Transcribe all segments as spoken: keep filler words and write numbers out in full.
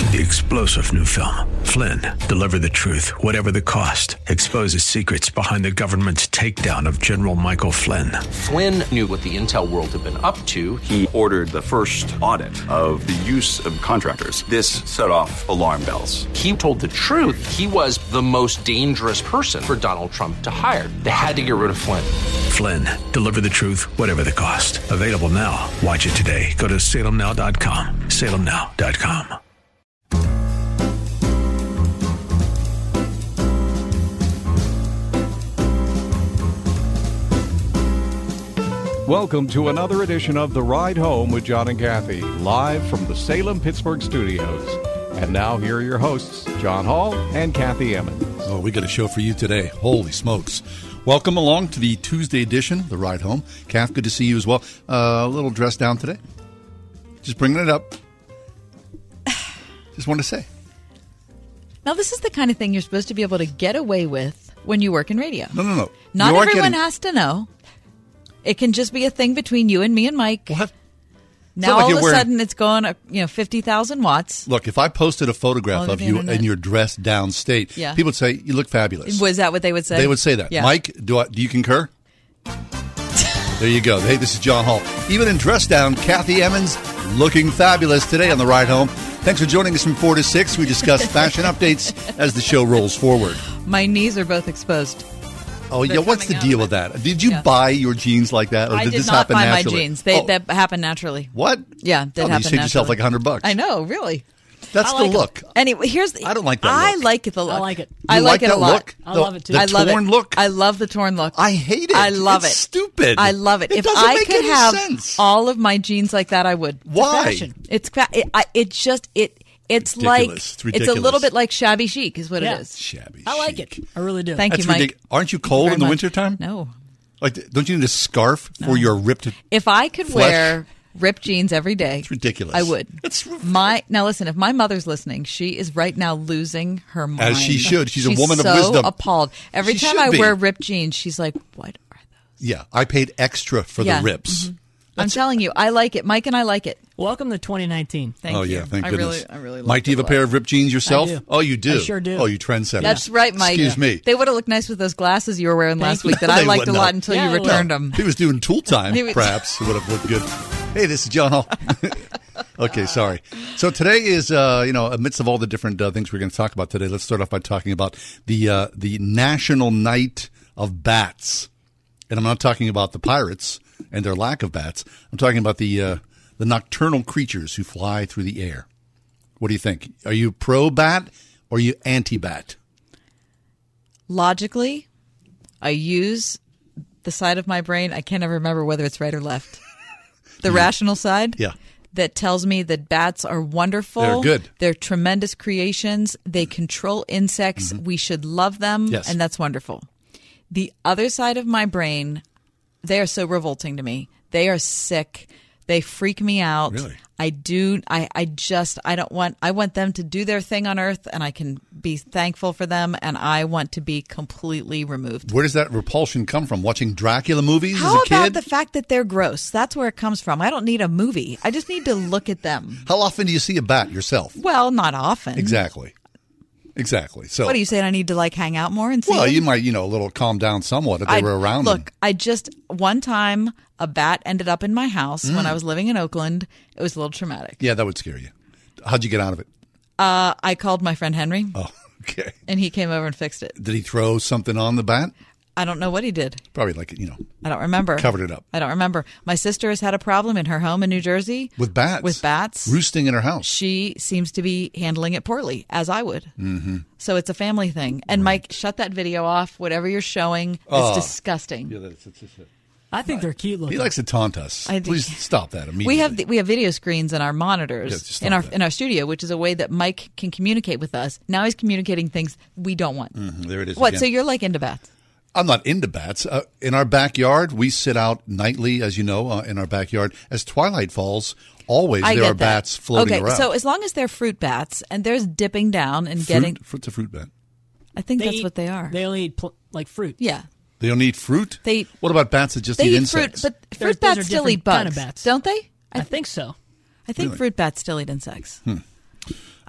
The explosive new film, Flynn, deliver the truth, whatever the cost, exposes secrets behind the government's takedown of General Michael Flynn. Flynn knew what the intel world had been up to. He ordered the first audit of the use of contractors. This set off alarm bells. He told the truth. He was the most dangerous person for Donald Trump to hire. They had to get rid of Flynn. Flynn, deliver the truth, whatever the cost. Available now. Watch it today. Go to salem now dot com. salem now dot com. Welcome to another edition of The Ride Home with John and Kathy, live from the Salem-Pittsburgh studios. And now here are your hosts, John Hall and Kathy Emmons. Oh, we got a show for you today. Holy smokes. Welcome along to the Tuesday edition of The Ride Home. Kath, good to see you as well. Uh, a little dressed down today. Just bringing it up. Just wanted to say. Now, this is the kind of thing you're supposed to be able to get away with when you work in radio. No, no, no. Not You are everyone getting- has to know. It can just be a thing between you and me and Mike. What? Now, like all you're of a wearing- sudden, it's going, uh, you know, fifty thousand watts. Look, if I posted a photograph All over of the you internet. and you're dressed downstate, Yeah. people would say, you look fabulous. Was that what they would say? They would say that. Yeah. Mike, do, I, do you concur? There you go. Hey, this is John Hall. Even in dress down, Kathy Emmons looking fabulous today on The Ride Home. Thanks for joining us from four to six. We discuss fashion updates as the show rolls forward. My knees are both exposed. Oh, They're yeah. What's the coming deal out with of that? Did you Yeah. buy your jeans like that, or I did, did this not happen buy naturally? my jeans. They, Oh, That happened naturally. what? Yeah, that oh, happened You saved yourself naturally. like a hundred bucks. I know, really. That's I the like 'em. look. Anyway, here's the, I don't like that I look. like it the look. I like it. I You like, like it that a lot. look? I The- love it, too. The I love torn it. look. I love the torn look. I hate it. I love It's it. stupid. I love it. It if doesn't I make could any have sense. all of my jeans like that, I would. Why? fashion. It's fa- it, I, it just it it's Ridiculous. like It's it's, ridiculous. a little bit like shabby chic is what Yeah. it is. Shabby I like chic. it. I really do. Thank That's you, Mike. ridiculous. Aren't you Thank cold very in the much. wintertime? No. Like, don't you need a scarf for your ripped? If I could Flesh. wear ripped jeans every day, It's ridiculous. I would. It's my now. Listen, if my mother's listening, she is right now losing her mind. As she should. She's a woman of so wisdom. Appalled. Every She time should I be. wear ripped jeans, she's like, "What are those?" Yeah, I paid extra for Yeah. the rips. I'm telling you, I like it. Mike and I like it. Welcome to twenty nineteen. Thank oh you. yeah, thank I goodness. really, I really. Mike, liked do you it have a lot. pair of ripped jeans yourself? I do. Oh, you do. I sure do. Oh, you trendsetter. That's right, Mike. Excuse me. They would have looked nice with those glasses you were wearing last you. week that No, I they liked a wouldn't lot have. until Yeah, you they would. returned them. If he was doing tool time, He was- perhaps it would have looked good. Hey, this is John Hall. Okay, sorry. So today is, uh, you know, amidst of all the different uh, things we're going to talk about today, let's start off by talking about the uh, the National Night of Bats. And I'm not talking about the pirates and their lack of bats. I'm talking about the uh, the nocturnal creatures who fly through the air. What do you think? Are you pro-bat or are you anti-bat? Logically, I use the side of my brain. I can't ever remember whether it's right or left. The rational side. Yeah. That tells me that bats are wonderful. They're good. They're tremendous creations. They control insects. We should love them, Yes. and that's wonderful. The other side of my brain, they are so revolting to me. They are sick. They freak me out. Really? I do. I, I just, I don't want, I want them to do their thing on Earth, and I can be thankful for them, and I want to be completely removed. Where does that repulsion come from? Watching Dracula movies How as a about kid? the fact that they're gross? That's where it comes from. I don't need a movie. I just need to look at them. How often do you see a bat yourself? Well, not often. Exactly. Exactly. So, What are you saying? I need to like hang out more and see well, them? you might, you know, a little calm down somewhat if they I- were around. Look, them. I just one time a bat ended up in my house when I was living in Oakland. It was a little traumatic. Yeah, that would scare you. How'd you get out of it? Uh, I called my friend Henry, Oh, okay. and he came over and fixed it. Did he throw something on the bat? I don't know what he did. Probably like, you know, I don't remember. Covered it up. I don't remember. My sister has had a problem in her home in New Jersey with bats. With bats. Roosting in her house. She seems to be handling it poorly, as I would. Mm-hmm. So it's a family thing. And Mike, shut that video off. Whatever you're showing, it's Oh. disgusting. Yeah, that's, that's, that's, I think they're cute looking. he likes to taunt us. I do. Please stop that immediately. We have the, we have video screens in our Yeah, monitors just stop in our that. in our studio, which is a way that Mike can communicate with us. Now he's communicating things we don't want. Mhm, there it is. What? again. So you're like into bats? I'm not into bats. Uh, in our backyard, we sit out nightly, as you know, uh, in our backyard. As twilight falls, always I there get are that. bats floating okay, around. so as long as they're fruit bats and there's dipping down and fruit, getting, fruit's a fruit bat. I think They that's eat- what they are. They only eat pl- like fruit. yeah, They don't eat fruit? They eat- What about bats that just they eat eat insects? fruit, but They're- fruit those bats are still eat different kind bugs, of bats. don't they? I think so. I think Really? fruit bats still eat insects.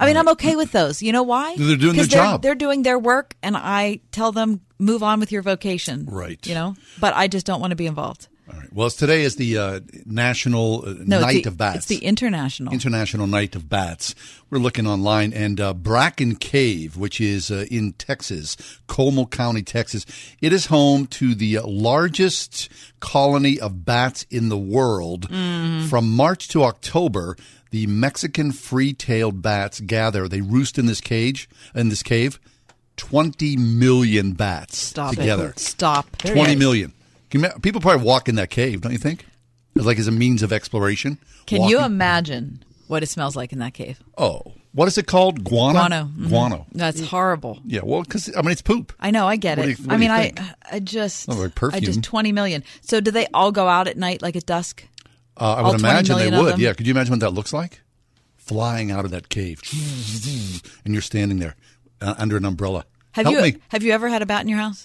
I mean, I'm okay with those. You know why? They're doing their 'Cause they're, job. They're doing their work, and I tell them, move on with your vocation. Right. You know? But I just don't want to be involved. All right. Well, today is the uh, National uh, No, Night it's the, of Bats. It's the International. International Night of Bats. We're looking online, and uh, Bracken Cave, which is uh, in Texas, Como County, Texas, it is home to the largest colony of bats in the world. Mm. From March to October, the Mexican free-tailed bats gather. They roost in this cage, in this cave. Twenty million bats Stop together. it. Stop. Twenty million. Can you, people probably walk in that cave, don't you think? It's like as a means of exploration. Can walking. you imagine what it smells like in that cave? Oh, what is it called? Guano? Guano. Mhm. Guano. That's horrible. Yeah, well, because, I mean, it's poop. I know, I get What it. do you- what I do mean, you I, think? I just, Oh, like I perfume. just twenty million. So do they all go out at night, like at dusk? Uh, I All would twenty imagine they million of would. them? Yeah, could you imagine what that looks like? Flying out of that cave. And you're standing there uh, under an umbrella. Have Help you me. have you ever had a bat in your house?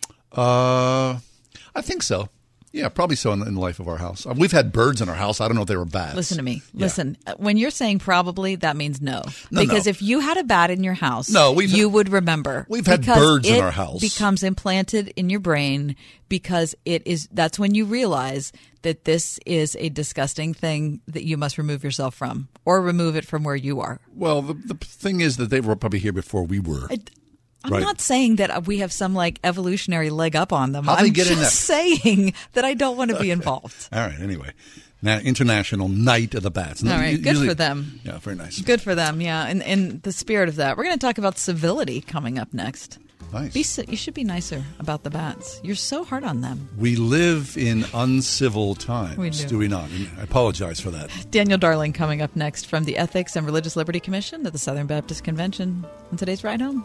Uh, I think so. Yeah, probably so in, in the life of our house. Uh, We've had birds in our house. I don't know if they were bats. Listen to me. Yeah. Listen, uh, when you're saying probably, that means no. No, because no. if you had a bat in your house, No, we've- you would remember. We've had Because birds in it our house. becomes implanted in your brain because it is. That's when you realize that this is a disgusting thing that you must remove yourself from, or remove it from where you are. Well, the, the thing is that they were probably here before we were. I, I'm Right. not saying that we have some like evolutionary leg up on them. How'd I'm they get just in there? saying that I don't want to be involved. All right, anyway. Now, International Night of the Bats. All right, good Usually- for them. Yeah, very nice. Good for them, yeah. And in the spirit of that, we're going to talk about civility coming up next. Nice. Be, ci- you should be nicer about the bats. You're so hard on them. We live in uncivil times, We do. we not? And I apologize for that. Daniel Darling coming up next from the Ethics and Religious Liberty Commission at the Southern Baptist Convention on today's Ride Home.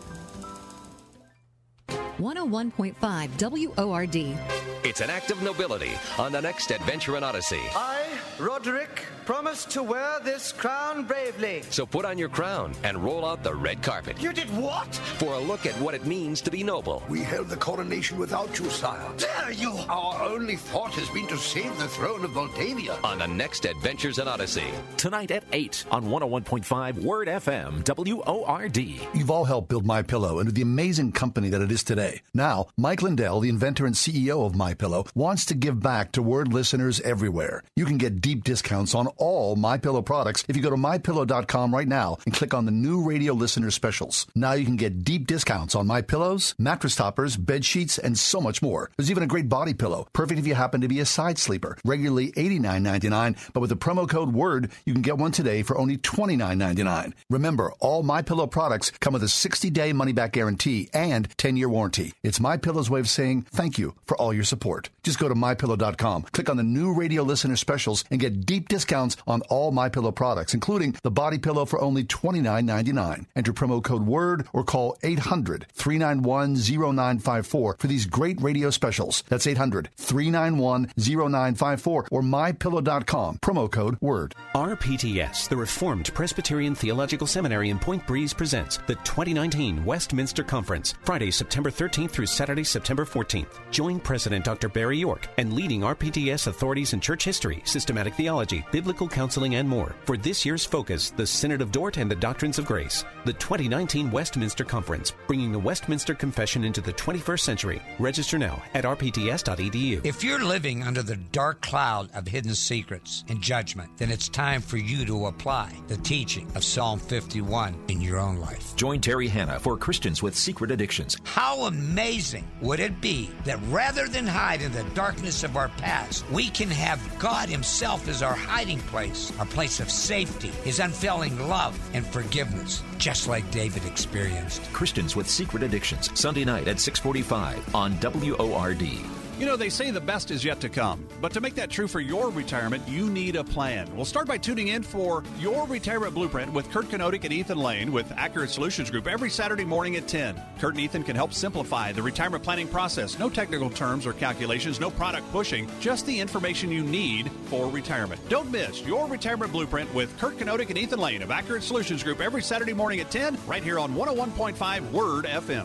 one oh one point five W O R D. It's an act of nobility on the next adventure in Odyssey. I, Roderick, promise to wear this crown bravely. So put on your crown and roll out the red carpet You did what? for a look at what it means to be noble. We held the coronation without you, sire. Dare you? Our only thought has been to save the throne of Moldavia. On the next Adventures in Odyssey. Tonight at eight on one oh one point five Word F M, W O R D. You've all helped build MyPillow into the amazing company that it is today. Now, Mike Lindell, the inventor and C E O of MyPillow, wants to give back to Word listeners everywhere. You can get deep discounts on all MyPillow products if you go to my pillow dot com right now and click on the new radio listener specials. Now you can get deep discounts on My Pillows, mattress toppers, bed sheets, and so much more. There's even a great body pillow, perfect if you happen to be a side sleeper. Regularly eighty-nine ninety-nine, but with the promo code WORD, you can get one today for only twenty-nine ninety-nine. Remember, all MyPillow products come with a sixty-day money-back guarantee and ten-year warranty. It's MyPillow's way of saying thank you for all your support. Just go to my pillow dot com, click on the new radio listener specials, and get deep discounts on all MyPillow products, including the body pillow for only twenty-nine ninety-nine. Enter promo code WORD or call eight hundred, three nine one, oh nine five four for these great radio specials. That's eight hundred, three nine one, oh nine five four or my pillow dot com, promo code WORD. R P T S, the Reformed Presbyterian Theological Seminary in Point Breeze, presents the twenty nineteen Westminster Conference, Friday, September thirteenth through Saturday, September fourteenth. Join President Doctor Barry York and leading R P T S authorities in church history, systematic theology, biblical counseling, and more for this year's focus, the Synod of Dort and the Doctrines of Grace. The twenty nineteen Westminster Conference, bringing the Westminster Confession into the twenty-first century. Register now at r p t s dot e d u. If you're living under the dark cloud of hidden secrets and judgment, then it's time for you to apply the teaching of Psalm fifty-one in your own life. Join Terry Hanna for Christians with Secret Addictions. How amazing would it be that rather than hide in the darkness of our past, we can have God Himself as our hiding place, our place of safety, His unfailing love and forgiveness, just like David experienced. Christians with Secret Addictions, Sunday night at six forty-five on W O R D. You know, they say the best is yet to come, but to make that true for your retirement, you need a plan. Well, start by tuning in for Your Retirement Blueprint with Kurt Knodik and Ethan Lane with Accurate Solutions Group every Saturday morning at ten. Kurt and Ethan can help simplify the retirement planning process. No technical terms or calculations, no product pushing, just the information you need for retirement. Don't miss Your Retirement Blueprint with Kurt Knodik and Ethan Lane of Accurate Solutions Group every Saturday morning at ten, right here on one oh one point five Word F M.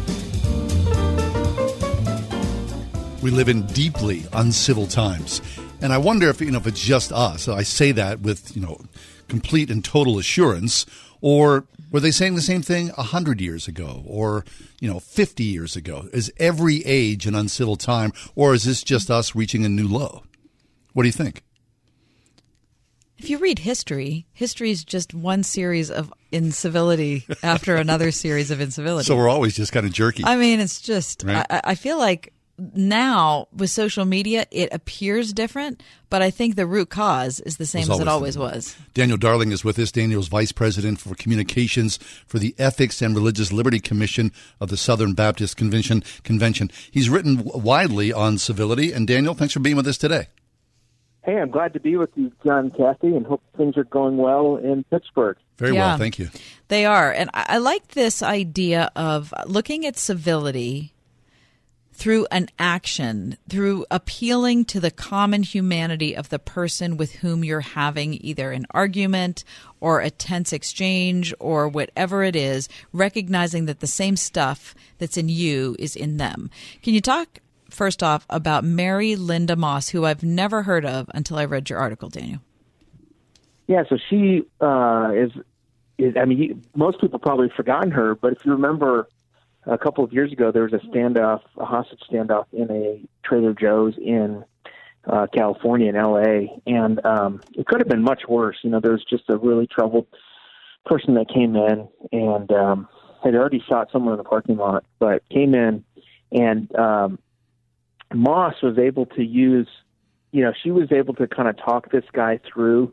We live in deeply uncivil times. And I wonder if, you know, if it's just us. I say that with, you know, complete and total assurance, or were they saying the same thing one hundred years ago or, you know, fifty years ago? Is every age an uncivil time, or is this just us reaching a new low? What do you think? If you read history, history is just one series of incivility after another series of incivility. So we're always just kind of jerky. I mean, it's just, right? I, I feel like now with social media, it appears different, but I think the root cause is the same as it always was. Daniel Darling is with us. Daniel's Vice President for Communications for the Ethics and Religious Liberty Commission of the Southern Baptist Convention. Convention. He's written widely on civility. And Daniel, thanks for being with us today. Hey, I'm glad to be with you, John and Kathy, and hope things are going well in Pittsburgh. Very yeah, well, thank you. They are. And I, I like this idea of looking at civility through an action, through appealing to the common humanity of the person with whom you're having either an argument or a tense exchange or whatever it is, recognizing that the same stuff that's in you is in them. Can you talk first off about Mary Linda Moss, who I've never heard of until I read your article, Daniel? Yeah, so she uh, is, is, I mean, he, most people probably have forgotten her, but if you remember a couple of years ago, there was a standoff, a hostage standoff in a Trader Joe's in uh, California, in L A, and um, it could have been much worse. You know, there was just a really troubled person that came in and um, had already shot someone in the parking lot, but came in and um, Moss was able to use, you know, she was able to kind of talk this guy through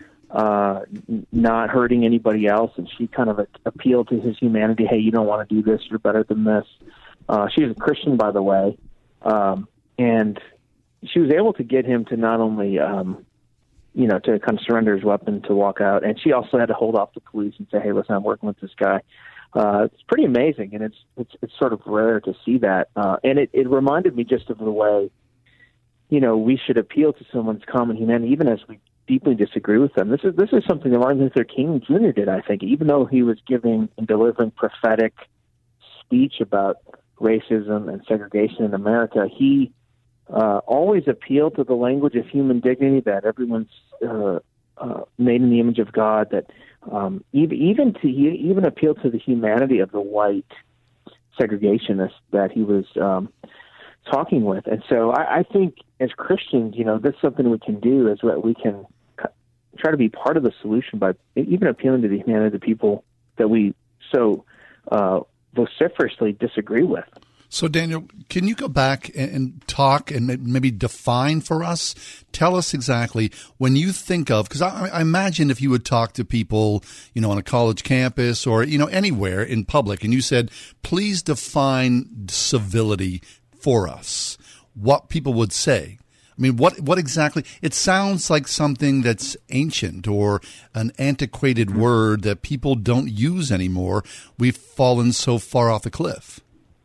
uh, not hurting anybody else, and she kind of a- appealed to his humanity. Hey, you don't want to do this. You're better than this. Uh, she was a Christian, by the way, um, and she was able to get him to not only, um, you know, to kind of surrender his weapon to walk out, and she also had to hold off the police and say, hey, listen, I'm working with this guy. Uh, it's pretty amazing, and it's it's it's sort of rare to see that. Uh, and it, it reminded me just of the way, you know, we should appeal to someone's common humanity, even as we deeply disagree with them. This is this is something that Martin Luther King Junior did, I think. Even though he was giving and delivering prophetic speech about racism and segregation in America, he uh, always appealed to the language of human dignity, that everyone's uh, uh, made in the image of God, that Um, even even to he even appealed to the humanity of the white segregationists that he was um, talking with, and so I, I think as Christians, you know, this is something we can do, is that we can try to be part of the solution by even appealing to the humanity of the people that we so uh, vociferously disagree with. So, Daniel, can you go back and talk and maybe define for us? Tell us exactly when you think of, because I, I imagine if you would talk to people, you know, on a college campus or, you know, anywhere in public, and you said, please define civility for us, what people would say. I mean, what what exactly? It sounds like something that's ancient or an antiquated word that people don't use anymore. We've fallen so far off the cliff.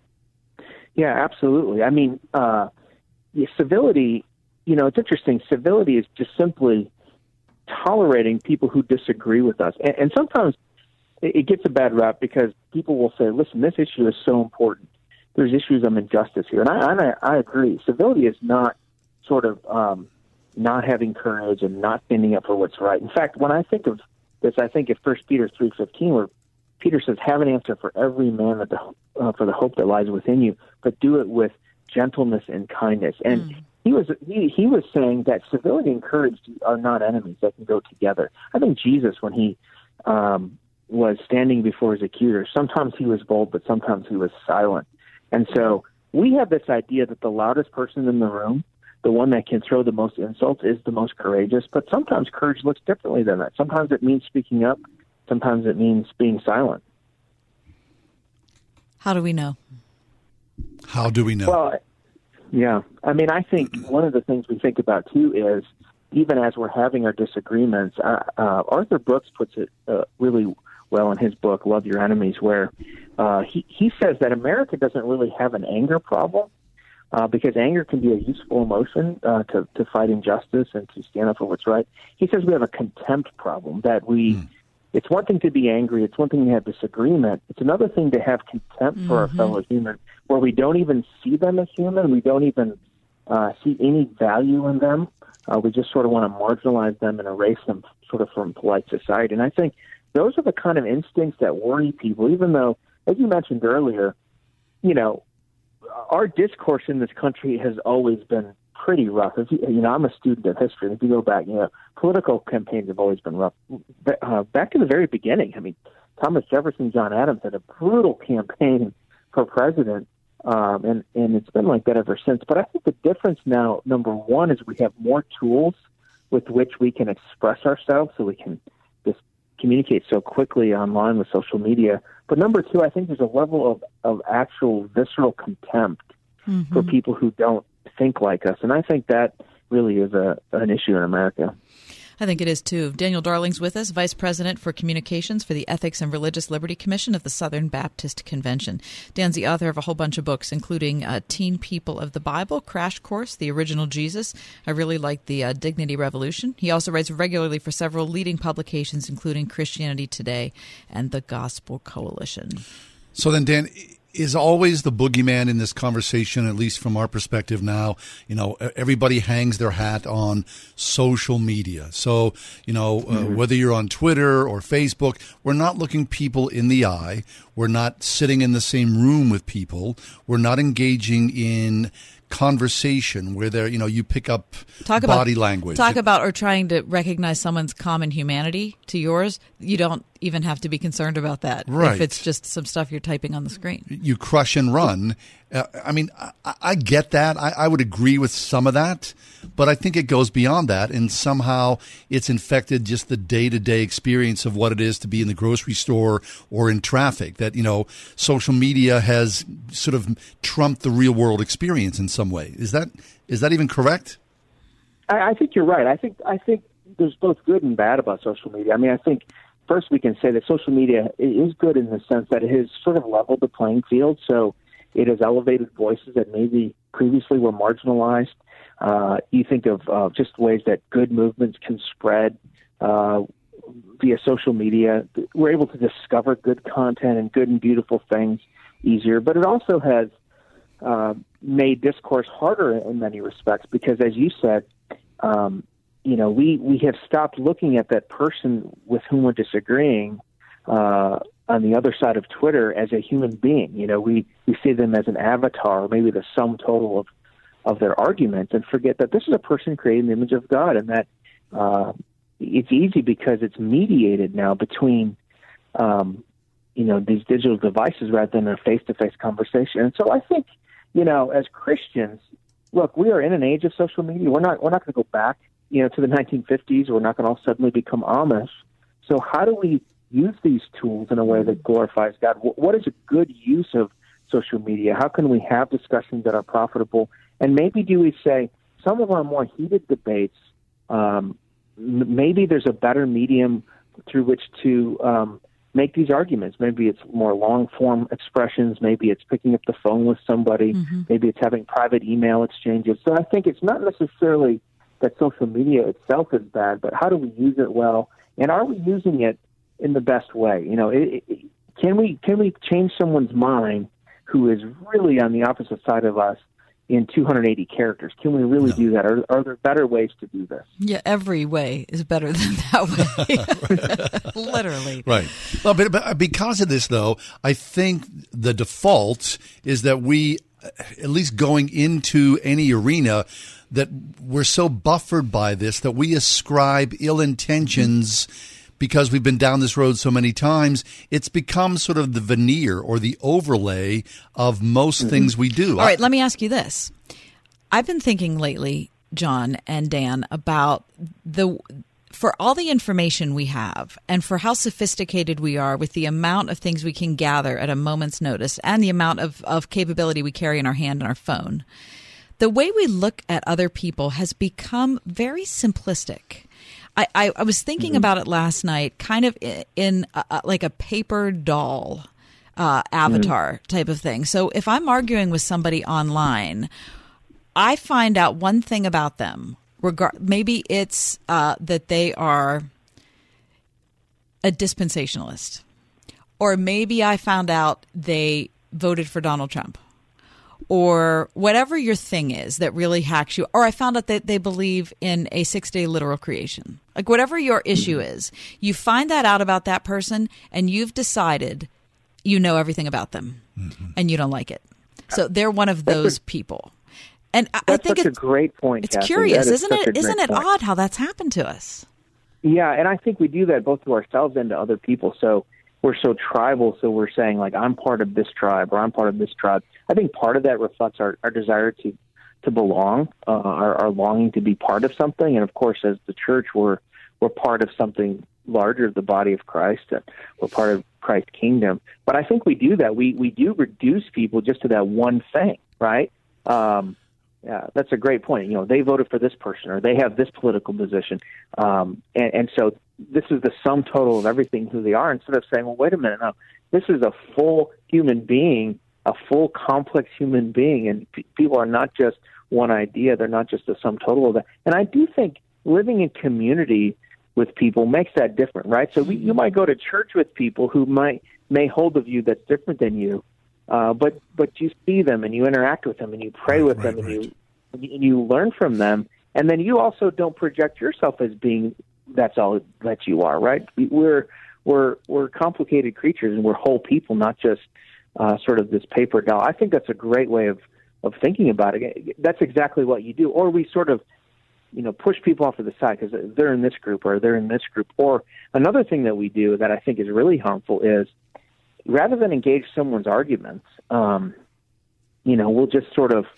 Yeah, absolutely. I mean, uh, yeah, civility, you know, it's interesting. Civility is just simply tolerating people who disagree with us. And, and sometimes it, it gets a bad rap because people will say, listen, this issue is so important. There's issues of injustice here. And I, and I, I agree. Civility is not sort of um, not having courage and not standing up for what's right. In fact, when I think of this, I think of First Peter three fifteen, where Peter says, have an answer for every man that the, uh, for the hope that lies within you, but do it with gentleness and kindness. And mm. he was he, he was saying that civility and courage are not enemies. They can go together. I think Jesus, when he um, was standing before his accusers, sometimes he was bold, but sometimes he was silent. And so we have this idea that the loudest person in the room, the one that can throw the most insults, is the most courageous. But sometimes courage looks differently than that. Sometimes it means speaking up. Sometimes it means being silent. How do we know? How do we know? Well, yeah. I mean, I think one of the things we think about, too, is even as we're having our disagreements, uh, uh, Arthur Brooks puts it uh, really well in his book, Love Your Enemies, where uh, he, he says that America doesn't really have an anger problem uh, because anger can be a useful emotion uh, to, to fight injustice and to stand up for what's right. He says we have a contempt problem, that we... Mm. It's one thing to be angry. It's one thing to have disagreement. It's another thing to have contempt mm-hmm. for our fellow human, where we don't even see them as human. We don't even uh, see any value in them. Uh, we just sort of want to marginalize them and erase them sort of from polite society. And I think those are the kind of instincts that worry people, even though, as you mentioned earlier, you know, our discourse in this country has always been pretty rough. If you, you know, I'm a student of history. If you go back, you know, political campaigns have always been rough. Uh, back in the very beginning, I mean, Thomas Jefferson, John Adams had a brutal campaign for president, um, and, and it's been like that ever since. But I think the difference now, number one, is we have more tools with which we can express ourselves, so we can just communicate so quickly online with social media. But number two, I think there's a level of, of actual visceral contempt mm-hmm. for people who don't think like us. And I think that really is a, an issue in America. I think it is, too. Daniel Darling's with us, Vice President for Communications for the Ethics and Religious Liberty Commission of the Southern Baptist Convention. Dan's the author of a whole bunch of books, including uh, Teen People of the Bible, Crash Course, The Original Jesus. I really like the uh, Dignity Revolution. He also writes regularly for several leading publications, including Christianity Today and the Gospel Coalition. So then, Dan, is always the boogeyman in this conversation, at least from our perspective now, you know, everybody hangs their hat on social media. So, you know, mm-hmm. uh, whether you're on Twitter or Facebook, we're not looking people in the eye. We're not sitting in the same room with people. We're not engaging in conversation where there, you know, you pick up talk body about, language. Talk about or trying to recognize someone's common humanity to yours. You don't even have to be concerned about that right. if it's just some stuff you're typing on the screen. You crush and run. Uh, I mean, I, I get that. I, I would agree with some of that, but I think it goes beyond that, and somehow it's infected just the day-to-day experience of what it is to be in the grocery store or in traffic, that, you know, social media has sort of trumped the real-world experience in some way. Is that is that even correct? I, I think you're right. I think I think there's both good and bad about social media. I mean, I think first we can say that social media is good in the sense that it has sort of leveled the playing field. So it has elevated voices that maybe previously were marginalized. Uh, you think of uh, just ways that good movements can spread uh, via social media. We're able to discover good content and good and beautiful things easier. But it also has uh, made discourse harder in many respects because, as you said, um, you know, we, we have stopped looking at that person with whom we're disagreeing uh, on the other side of Twitter as a human being. You know, we, we see them as an avatar, or maybe the sum total of, of their arguments, and forget that this is a person created in the image of God, and that uh, it's easy because it's mediated now between, um, you know, these digital devices rather than a face-to-face conversation. And so I think, you know, as Christians, look, we are in an age of social media. We're not, we're not going to go back, you know, to the nineteen fifties. We're not going to all suddenly become Amish. So how do we use these tools in a way that glorifies God? What is a good use of social media? How can we have discussions that are profitable? And maybe do we say some of our more heated debates, um, m- maybe there's a better medium through which to um, make these arguments. Maybe it's more long-form expressions. Maybe it's picking up the phone with somebody. Mm-hmm. Maybe it's having private email exchanges. So I think it's not necessarily that social media itself is bad, but how do we use it well? And are we using it in the best way? You know, it, it, can we can we change someone's mind who is really on the opposite side of us in two hundred eighty characters? Can we really no. do that? Are, are there better ways to do this? Yeah, every way is better than that way. Literally. Right. Well, but, but because of this, though, I think the default is that we, at least going into any arena, that we're so buffered by this that we ascribe ill intentions because we've been down this road so many times. It's become sort of the veneer or the overlay of most mm-hmm. things we do. All right, let me ask you this. I've been thinking lately, John and Dan, about the for all the information we have and for how sophisticated we are with the amount of things we can gather at a moment's notice and the amount of, of capability we carry in our hand and our phone. The way we look at other people has become very simplistic. I, I, I was thinking mm-hmm. about it last night, kind of in, in a, like a paper doll uh, avatar mm-hmm. type of thing. So if I'm arguing with somebody online, I find out one thing about them. Regard, maybe it's uh, that they are a dispensationalist, or maybe I found out they voted for Donald Trump. or whatever your thing is that really hacks you, or I found out that they believe in a six-day literal creation. Like whatever your issue is, you find that out about that person and you've decided you know everything about them mm-hmm. and you don't like it. So they're one of those people. And I, I think such it's a great point. It's Kathy. curious, is isn't it? Isn't it point. odd how that's happened to us? Yeah, and I think we do that both to ourselves and to other people. So we're so tribal, so we're saying, like, I'm part of this tribe or I'm part of this tribe. I think part of that reflects our, our desire to, to belong, uh, our, our longing to be part of something. And, of course, as the church, we're we're part of something larger, the body of Christ. And we're part of Christ's kingdom. But I think we do that. We, we do reduce people just to that one thing, right? Um Yeah, that's a great point. You know, they voted for this person or they have this political position. Um, and, and so this is the sum total of everything who they are, instead of saying, well, wait a minute, no, this is a full human being, a full complex human being. And p- people are not just one idea. They're not just the sum total of that. And I do think living in community with people makes that different, right? So we, you might go to church with people who might may hold a view that's different than you. Uh, but but you see them and you interact with them and you pray right, with right, them and right. you and you learn from them, and then you also don't project yourself as being that's all that you are, right? We're we're we're complicated creatures and we're whole people, not just uh, sort of this paper doll. I think that's a great way of of thinking about it. That's exactly what you do, or we sort of you know push people off to the side because they're in this group or they're in this group. Or another thing that we do that I think is really harmful is, rather than engage someone's arguments, um, you know, we'll just sort of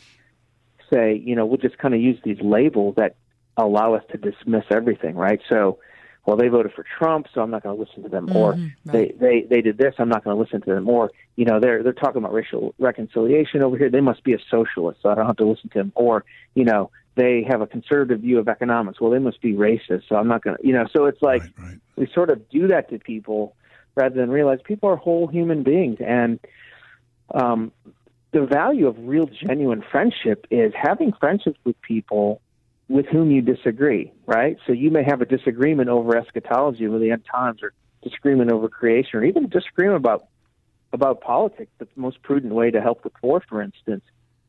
say, you know, we'll just kind of use these labels that allow us to dismiss everything, right? So, well, they voted for Trump, so I'm not going to listen to them. Mm-hmm, or right. they, they, they did this, I'm not going to listen to them. Or, you know, they're they're talking about racial reconciliation over here. They must be a socialist, so I don't have to listen to them. Or, you know, they have a conservative view of economics. Well, they must be racist, so I'm not going to, you know. So it's like right, right. we sort of do that to people rather than realize people are whole human beings. And um, the value of real, genuine friendship is having friendships with people with whom you disagree, right? So you may have a disagreement over eschatology or the end times, or disagreement over creation, or even disagreement about about politics, the most prudent way to help the poor, for instance.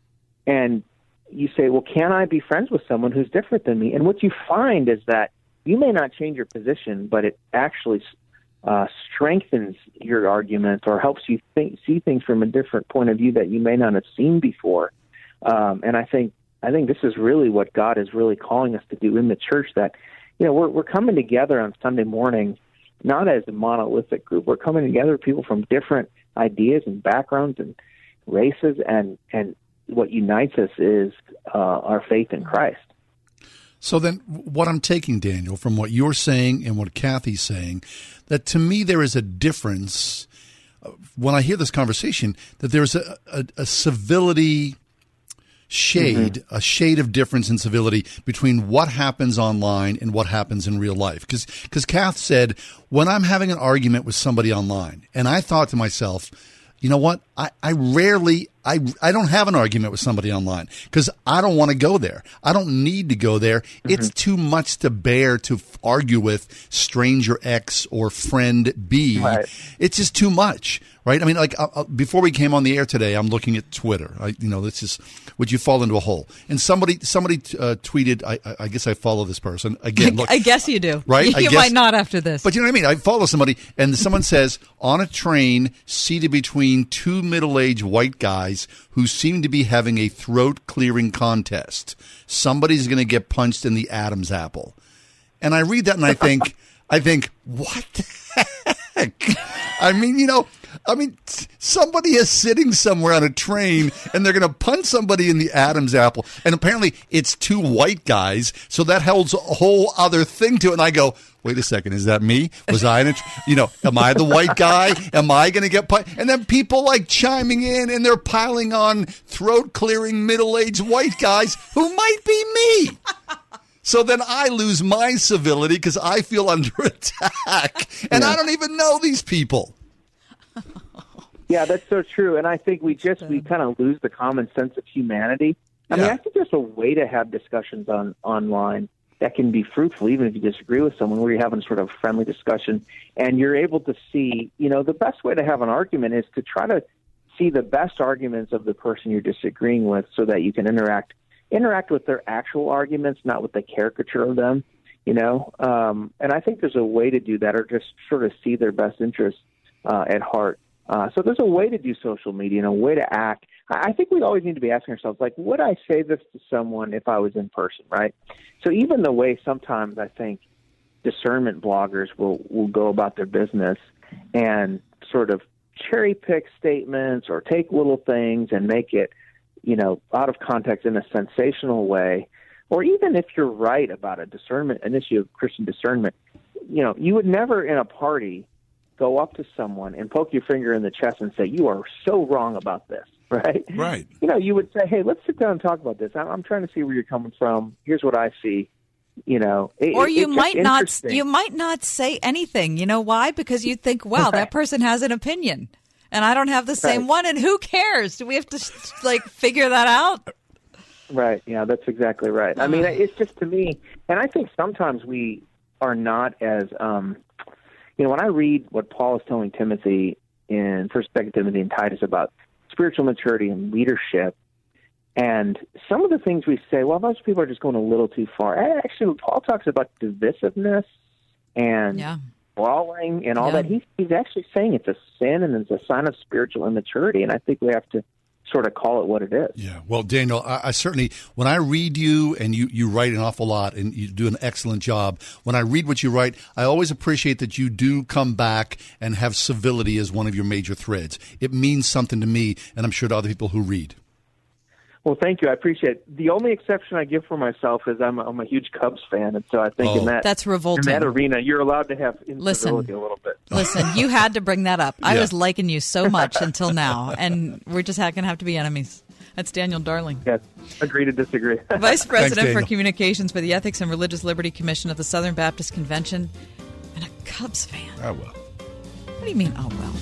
And you say, well, can I be friends with someone who's different than me? And what you find is that you may not change your position, but it actually uh, strengthens your argument or helps you think, see things from a different point of view that you may not have seen before. Um, and I think I think this is really what God is really calling us to do in the church, that, you know, we're, we're coming together on Sunday morning, not as a monolithic group. We're coming together, people from different ideas and backgrounds and races, and, and what unites us is uh, our faith in Christ. So then what I'm taking, Daniel, from what you're saying and what Kathy's saying, that to me there is a difference when I hear this conversation, that there's a, a, a civility shade, mm-hmm. a shade of difference in civility between what happens online and what happens in real life. Because because Kath said, when I'm having an argument with somebody online, and I thought to myself, you know what, I, I rarely, I, I don't have an argument with somebody online because I don't want to go there. I don't need to go there. Mm-hmm. It's too much to bear to f- argue with stranger X or friend B. Right. It's just too much, right? I mean, like uh, before we came on the air today, I'm looking at Twitter. I, you know, this is, would you fall into a hole? And somebody somebody uh, tweeted, I, I guess I follow this person. Again, look, I guess you do. Right? You I guess, might not after this. But you know what I mean? I follow somebody, and someone says, on a train seated between two middle-aged white guys who seem to be having a throat-clearing contest, somebody's going to get punched in the Adam's apple. And I read that and I think, I think, what the heck? I mean, you know, I mean, somebody is sitting somewhere on a train and they're going to punch somebody in the Adam's apple. And apparently it's two white guys. So that holds a whole other thing to it. And I go, wait a second, is that me? Was I in a, tr- you know, am I the white guy? Am I going to get punched? And then people like chiming in and they're piling on throat clearing middle-aged white guys who might be me. So then I lose my civility because I feel under attack. And yeah. I don't even know these people. Yeah, that's so true. And I think we just, we kind of lose the common sense of humanity. I yeah. mean, I think there's a way to have discussions on online that can be fruitful, even if you disagree with someone, where you're having sort of a friendly discussion and you're able to see, you know, the best way to have an argument is to try to see the best arguments of the person you're disagreeing with so that you can interact interact with their actual arguments, not with the caricature of them, you know. Um, and I think there's a way to do that, or just sort of see their best interests uh, at heart. Uh, so there's a way to do social media and a way to act. I think we always need to be asking ourselves, like, would I say this to someone if I was in person, right? So even the way sometimes I think discernment bloggers will, will go about their business and sort of cherry pick statements or take little things and make it, you know, out of context in a sensational way, or even if you're right about a discernment, an issue of Christian discernment, you know, you would never in a party go up to someone and poke your finger in the chest and say, you are so wrong about this, right? Right. You know, you would say, hey, let's sit down and talk about this. I'm, I'm trying to see where you're coming from. Here's what I see. You know, it, or you it's might not, interesting. you might not say anything. You know why? Because you think, wow, right. that person has an opinion, and I don't have the same right. one. And who cares? Do we have to like figure that out? Right. Yeah, that's exactly right. I mean, it's just to me, and I think sometimes we are not as, um, you know, when I read what Paul is telling Timothy in First, Second Timothy, and Titus about spiritual maturity and leadership. And some of the things we say, well, most people are just going a little too far. Actually, Paul talks about divisiveness and yeah. brawling and all yeah. that. He's, he's actually saying it's a sin and it's a sign of spiritual immaturity. And I think we have to sort of call it what it is. Yeah. Well, Daniel, I, I certainly, when I read you, and you, you write an awful lot and you do an excellent job, when I read what you write, I always appreciate that you do come back and have civility as one of your major threads. It means something to me, and I'm sure to other people who read. Well, thank you. I appreciate it. The only exception I give for myself is I'm a, I'm a huge Cubs fan, and so I think oh. in that that's revolting. In that arena, you're allowed to have incivility listen, a little bit. Listen, you had to bring that up. I yeah. was liking you so much until now, and we're just going to have to be enemies. That's Daniel Darling. Yes, agree to disagree. Vice President Thanks, for Communications for the Ethics and Religious Liberty Commission of the Southern Baptist Convention, and a Cubs fan. Oh, well. What do you mean, oh, well?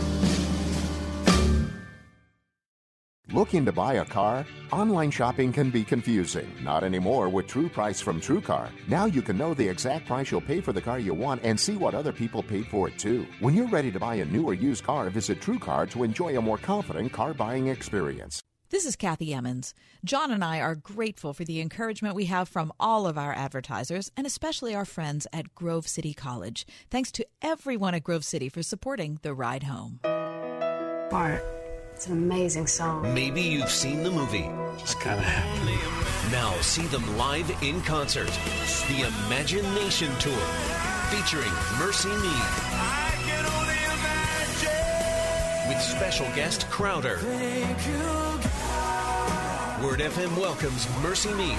Looking to buy a car? Online shopping can be confusing. Not anymore with True Price from TrueCar. Now you can know the exact price you'll pay for the car you want and see what other people paid for it too. When you're ready to buy a new or used car, visit TrueCar to enjoy a more confident car buying experience. This is Kathy Emmons. John and I are grateful for the encouragement we have from all of our advertisers, and especially our friends at Grove City College. Thanks to everyone at Grove City for supporting The Ride Home. Bart, it's an amazing song. Maybe you've seen the movie. Just kind of happy. Now see them live in concert. The Imagination Tour, featuring Mercy Me. I can only imagine. With special guest Crowder. Thank you, God. Word F M welcomes Mercy Me.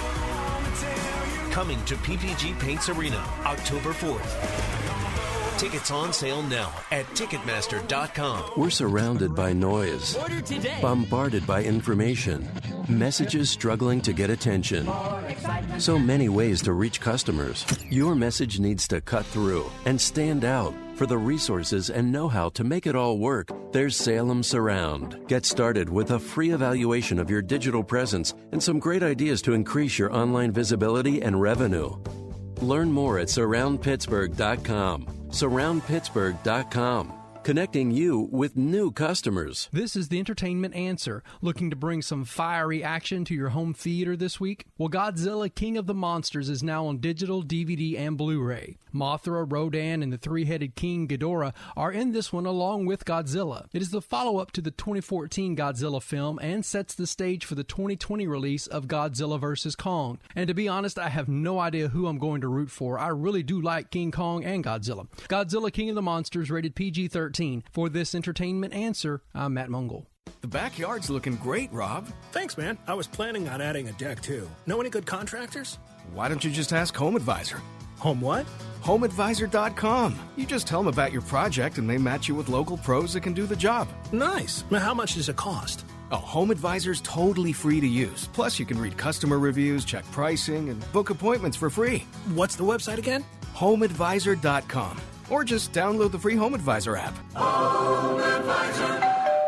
Coming to P P G Paints Arena, October fourth. Tickets on sale now at Ticketmaster dot com. We're surrounded by noise, bombarded by information, messages struggling to get attention. So many ways to reach customers. Your message needs to cut through and stand out. For the resources and know-how to make it all work, there's Salem Surround. Get started with a free evaluation of your digital presence and some great ideas to increase your online visibility and revenue. Learn more at Surround Pittsburgh dot com. Surround Pittsburgh dot com. Connecting you with new customers. This is the Entertainment Answer. Looking to bring some fiery action to your home theater this week? Well, Godzilla King of the Monsters is now on digital, D V D, and Blu-ray. Mothra, Rodan, and the three-headed King Ghidorah are in this one along with Godzilla. It is the follow-up to the twenty fourteen Godzilla film and sets the stage for the twenty twenty release of Godzilla versus. Kong. And to be honest, I have no idea who I'm going to root for. I really do like King Kong and Godzilla. Godzilla King of the Monsters, rated P G thirteen. For this Entertainment Answer, I'm Matt Mungle. The backyard's looking great, Rob. Thanks, man. I was planning on adding a deck, too. Know any good contractors? Why don't you just ask Home Advisor? Home what? Home Advisor dot com. You just tell them about your project and they match you with local pros that can do the job. Nice. Now, how much does it cost? Oh, Home Advisor's totally free to use. Plus, you can read customer reviews, check pricing, and book appointments for free. What's the website again? Home Advisor dot com. Or just download the free Home Advisor app. Home Advisor.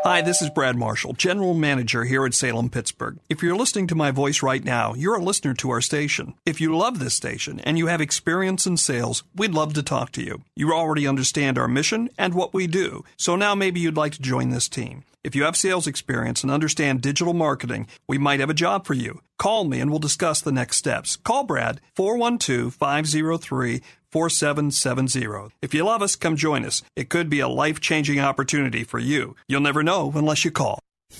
Hi, this is Brad Marshall, General Manager here at Salem Pittsburgh. If you're listening to my voice right now, you're a listener to our station. If you love this station and you have experience in sales, we'd love to talk to you. You already understand our mission and what we do, so now maybe you'd like to join this team. If you have sales experience and understand digital marketing, we might have a job for you. Call me and we'll discuss the next steps. Call Brad, four one two, five zero three, four seven seven zero. If you love us, come join us. It could be a life-changing opportunity for you. You'll never know unless you call.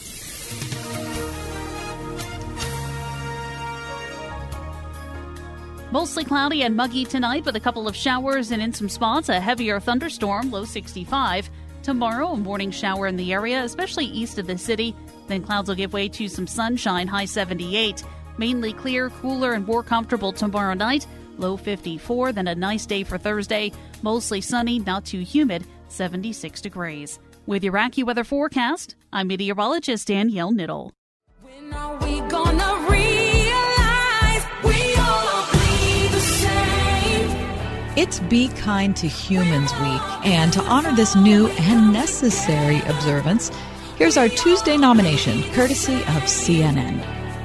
Mostly cloudy and muggy tonight with a couple of showers and in some spots a heavier thunderstorm, low sixty-five. Tomorrow, a morning shower in the area, especially east of the city. Then clouds will give way to some sunshine, high seventy-eight. Mainly clear, cooler, and more comfortable tomorrow night, low fifty-four. Then a nice day for Thursday. Mostly sunny, not too humid, seventy-six degrees. With your AccuWeather forecast, I'm meteorologist Danielle Niddle. When are we gonna realize we all bleed the same? It's Be Kind to Humans Week, and to honor this new and necessary observance, here's our Tuesday nomination, courtesy of C N N.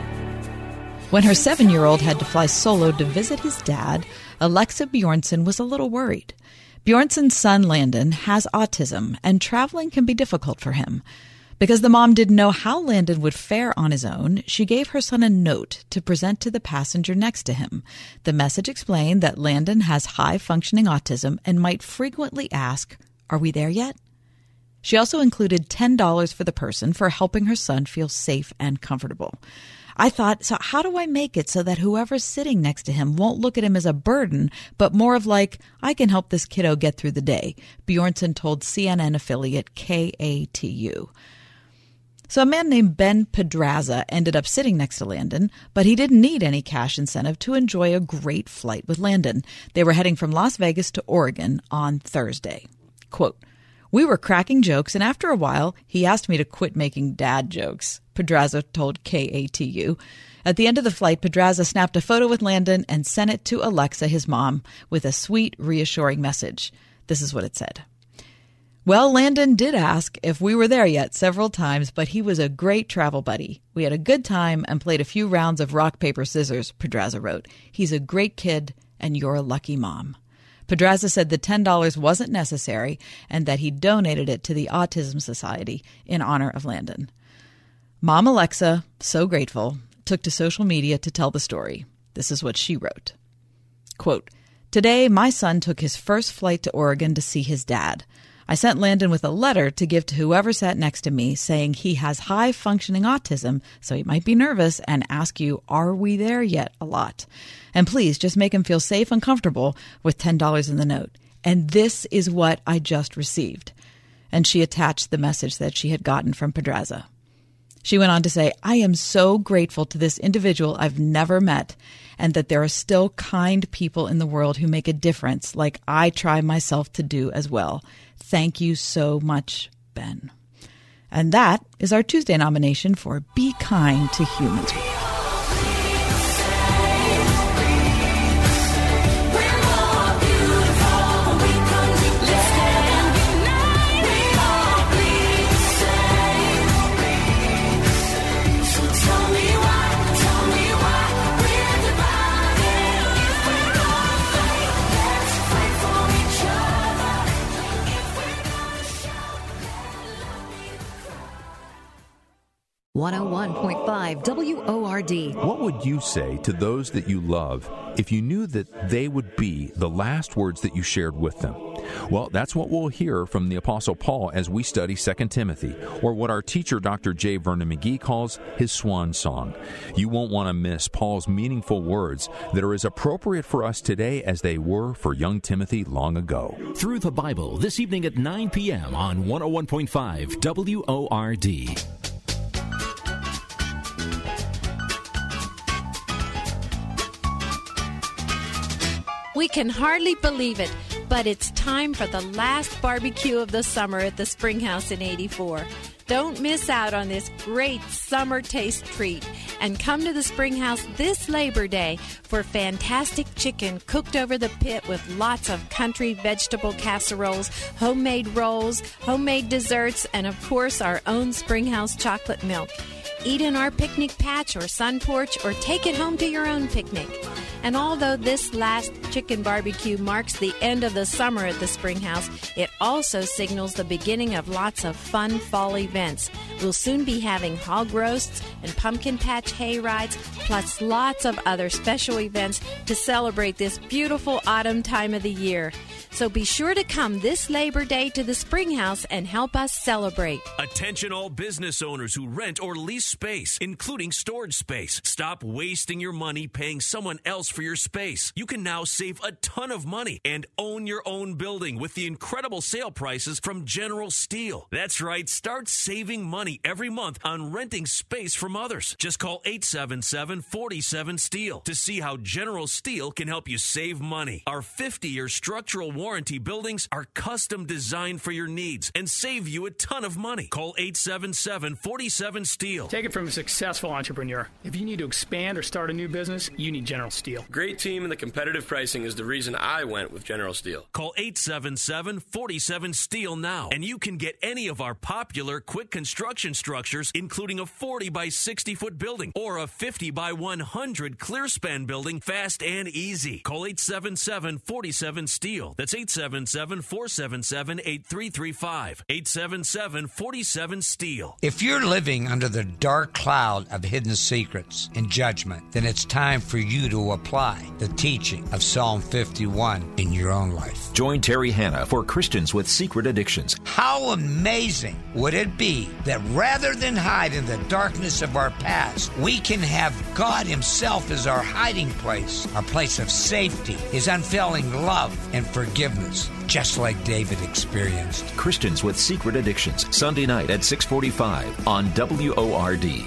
When her seven-year-old had to fly solo to visit his dad, Alexa Bjornsson was a little worried. Bjornsson's son, Landon, has autism, and traveling can be difficult for him. Because the mom didn't know how Landon would fare on his own, she gave her son a note to present to the passenger next to him. The message explained that Landon has high-functioning autism and might frequently ask, "Are we there yet?" She also included ten dollars for the person for helping her son feel safe and comfortable. I thought, so how do I make it so that whoever's sitting next to him won't look at him as a burden, but more of like, I can help this kiddo get through the day, Bjornsson told C N N affiliate K A T U. So a man named Ben Pedraza ended up sitting next to Landon, but he didn't need any cash incentive to enjoy a great flight with Landon. They were heading from Las Vegas to Oregon on Thursday. Quote, "We were cracking jokes, and after a while, he asked me to quit making dad jokes," Pedraza told K A T U. At the end of the flight, Pedraza snapped a photo with Landon and sent it to Alexa, his mom, with a sweet, reassuring message. This is what it said. "Well, Landon did ask if we were there yet several times, but he was a great travel buddy. We had a good time and played a few rounds of rock, paper, scissors," Pedraza wrote. "He's a great kid, and you're a lucky mom." Pedraza said the ten dollars wasn't necessary and that he donated it to the Autism Society in honor of Landon. Mom Alexa, so grateful, took to social media to tell the story. This is what she wrote. Quote, "Today, my son took his first flight to Oregon to see his dad. I sent Landon with a letter to give to whoever sat next to me saying he has high-functioning autism, so he might be nervous and ask you, 'Are we there yet?' a lot. And please just make him feel safe and comfortable with ten dollars in the note. And this is what I just received." And she attached the message that she had gotten from Pedraza. She went on to say, "I am so grateful to this individual I've never met, and that there are still kind people in the world who make a difference, like I try myself to do as well. Thank you so much, Ben." And that is our Tuesday nomination for Be Kind to Humans Week. one oh one point five W O R D. What would you say to those that you love if you knew that they would be the last words that you shared with them? Well, that's what we'll hear from the Apostle Paul as we study Second Timothy, or what our teacher, Doctor J. Vernon McGee, calls his swan song. You won't want to miss Paul's meaningful words that are as appropriate for us today as they were for young Timothy long ago. Through the Bible, this evening at nine p.m. on one oh one point five W O R D. We can hardly believe it, but it's time for the last barbecue of the summer at the Springhouse in eighty-four. Don't miss out on this great summer taste treat and come to the Springhouse this Labor Day for fantastic chicken cooked over the pit with lots of country vegetable casseroles, homemade rolls, homemade desserts, and of course our own Springhouse chocolate milk. Eat in our picnic patch or sun porch or take it home to your own picnic. And although this last chicken barbecue marks the end of the summer at the Springhouse, it also signals the beginning of lots of fun fall events. We'll soon be having hog roasts and pumpkin patch hay rides, plus lots of other special events to celebrate this beautiful autumn time of the year. So be sure to come this Labor Day to the Springhouse and help us celebrate. Attention all business owners who rent or lease space, including storage space. Stop wasting your money paying someone else for your space. You can now save a ton of money and own your own building with the incredible sale prices from General Steel. That's right, start saving money every month on renting space from others. Just call eight seven seven, four seven, STEEL to see how General Steel can help you save money. Our fifty-year structural warranty buildings are custom designed for your needs and save you a ton of money. Call eight seven seven, four seven, STEEL. Take it from a successful entrepreneur. If you need to expand or start a new business, you need General Steel. Great team and the competitive pricing is the reason I went with General Steel. Call eight seven seven, four seven, STEEL now, and you can get any of our popular quick construction structures, including a forty by sixty foot building or a fifty by one hundred clear span building, fast and easy. Call eight seven seven, four seven, STEEL. That's eight seven seven, four seven seven, eight three three five. eight seven seven, four seven, STEEL. If you're living under the dark cloud of hidden secrets and judgment, then it's time for you to apply the teaching of Psalm fifty-one in your own life. Join Terry Hanna for Christians with Secret Addictions. How amazing would it be that rather than hide in the darkness of our past, we can have God Himself as our hiding place, our place of safety, His unfailing love and forgiveness, just like David experienced. Christians with Secret Addictions, Sunday night at six forty-five on W O R D.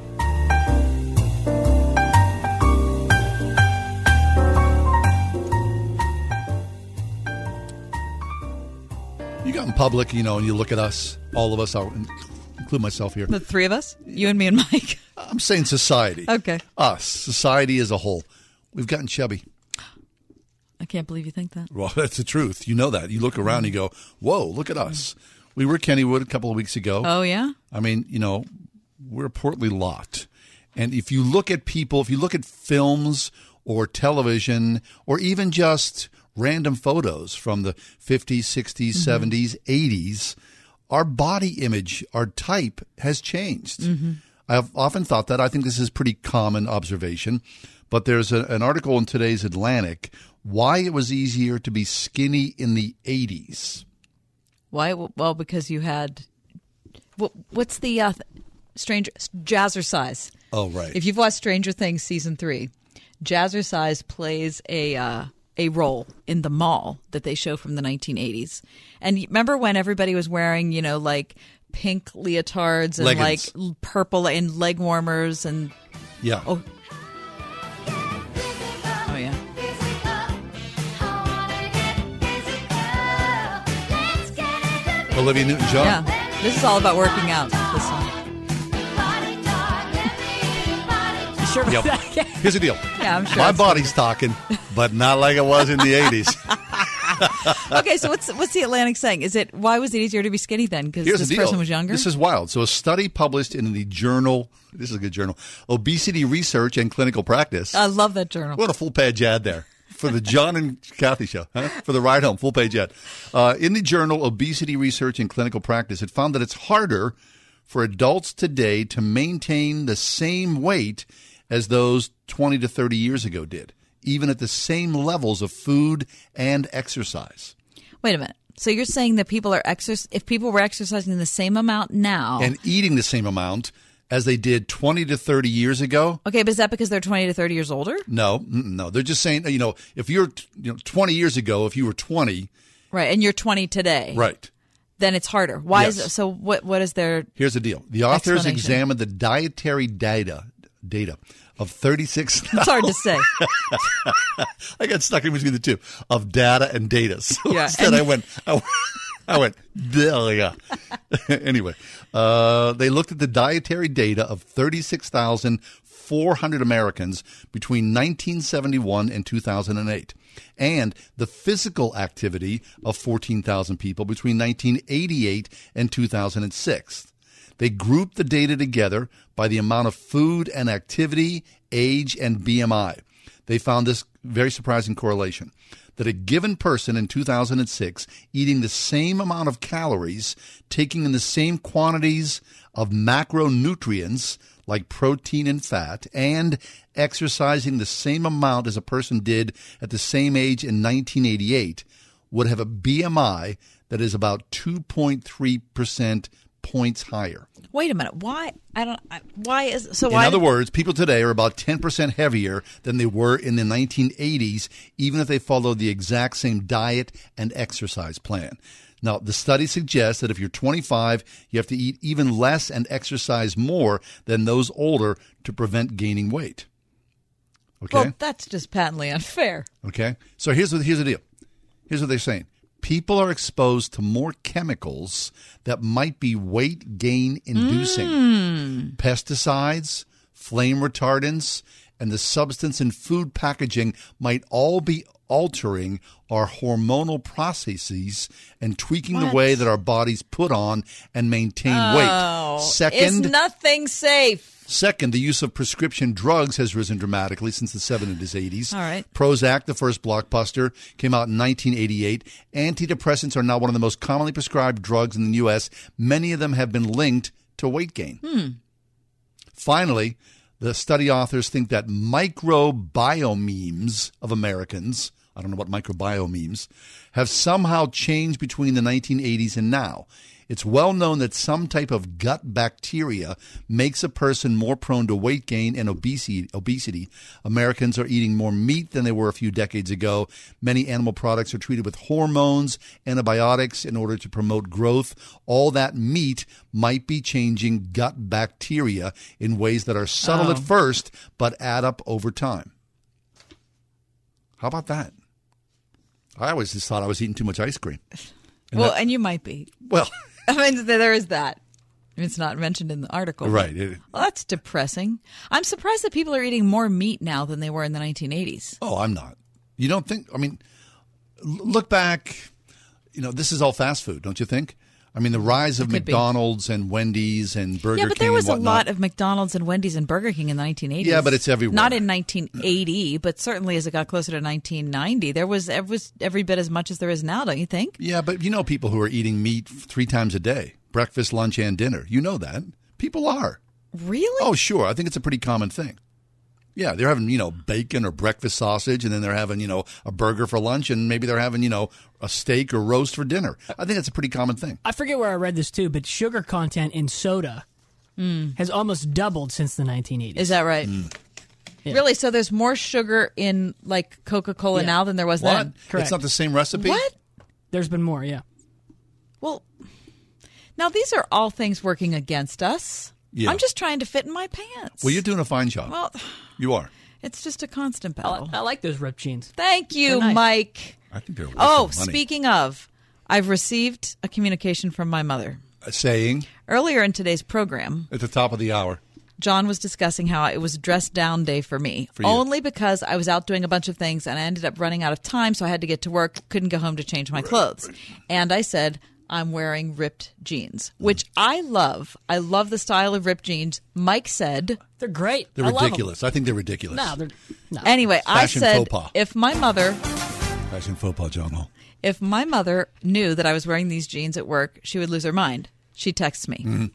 You got in public, you know, and you look at us, all of us, I'll include myself here. The three of us? You and me and Mike? I'm saying society. Okay. Us, society as a whole. We've gotten chubby. I can't believe you think that. Well, that's the truth. You know that. You look around and you go, whoa, look at us. We were at Kennywood a couple of weeks ago. Oh, yeah? I mean, you know, we're a portly lot. And if you look at people, if you look at films or television or even just random photos from the fifties, sixties, mm-hmm. seventies, eighties, our body image, our type has changed. Mm-hmm. I've often thought that. I think this is pretty common observation. But there's a, an article in today's Atlantic, why it was easier to be skinny in the eighties. Why? Well, because you had, what, what's the uh, Stranger, Jazzercise? Oh, right. If you've watched Stranger Things season three, Jazzercise plays a uh, a role in the mall that they show from the nineteen eighties. And remember when everybody was wearing, you know, like pink leotards and Leggings. like purple and leg warmers and yeah. Oh, oh yeah. Olivia Newton-John. Yeah, this is all about working out. This song. You sure about Yep. that? Here's the deal. Yeah, I'm sure. My it's- body's talking, but not like it was in the eighties. Okay, so what's what's the Atlantic saying? Is it why was it easier to be skinny then? Because Here's this the deal. person was younger. This is wild. So a study published in the journal, this is a good journal, Obesity Research and Clinical Practice. I love that journal. What a full page ad there for the John and Kathy show, huh? For the ride home, full page ad. Uh, in the journal Obesity Research and Clinical Practice, it found that it's harder for adults today to maintain the same weight as those twenty to thirty years ago did, even at the same levels of food and exercise. Wait a minute. So you're saying that people are exerc- if people were exercising the same amount now And eating the same amount as they did twenty to thirty years ago. Okay, but is that because they're twenty to thirty years older? No, no. They're just saying, you know, if you're, you know, twenty years ago, if you were twenty. Right, and you're twenty today. Right. Then it's harder. Why Yes. is it? So what? What is their Here's the deal. The authors explanation? examined the dietary data data of thirty-six. It's hard to say. I got stuck in between the two of data and data. So Yeah, instead and- I went, I went I went, yeah. Anyway, uh, they looked at the dietary data of thirty-six thousand four hundred Americans between nineteen seventy-one and two thousand eight, and the physical activity of fourteen thousand people between nineteen eighty-eight and two thousand six. They grouped the data together by the amount of food and activity, age, and B M I. They found this very surprising correlation, that a given person in two thousand six eating the same amount of calories, taking in the same quantities of macronutrients like protein and fat, and exercising the same amount as a person did at the same age in nineteen eighty-eight would have a B M I that is about two point three percent points higher. Wait a minute. Why? I don't. I, why is so? In why other did, words, people today are about ten percent heavier than they were in the nineteen eighties, even if they followed the exact same diet and exercise plan. Now, the study suggests that if you're twenty-five, you have to eat even less and exercise more than those older to prevent gaining weight. Okay? Well, that's just patently unfair. Okay? So here's what, here's the deal. Here's what they're saying. People are exposed to more chemicals that might be weight gain inducing. Mm. Pesticides, flame retardants, and the substance in food packaging might all be altering our hormonal processes and tweaking What? the way that our bodies put on and maintain Oh, weight. Second, is nothing safe. Second, the use of prescription drugs has risen dramatically since the seventies, eighties. All right. Prozac, the first blockbuster, came out in nineteen eighty-eight. Antidepressants are now one of the most commonly prescribed drugs in the U S. Many of them have been linked to weight gain. Hmm. Finally, the study authors think that microbiomes of Americans, I don't know what microbiomes, have somehow changed between the nineteen eighties and now. It's well known that some type of gut bacteria makes a person more prone to weight gain and obesity. obesity. Americans are eating more meat than they were a few decades ago. Many animal products are treated with hormones, antibiotics in order to promote growth. All that meat might be changing gut bacteria in ways that are subtle Oh. at first, but add up over time. How about that? I always just thought I was eating too much ice cream. And well, that- and you might be. well... I mean, there is that. It's not mentioned in the article. Right. It, well, that's depressing. I'm surprised that people are eating more meat now than they were in the nineteen eighties. oh, I'm not. You don't think? I mean, l- look back. You know, this is all fast food, don't you think? I mean, the rise of It could be. McDonald's and Wendy's and Burger King. Yeah, but there was and a whatnot. lot of McDonald's and Wendy's and Burger King in the nineteen eighties. Yeah, but it's everywhere. Not in nineteen eighty, but certainly as it got closer to nineteen ninety, there was, it was every bit as much as there is now, don't you think? Yeah, but you know people who are eating meat three times a day, breakfast, lunch, and dinner. You know that. People are. Really? Oh, sure. I think it's a pretty common thing. Yeah, they're having, you know, bacon or breakfast sausage, and then they're having, you know, a burger for lunch, and maybe they're having, you know, a steak or roast for dinner. I think that's a pretty common thing. I forget where I read this too, but sugar content in soda has almost doubled since the nineteen eighties. Is that right? Yeah. Really? So there's more sugar in like Coca-Cola Yeah. now than there was What? then? Correct. It's not the same recipe? What? There's been more, yeah. Well, now these are all things working against us. Yeah. I'm just trying to fit in my pants. Well, you're doing a fine job. Well, you are. it's just a constant I, battle. li- I like those ripped jeans. Thank you, They're nice. Mike. I think they're a waste Oh, of money. speaking of, I've received a communication from my mother. Uh, Saying Earlier in today's program, at the top of the hour. John was discussing how it was dress down day for me. For you. Only because I was out doing a bunch of things and I ended up running out of time, so I had to get to work, couldn't go home to change my clothes. And I said, I'm wearing ripped jeans, which I love. I love the style of ripped jeans. Mike said, They're great. They're I love 'em. ridiculous. I think they're ridiculous. No, they're no. Anyway, I Fashion said, faux pas. if my mother... Fashion faux pas, John Hall. If my mother knew that I was wearing these jeans at work, she would lose her mind. She texts me. Mm-hmm.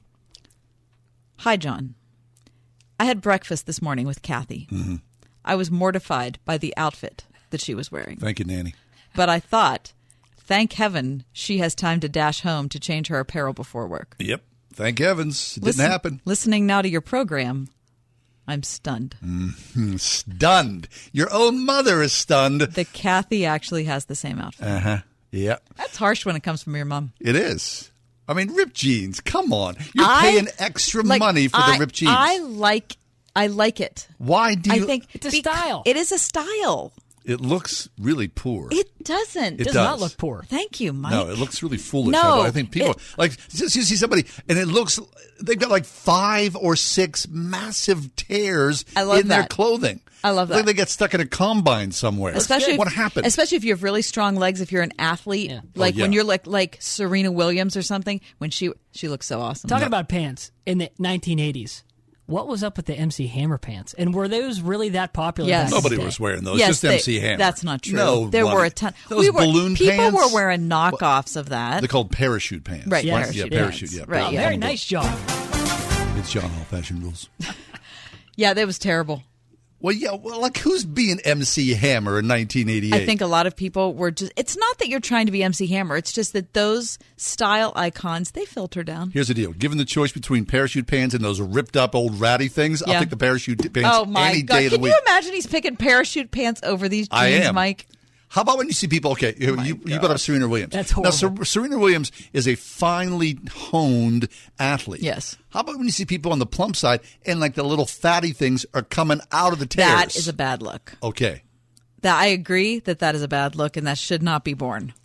Hi, John. I had breakfast this morning with Kathy. Mm-hmm. I was mortified by the outfit that she was wearing. Thank you, Nanny. But I thought, thank heaven she has time to dash home to change her apparel before work. Yep. Thank heavens. It Listen- didn't happen. Listening now to your program, I'm stunned. Mhm. Stunned. Your own mother is stunned. That Kathy actually has the same outfit. Uh-huh. Yeah. That's harsh when it comes from your mom. It is. I mean, ripped jeans. Come on. You're I- paying extra like, money for I- the ripped jeans. I like I like it. Why do you... I think It's a bec- style. It is a style. It looks really poor. It doesn't. It does, does not look poor. Thank you, Mike. No, it looks really foolish. No, I think people it- like just you see somebody, and it looks they've got like five or six massive tears I love in their that. clothing. I love Like that. they get stuck in a combine somewhere. Especially what if, happened? Especially if you have really strong legs. If you're an athlete, like Oh, yeah. when you're like like Serena Williams or something, when she she looks so awesome. Talking about pants in the nineteen eighties. What was up with the M C Hammer pants? And were those really that popular? Yes. back in the Nobody day? was wearing those. Yes, just they- M C Hammer. That's not true. No, there one- were a ton. Those we were, balloon people pants. were wearing knockoffs of that. They're called parachute pants. Right, Yeah, parachute parachute. pants. Yeah, Right, Oh, yeah. very nice job. It's John Hall Fashion Rules. Yeah, that was terrible. Well, yeah. Well, like who's being M C Hammer in nineteen eighty-eight? I think a lot of people were just. It's not that you're trying to be M C Hammer. It's just that those style icons they filter down. Here's the deal: given the choice between parachute pants and those ripped up old ratty things, Yeah. I'll take the parachute pants Oh my any God! day of the Can week. you imagine he's picking parachute pants over these jeans, I am. Mike? How about when you see people? Okay, you, you, you brought up Serena Williams. That's Now, Ser- Serena Williams is a finely honed athlete. Yes. How about when you see people on the plump side and like the little fatty things are coming out of the tears? That is a bad look. Okay. That I agree that that is a bad look, and that should not be born.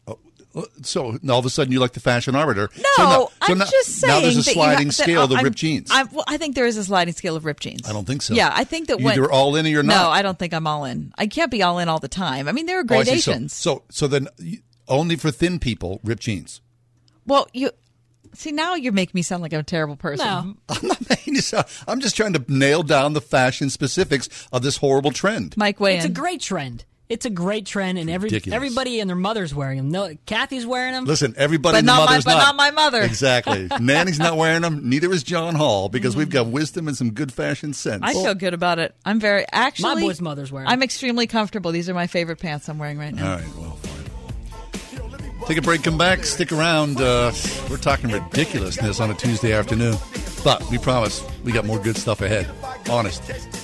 So all of a sudden you like the fashion arbiter. No, so now, so I'm now, just saying. Now there's a that you sliding ha- that scale of the I'm- ripped jeans. I, well, I think there is a sliding scale of ripped jeans. I don't think so. Yeah, I think that You're when either all in or you're no, not. I don't think I'm all in. I can't be all in all the time. I mean, there are Oh, I see. gradations. So, so, so then you- only for thin people, ripped jeans. Well, you see now you're making me sound like I'm a terrible person. No. I'm not making you sound. I'm just trying to nail down the fashion specifics of this horrible trend. Mike, weigh It's a in. great trend. It's a great trend, and every Ridiculous. everybody and their mother's wearing them. No, Kathy's wearing them. Listen, everybody But and the not my- mother's but not my mother. Exactly. Nanny's not wearing them. Neither is John Hall because we've got wisdom and some good fashion sense. I feel good about it. I'm very actually. My boy's mother's wearing 'em. I'm extremely comfortable. These are my favorite pants I'm wearing right now. All right, well, fine. Take a break, come back, stick around. Uh, we're talking ridiculousness on a Tuesday afternoon, but we promise we got more good stuff ahead. Honest.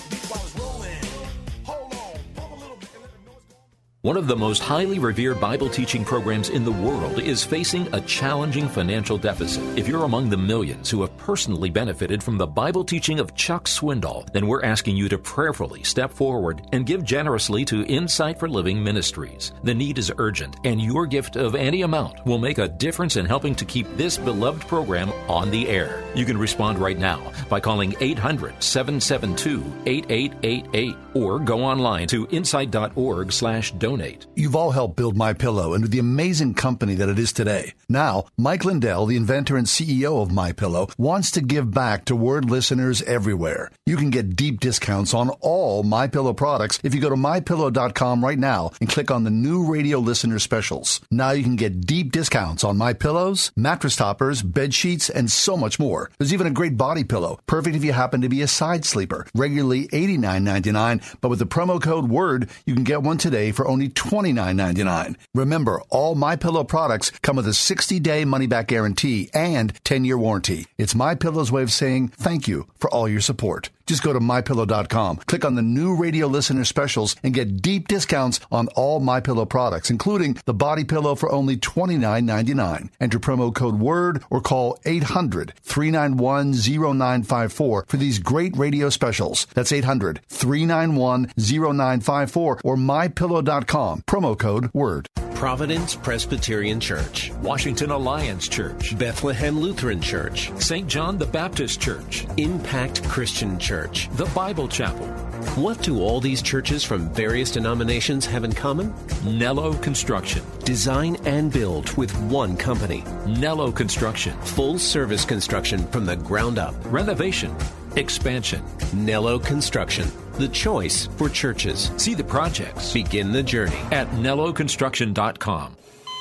One of the most highly revered Bible teaching programs in the world is facing a challenging financial deficit. If you're among the millions who have personally benefited from the Bible teaching of Chuck Swindoll, then we're asking you to prayerfully step forward and give generously to Insight for Living Ministries. The need is urgent, and your gift of any amount will make a difference in helping to keep this beloved program on the air. You can respond right now by calling eight hundred, seven seven two, eight eight eight eight or go online to insight.org slash donate. You've all helped build MyPillow into the amazing company that it is today. Now, Mike Lindell, the inventor and C E O of MyPillow, wants to give back to Word listeners everywhere. You can get deep discounts on all MyPillow products if you go to my pillow dot com right now and click on the new radio listener specials. Now you can get deep discounts on My Pillows, mattress toppers, bed sheets, and so much more. There's even a great body pillow, perfect if you happen to be a side sleeper. Regularly eighty-nine ninety-nine, but with the promo code WORD, you can get one today for only twenty-nine ninety-nine. Remember, all MyPillow products come with a sixty-day money-back guarantee and ten-year warranty. It's MyPillow's way of saying thank you for all your support. Just go to my pillow dot com, click on the new radio listener specials, and get deep discounts on all MyPillow products, including the body pillow for only twenty-nine ninety-nine. Enter promo code WORD or call eight hundred, three nine one, zero nine five four for these great radio specials. That's eight hundred, three nine one, zero nine five four or my pillow dot com. Promo code WORD. Providence Presbyterian Church, Washington Alliance Church, Bethlehem Lutheran Church, Saint John the Baptist Church, Impact Christian Church. the Bible Chapel, What do all these churches from various denominations have in common? Nello Construction, Design and build with one company. Nello Construction, Full service construction from the ground up. renovation, expansion. Nello Construction, the choice for churches. See the projects Begin the journey. at nello construction dot com.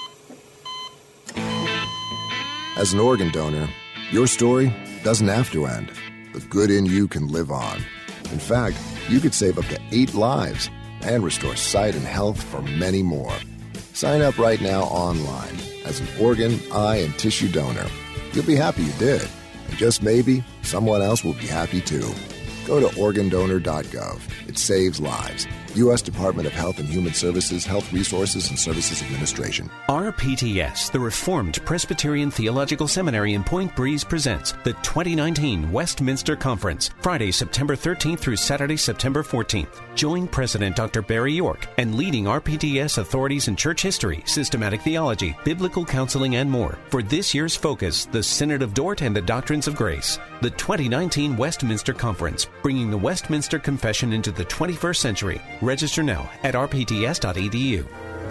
As an organ donor, your story doesn't have to end. The good in you can live on. In fact, you could save up to eight lives and restore sight and health for many more. Sign up right now online as an organ, eye, and tissue donor. You'll be happy you did. And just maybe, someone else will be happy too. Go to organ donor dot gov. It saves lives. U S Department of Health and Human Services, Health Resources and Services Administration. R P T S, the Reformed Presbyterian Theological Seminary in Point Breeze, presents the twenty nineteen Westminster Conference, Friday, September thirteenth through Saturday, September fourteenth. Join President Doctor Barry York and leading R P T S authorities in church history, systematic theology, biblical counseling, and more for this year's focus, the Synod of Dort and the Doctrines of Grace. The twenty nineteen Westminster Conference, bringing the Westminster Confession into the twenty-first century. Register now at r p t s dot e d u.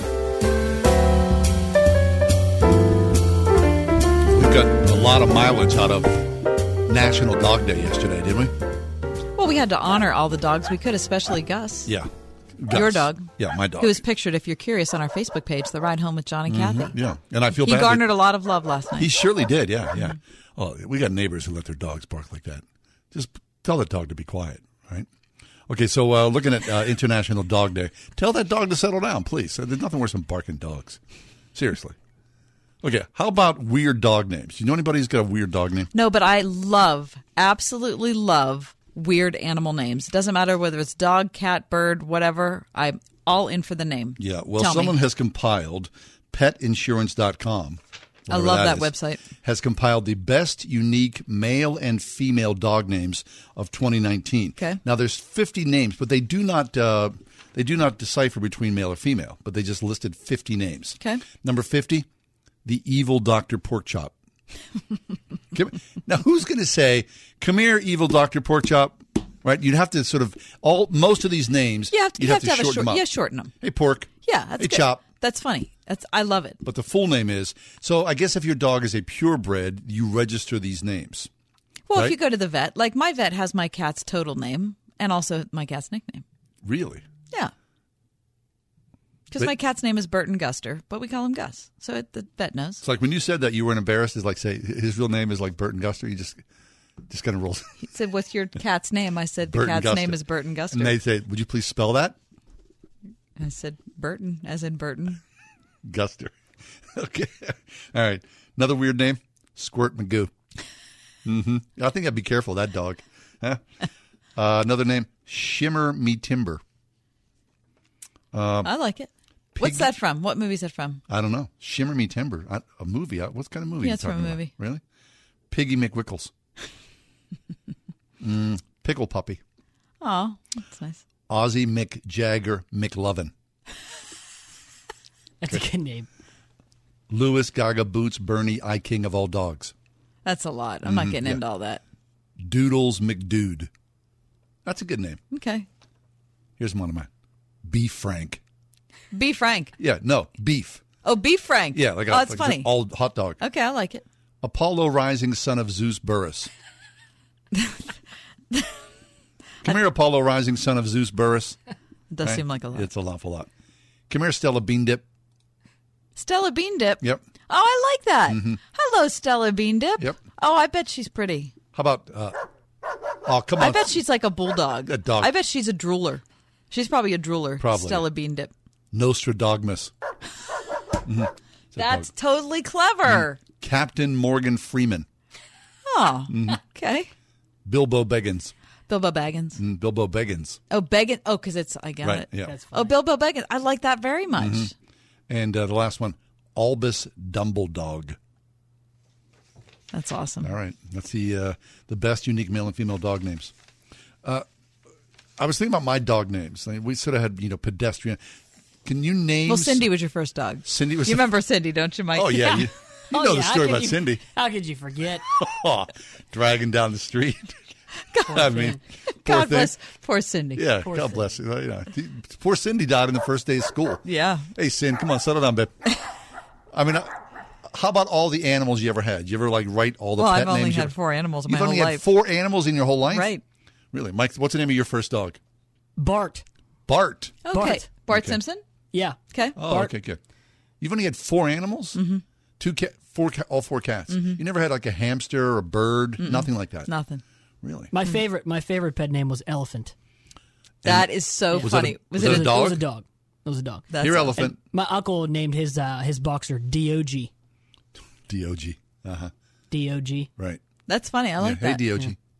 We got a lot of mileage out of National Dog Day yesterday, didn't we? Well, we had to honor all the dogs we could, especially Gus. Yeah. Gus. Your dog. Yeah, my dog. Who was pictured, if you're curious, on our Facebook page, The Ride Home with John and Mhm, Kathy. yeah. And I feel he bad garnered that- a lot of love last night. He surely did, yeah, yeah. Oh, we got neighbors who let their dogs bark like that. Just tell that dog to be quiet, right? Okay, so uh, looking at uh, International Dog Day, tell that dog to settle down, please. There's nothing worse than barking dogs. Seriously. Okay, how about weird dog names? You know anybody who's got a weird dog name? No, but I love, absolutely love weird animal names. It doesn't matter whether it's dog, cat, bird, whatever. I'm all in for the name. Yeah, well, Tell someone me. has compiled, pet insurance dot com. I whatever love that is, website. Has compiled the best unique male and female dog names of twenty nineteen. Okay. Now there's fifty names, but they do not uh, they do not decipher between male or female, but they just listed fifty names. Okay. Number fifty, the evil Doctor Porkchop. Come- now who's going to say, "Come here, evil Doctor Porkchop"? Right? You'd have to sort of all most of these names. You have to, you'd you have to have a shorten short, them up. yeah, shorten them. Hey, pork. Yeah, that's Hey, good. chop. That's funny. That's I love it. But the full name is, so I guess if your dog is a purebred, you register these names. Well, right? if you go to the vet, like my vet has my cat's total name and also my cat's nickname. Really? Yeah. Because But- my cat's name is Burton Guster, but we call him Gus. So it, the vet knows. It's like when you said that, you weren't embarrassed. It's like, say, his real name is like Burton Guster. You just just kind of roll. He said, "What's your cat's name?" I said, "The Burton cat's Guster. name is Burton Guster." And they say, would you please spell that? I said, "Burton," as in Burton. Guster. Okay. All right. Another weird name, Squirt Magoo. Mm-hmm. I think I'd be careful of that dog. Huh? Uh, another name, Shimmer Me Timber. Um, I like it. What's that from? What movie is that from? I don't know. Shimmer Me Timber. I, a movie. Uh, What kind of movie Yeah, are you it's from a talking about? movie. Really? Piggy McWickles. mm, Pickle Puppy. Oh, that's nice. Ozzy McJagger McLovin. That's a good name. Louis Gaga Boots Bernie I King of All Dogs. That's a lot. I'm not Mhm, getting yeah. into all that. Doodles McDude. That's a good name. Okay. Here's one of mine. Beef Frank. Be Frank. Yeah, no, beef. Oh, Beef Frank. Yeah, like oh, a, that's like funny. all hot dog. Okay, I like it. Apollo Rising, son of Zeus Burrus. Come here, Apollo Rising, son of Zeus Burrus. It does seem like a lot. It's an awful lot. Come here, Stella Bean Dip. Stella Bean Dip. Yep. Oh, I like that. Mhm. Hello, Stella Bean Dip. Yep. Oh, I bet she's pretty. How about, uh, oh, come on. I bet she's like a bulldog. A dog. I bet she's a drooler. She's probably a drooler. Probably. Stella Bean Dip. Nostradogmus. Mhm. It's a That's dog. totally clever. Captain Morgan Freeman. Oh, Mhm. okay. Bilbo Beggins. Bilbo Baggins. Mm, Bilbo Beggins. Oh, Beggins. Oh, because it's, I got Right, it. yeah. That's Oh, Bilbo Baggins. I like that very much. Mhm. And uh, the last one, Albus Dumbledog. That's awesome. All right. That's the uh, the best unique male and female dog names. Uh, I was thinking about my dog names. Like, we sort of had, you know, pedestrian. Can you name? Well, Cindy was your first dog. Cindy was You the- remember Cindy, don't you, Mike? Oh, yeah. You, you Oh, know yeah, the how story could about you- Cindy. How could you forget? Oh, dragging down the street. I mean, poor God thing. bless poor Cindy. Yeah, Poor God Cindy. bless you. You know, poor Cindy died in the first day of school. Yeah. Hey, Cindy, come on, settle down, babe. I mean, uh, how about all the animals you ever had? You ever like write all the Well, pet I've only names? you had ever- four animals in You've my only whole had life. four animals in your whole life? Right. Really, Mike? What's the name of your first dog? Bart. Bart. Okay. Bart, Bart. Okay. Simpson? Yeah. Okay. Oh, okay, good. You've only had four animals? Mm-hmm. Two cat, four, ca- all four cats. Mhm. You never had like a hamster or a bird, Mm-mm. nothing like that. Nothing. Really? My favorite, my favorite pet name was Elephant. That is so Was it a- funny. was it a dog? It was a dog. It was a dog. That's Your awesome. elephant. And my uncle named his uh, his boxer D O G. D O G. Uh huh. D O G. Right. That's funny. I like yeah. that. Hey, D O G.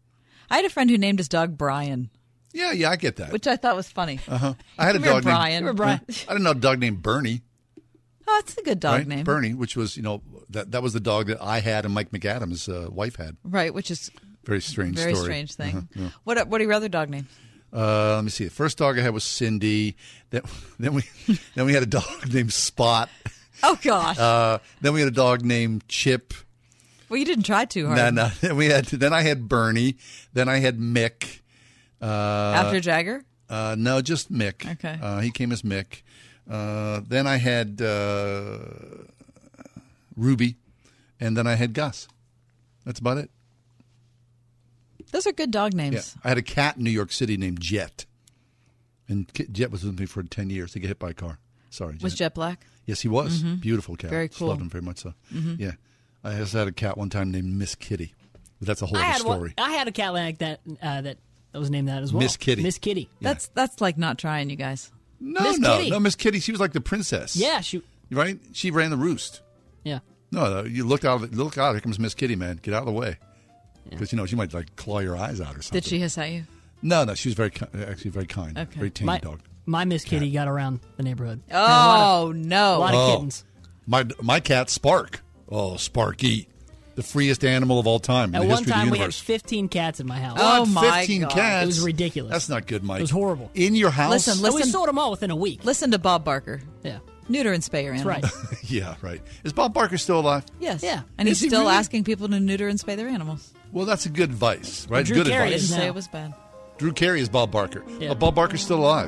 I had a friend who named his dog Brian. Yeah, yeah, I get that. Which I thought was funny. Uh-huh. I had a Come here, dog Brian. named Come here, Brian. I didn't know a dog named Bernie. Oh, it's a good dog right? name. Bernie, which was, you know, that that was the dog that I had and Mike McAdams' uh, wife had. Right, which is very strange very story. strange thing. Uh-huh, yeah. What what are your other dog names? Uh, let me see. The first dog I had was Cindy. Then, then we then we had a dog named Spot. Oh gosh. Uh, then we had a dog named Chip. Well, you didn't try too hard. No, no. Then we had. Then I had Bernie. Then I had Mick. Uh, After Jagger? Uh, no, just Mick. Okay. Uh, he came as Mick. Uh, then I had uh, Ruby, and then I had Gus. That's about it. Those are good dog names. Yeah. I had a cat in New York City named Jet, and Jet was with me for ten years. He got hit by a car. Sorry, Jet. Was Jet black? Yes, he was. Mhm. Beautiful cat. Very Just cool. loved him very much so. Mhm. Yeah. I also had a cat one time named Miss Kitty. But that's a whole I other had story. One, I had a cat like that uh, that was named that as well. Miss Kitty. Miss Kitty. That's that's like not trying, you guys. No, Miss no, Kitty. no, Miss Kitty. She was like the princess. Yeah, she. Right? She ran the roost. Yeah. No, no, you look out. Of it, look out! Here comes Miss Kitty, man. Get out of the way, because you know she might like claw your eyes out or something. Did she hiss at you? No, no, she was very ki- actually very kind, Okay. very tame My, dog. my Miss Kitty got around the neighborhood. Oh, Had a lot of- no. A lot of Oh, kittens. My my cat Spark. Oh, Sparky, the freest animal of all time in At the one history time, of we the had universe. fifteen cats in my house. Oh, What? my fifteen God. cats. It was ridiculous. That's not good, Mike. It was horrible. In your house? Listen, And listen. we sold them all within a week. Listen to Bob Barker. Yeah. Neuter and spay your That's animals. right. Yeah, right. Is Bob Barker still alive? Yes. Yeah. And Is he's he still really? asking people to neuter and spay their animals. Well, that's a good advice, right? Drew Good Carey Didn't advice. is say now. it was bad. Drew Carey is Bob Barker. Yeah. Oh, Bob Barker's still alive.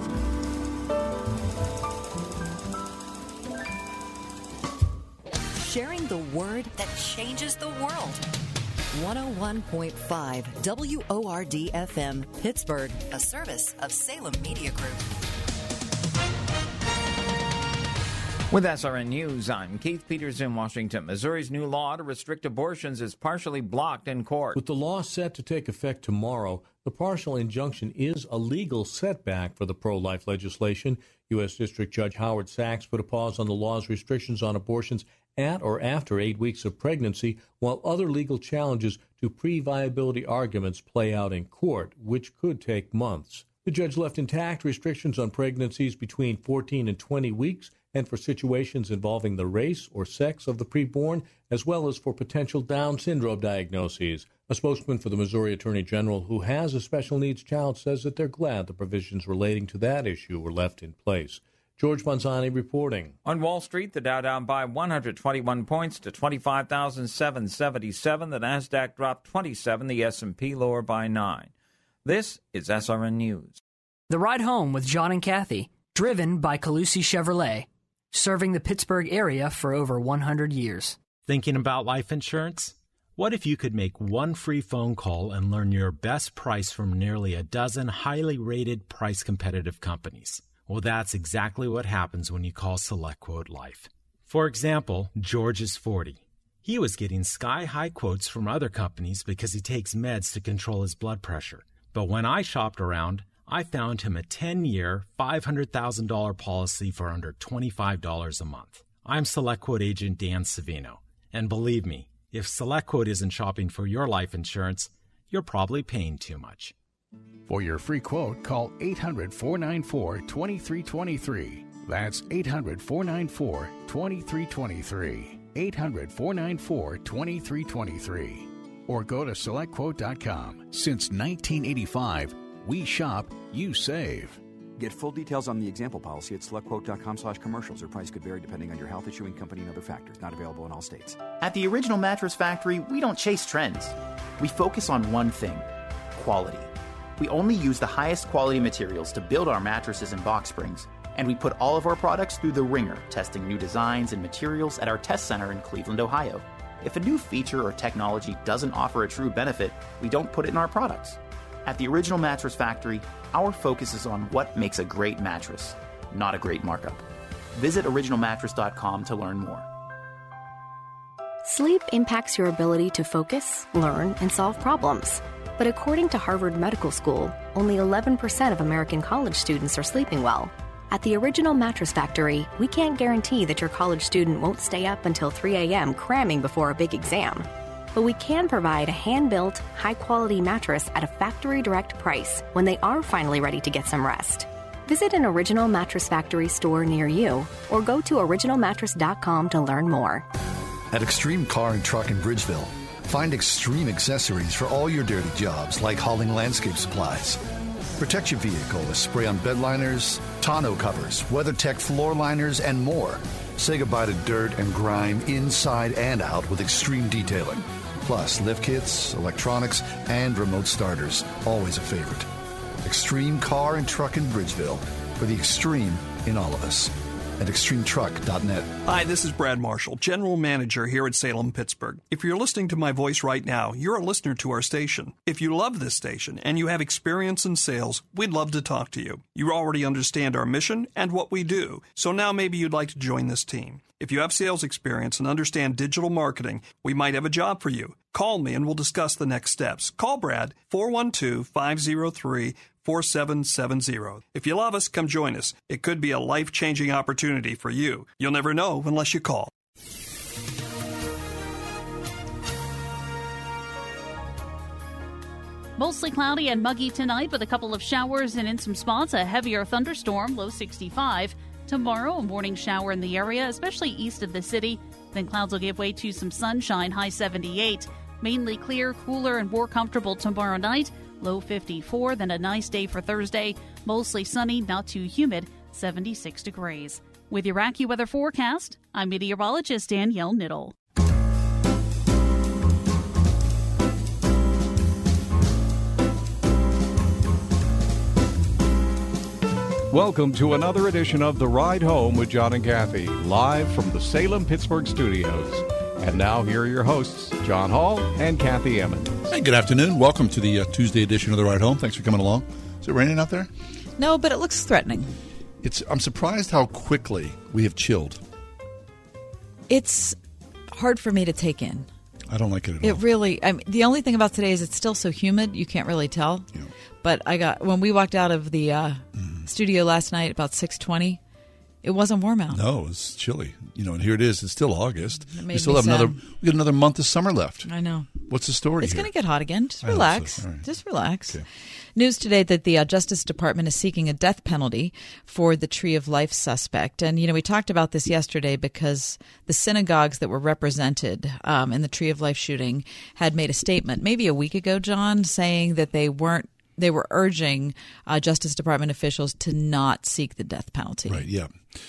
Sharing the word that changes the world. one oh one point five W O R D F M, Pittsburgh, a service of Salem Media Group. With S R N News, I'm Keith Peters in Washington. Missouri's new law to restrict abortions is partially blocked in court. With the law set to take effect tomorrow, the partial injunction is a legal setback for the pro-life legislation. U S. District Judge Howard Sachs put a pause on the law's restrictions on abortions at or after eight weeks of pregnancy, while other legal challenges to pre-viability arguments play out in court, which could take months. The judge left intact restrictions on pregnancies between fourteen and twenty weeks and for situations involving the race or sex of the preborn, as well as for potential Down syndrome diagnoses. A spokesman for the Missouri Attorney General, who has a special needs child, says that they're glad the provisions relating to that issue were left in place. George Manzani reporting. On Wall Street, the Dow down by one hundred twenty-one points to twenty-five thousand seven hundred seventy-seven. The Nasdaq dropped twenty-seven. The S and P lower by nine. This is S R N News. The Ride Home with John and Kathy, driven by Calusi Chevrolet, serving the Pittsburgh area for over one hundred years. Thinking about life insurance? What if you could make one free phone call and learn your best price from nearly a dozen highly rated, price-competitive companies? Well, that's exactly what happens when you call SelectQuote Life. For example, George is forty. He was getting sky-high quotes from other companies because he takes meds to control his blood pressure. But when I shopped around, I found him a ten-year, five hundred thousand dollars policy for under twenty-five dollars a month. I'm SelectQuote agent Dan Savino. And believe me, if SelectQuote isn't shopping for your life insurance, you're probably paying too much. For your free quote, call eight hundred, four nine four, two three two three. That's eight hundred, four nine four, two three two three. eight hundred, four nine four, two three two three. Or go to select quote dot com. Since nineteen eighty-five, we shop, you save. Get full details on the example policy at selectquote.com slash commercials. Or price could vary depending on your health, issuing company, and other factors. Not available in all states. At the Original Mattress Factory, we don't chase trends. We focus on one thing, quality. We only use the highest quality materials to build our mattresses and box springs, and we put all of our products through the ringer, testing new designs and materials at our test center in Cleveland, Ohio. If a new feature or technology doesn't offer a true benefit, we don't put it in our products. At the Original Mattress Factory, our focus is on what makes a great mattress, not a great markup. Visit original mattress dot com to learn more. Sleep impacts your ability to focus, learn, and solve problems. But according to Harvard Medical School, only eleven percent of American college students are sleeping well. At the Original Mattress Factory, we can't guarantee that your college student won't stay up until three a.m. cramming before a big exam. but we can provide a hand-built, high-quality mattress at a factory direct price when they are finally ready to get some rest. Visit an Original Mattress Factory store near you or go to original mattress dot com to learn more. At Extreme Car and Truck in Bridgeville, find extreme accessories for all your dirty jobs like hauling landscape supplies. Protect your vehicle with spray-on bed liners, tonneau covers, WeatherTech floor liners, and more. Say goodbye to dirt and grime inside and out with extreme detailing. Plus, lift kits, electronics, and remote starters. Always a favorite. Extreme Car and Truck in Bridgeville. For the extreme in all of us. At extreme truck dot net. Hi, this is Brad Marshall, General Manager here at Salem Pittsburgh. If you're listening to my voice right now, you're a listener to our station. If you love this station and you have experience in sales, we'd love to talk to you. You already understand our mission and what we do, so now maybe you'd like to join this team. If you have sales experience and understand digital marketing, we might have a job for you. Call me and we'll discuss the next steps. Call Brad, four one two, five zero three, four seven seven zero. If you love us, come join us. It could be a life-changing opportunity for you. You'll never know unless you call. Mostly cloudy and muggy tonight with a couple of showers and in some spots a heavier thunderstorm, low sixty-five. Tomorrow, a morning shower in the area, especially east of the city. Then clouds will give way to some sunshine, high seventy-eight. Mainly clear, cooler, and more comfortable tomorrow night. Low fifty-four, then a nice day for Thursday. Mostly sunny, not too humid, seventy-six degrees. With your AccuWeather forecast, I'm meteorologist Danielle Niddle. Welcome to another edition of The Ride Home with John and Kathy, live from the Salem Pittsburgh studios. And now here are your hosts, John Hall and Kathy Emmons. Hey, good afternoon. Welcome to the uh, Tuesday edition of The Ride Home. Thanks for coming along. Is it raining out there? No, but it looks threatening. It's. I'm surprised how quickly we have chilled. It's hard for me to take in. I don't like it at It all. really, I mean, the only thing about today is it's still so humid, you can't really tell. Yeah. But I got, when we walked out of the uh, mm. studio last night about six twenty, it wasn't warm out. No, it was chilly. You know, and here it is. It's still August. It We still have sad. another. We got another month of summer left. I know. What's the story? It's here? going to get hot again. Just I hope relax. so. All right. Just relax. Okay. News today that the uh, Justice Department is seeking a death penalty for the Tree of Life suspect. And, you know, we talked about this yesterday because the synagogues that were represented um, in the Tree of Life shooting had made a statement maybe a week ago, John, saying that they weren't They were urging uh, Justice Department officials to not seek the death penalty. Right, yeah.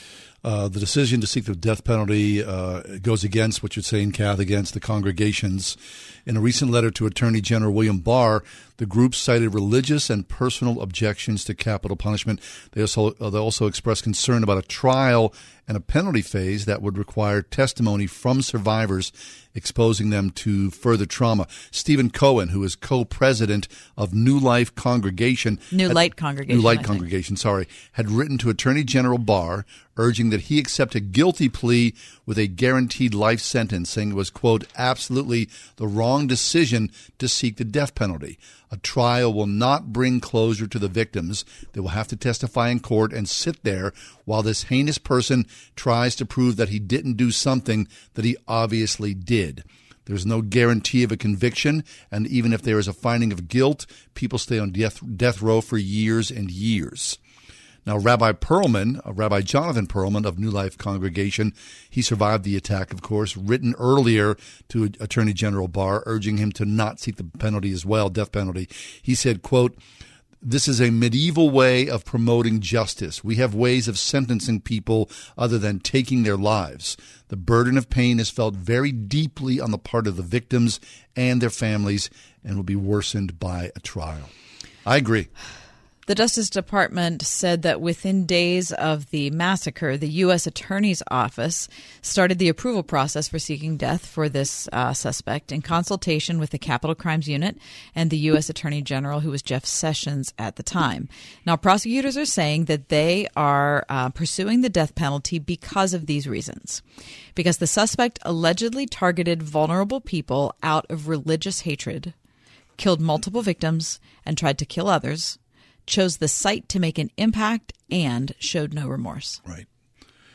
Uh, the decision to seek the death penalty uh, goes against what you're saying, Kath, against the congregations. In a recent letter to Attorney General William Barr, the group cited religious and personal objections to capital punishment. They also, uh, they also expressed concern about a trial and a penalty phase that would require testimony from survivors exposing them to further trauma. Stephen Cohen, who is co-president of New Life Congregation. New had, Light Congregation. New Light I Congregation, sorry, had written to Attorney General Barr urging that he accept a guilty plea with a guaranteed life sentence, saying it was, quote, absolutely the wrong decision to seek the death penalty. A trial will not bring closure to the victims. They will have to testify in court and sit there while this heinous person tries to prove that he didn't do something that he obviously did. There's no guarantee of a conviction, and even if there is a finding of guilt, people stay on death, death row for years and years. Now, Rabbi Perlman, uh, Rabbi Jonathan Perlman of New Life Congregation, he survived the attack, of course, written earlier to Attorney General Barr, urging him to not seek the penalty as well, death penalty. He said, quote, this is a medieval way of promoting justice. We have ways of sentencing people other than taking their lives. The burden of pain is felt very deeply on the part of the victims and their families and will be worsened by a trial. I agree. The Justice Department said that within days of the massacre, the U S Attorney's Office started the approval process for seeking death for this uh, suspect in consultation with the Capital Crimes Unit and the U S Attorney General, who was Jeff Sessions at the time. Now, prosecutors are saying that they are uh, pursuing the death penalty because of these reasons. Because the suspect allegedly targeted vulnerable people out of religious hatred, killed multiple victims, and tried to kill others, chose the site to make an impact, and showed no remorse. Right.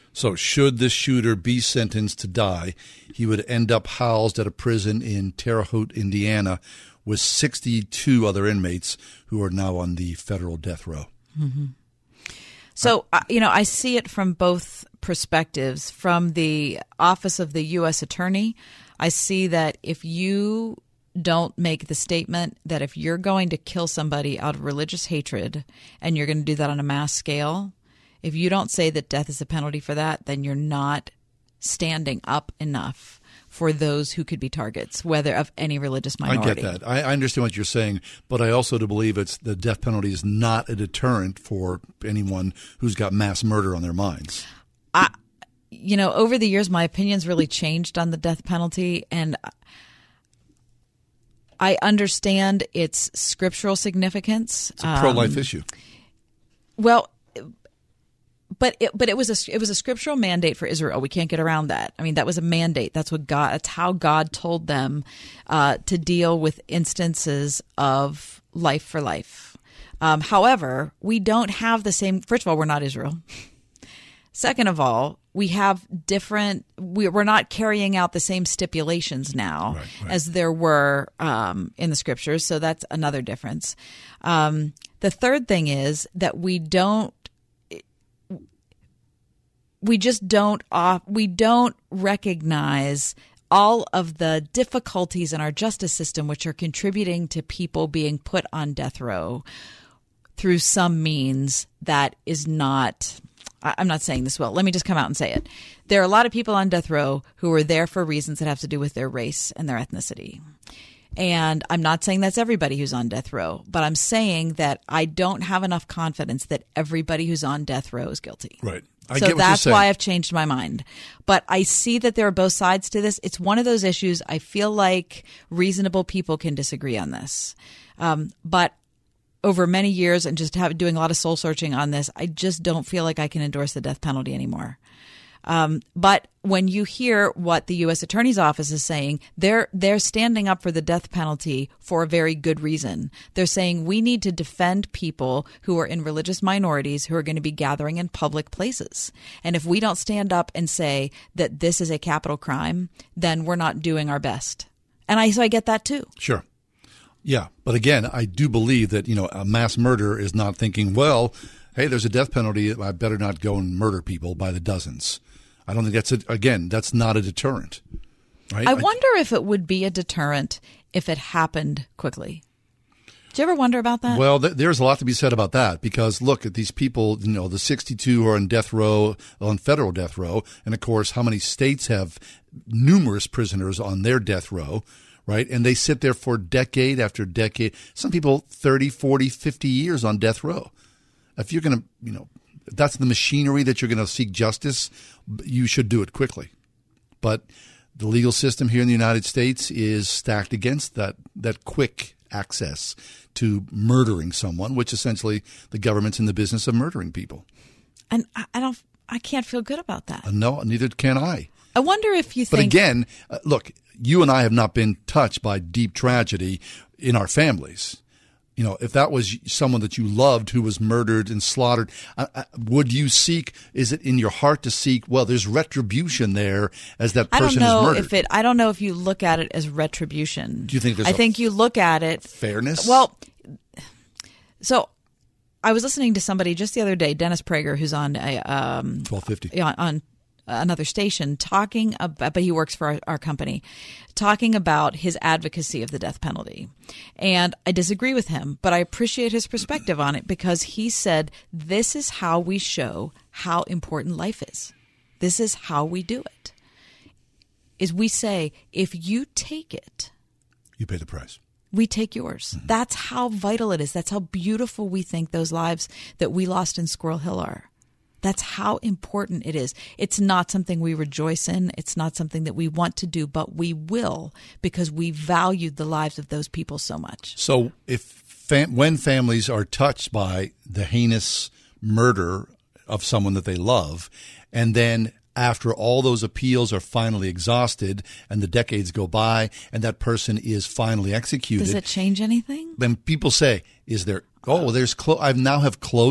So should this shooter be sentenced to die, he would end up housed at a prison in Terre Haute, Indiana, with sixty-two other inmates who are now on the federal death row. Mm-hmm. So, uh, you know, I see it from both perspectives. From the office of the U S Attorney, I see that if you don't make the statement that if you're going to kill somebody out of religious hatred and you're going to do that on a mass scale, if you don't say that death is a penalty for that, then you're not standing up enough for those who could be targets, whether of any religious minority. I get that. I, I understand what you're saying, but I also do believe it's the death penalty is not a deterrent for anyone who's got mass murder on their minds. I, you know, over the years, my opinion's really changed on the death penalty, and I understand its scriptural significance. It's a pro-life um, issue. Well, but it, but it was a it was a scriptural mandate for Israel. We can't get around that. I mean, that was a mandate. That's what God. That's how God told them uh, to deal with instances of life for life. Um, however, we don't have the same. First of all, we're not Israel. Second of all, we have different. We, we're not carrying out the same stipulations now right, right. as there were um, in the scriptures. So that's another difference. Um, the third thing is that we don't. We just don't off, we don't recognize all of the difficulties in our justice system which are contributing to people being put on death row through some means that is not I'm not saying this well. Let me just come out and say it. There are a lot of people on death row who are there for reasons that have to do with their race and their ethnicity. And I'm not saying that's everybody who's on death row, but I'm saying that I don't have enough confidence that everybody who's on death row is guilty. Right. I so get what that's you're saying. why I've changed my mind. But I see that there are both sides to this. It's one of those issues. I feel like reasonable people can disagree on this. Um, but over many years and just have, doing a lot of soul searching on this, I just don't feel like I can endorse the death penalty anymore. Um, but when you hear what the U S Attorney's Office is saying, they're they're standing up for the death penalty for a very good reason. They're saying we need to defend people who are in religious minorities who are going to be gathering in public places. And if we don't stand up and say that this is a capital crime, then we're not doing our best. And I so I get that too. Sure. Yeah. But again, I do believe that, you know, a mass murderer is not thinking, well, hey, there's a death penalty. I better not go and murder people by the dozens. I don't think that's, a, again, that's not a deterrent. Right? I wonder I, if it would be a deterrent if it happened quickly. Do you ever wonder about that? Well, th- there's a lot to be said about that because look at these people, you know, the sixty-two who are on death row, on federal death row. And of course, how many states have numerous prisoners on their death row, right? And they sit there for decade after decade. Some people thirty, forty, fifty years on death row. If you're going to, you know, if that's the machinery that you're going to seek justice, you should do it quickly. But the legal system here in the United States is stacked against that that quick access to murdering someone, which essentially the government's in the business of murdering people. And I, I don't, I can't feel good about that. Uh, no, neither can I. I wonder if you think. But again, uh, look, you and I have not been touched by deep tragedy in our families. You know, if that was someone that you loved who was murdered and slaughtered, uh, uh, would you seek, is it in your heart to seek, well, there's retribution there as that person is murdered? I don't know if it, I don't know if you look at it as retribution. Do you think there's I a think you look at it. Fairness? Well, so I was listening to somebody just the other day, Dennis Prager, who's on a, um, twelve fifty on, on another station talking about, but he works for our, our company, talking about his advocacy of the death penalty. And I disagree with him, but I appreciate his perspective on it because he said, this is how we show how important life is. This is how we do it. Is we say, if you take it, you pay the price. We take yours. Mm-hmm. That's how vital it is. That's how beautiful we think those lives that we lost in Squirrel Hill are. That's how important it is. It's not something we rejoice in. It's not something that we want to do, but we will because we valued the lives of those people so much. So if fam- when families are touched by the heinous murder of someone that they love, and then after all those appeals are finally exhausted and the decades go by and that person is finally executed. Does it change anything? Then people say, is there, oh, there's, clo- I now have closure?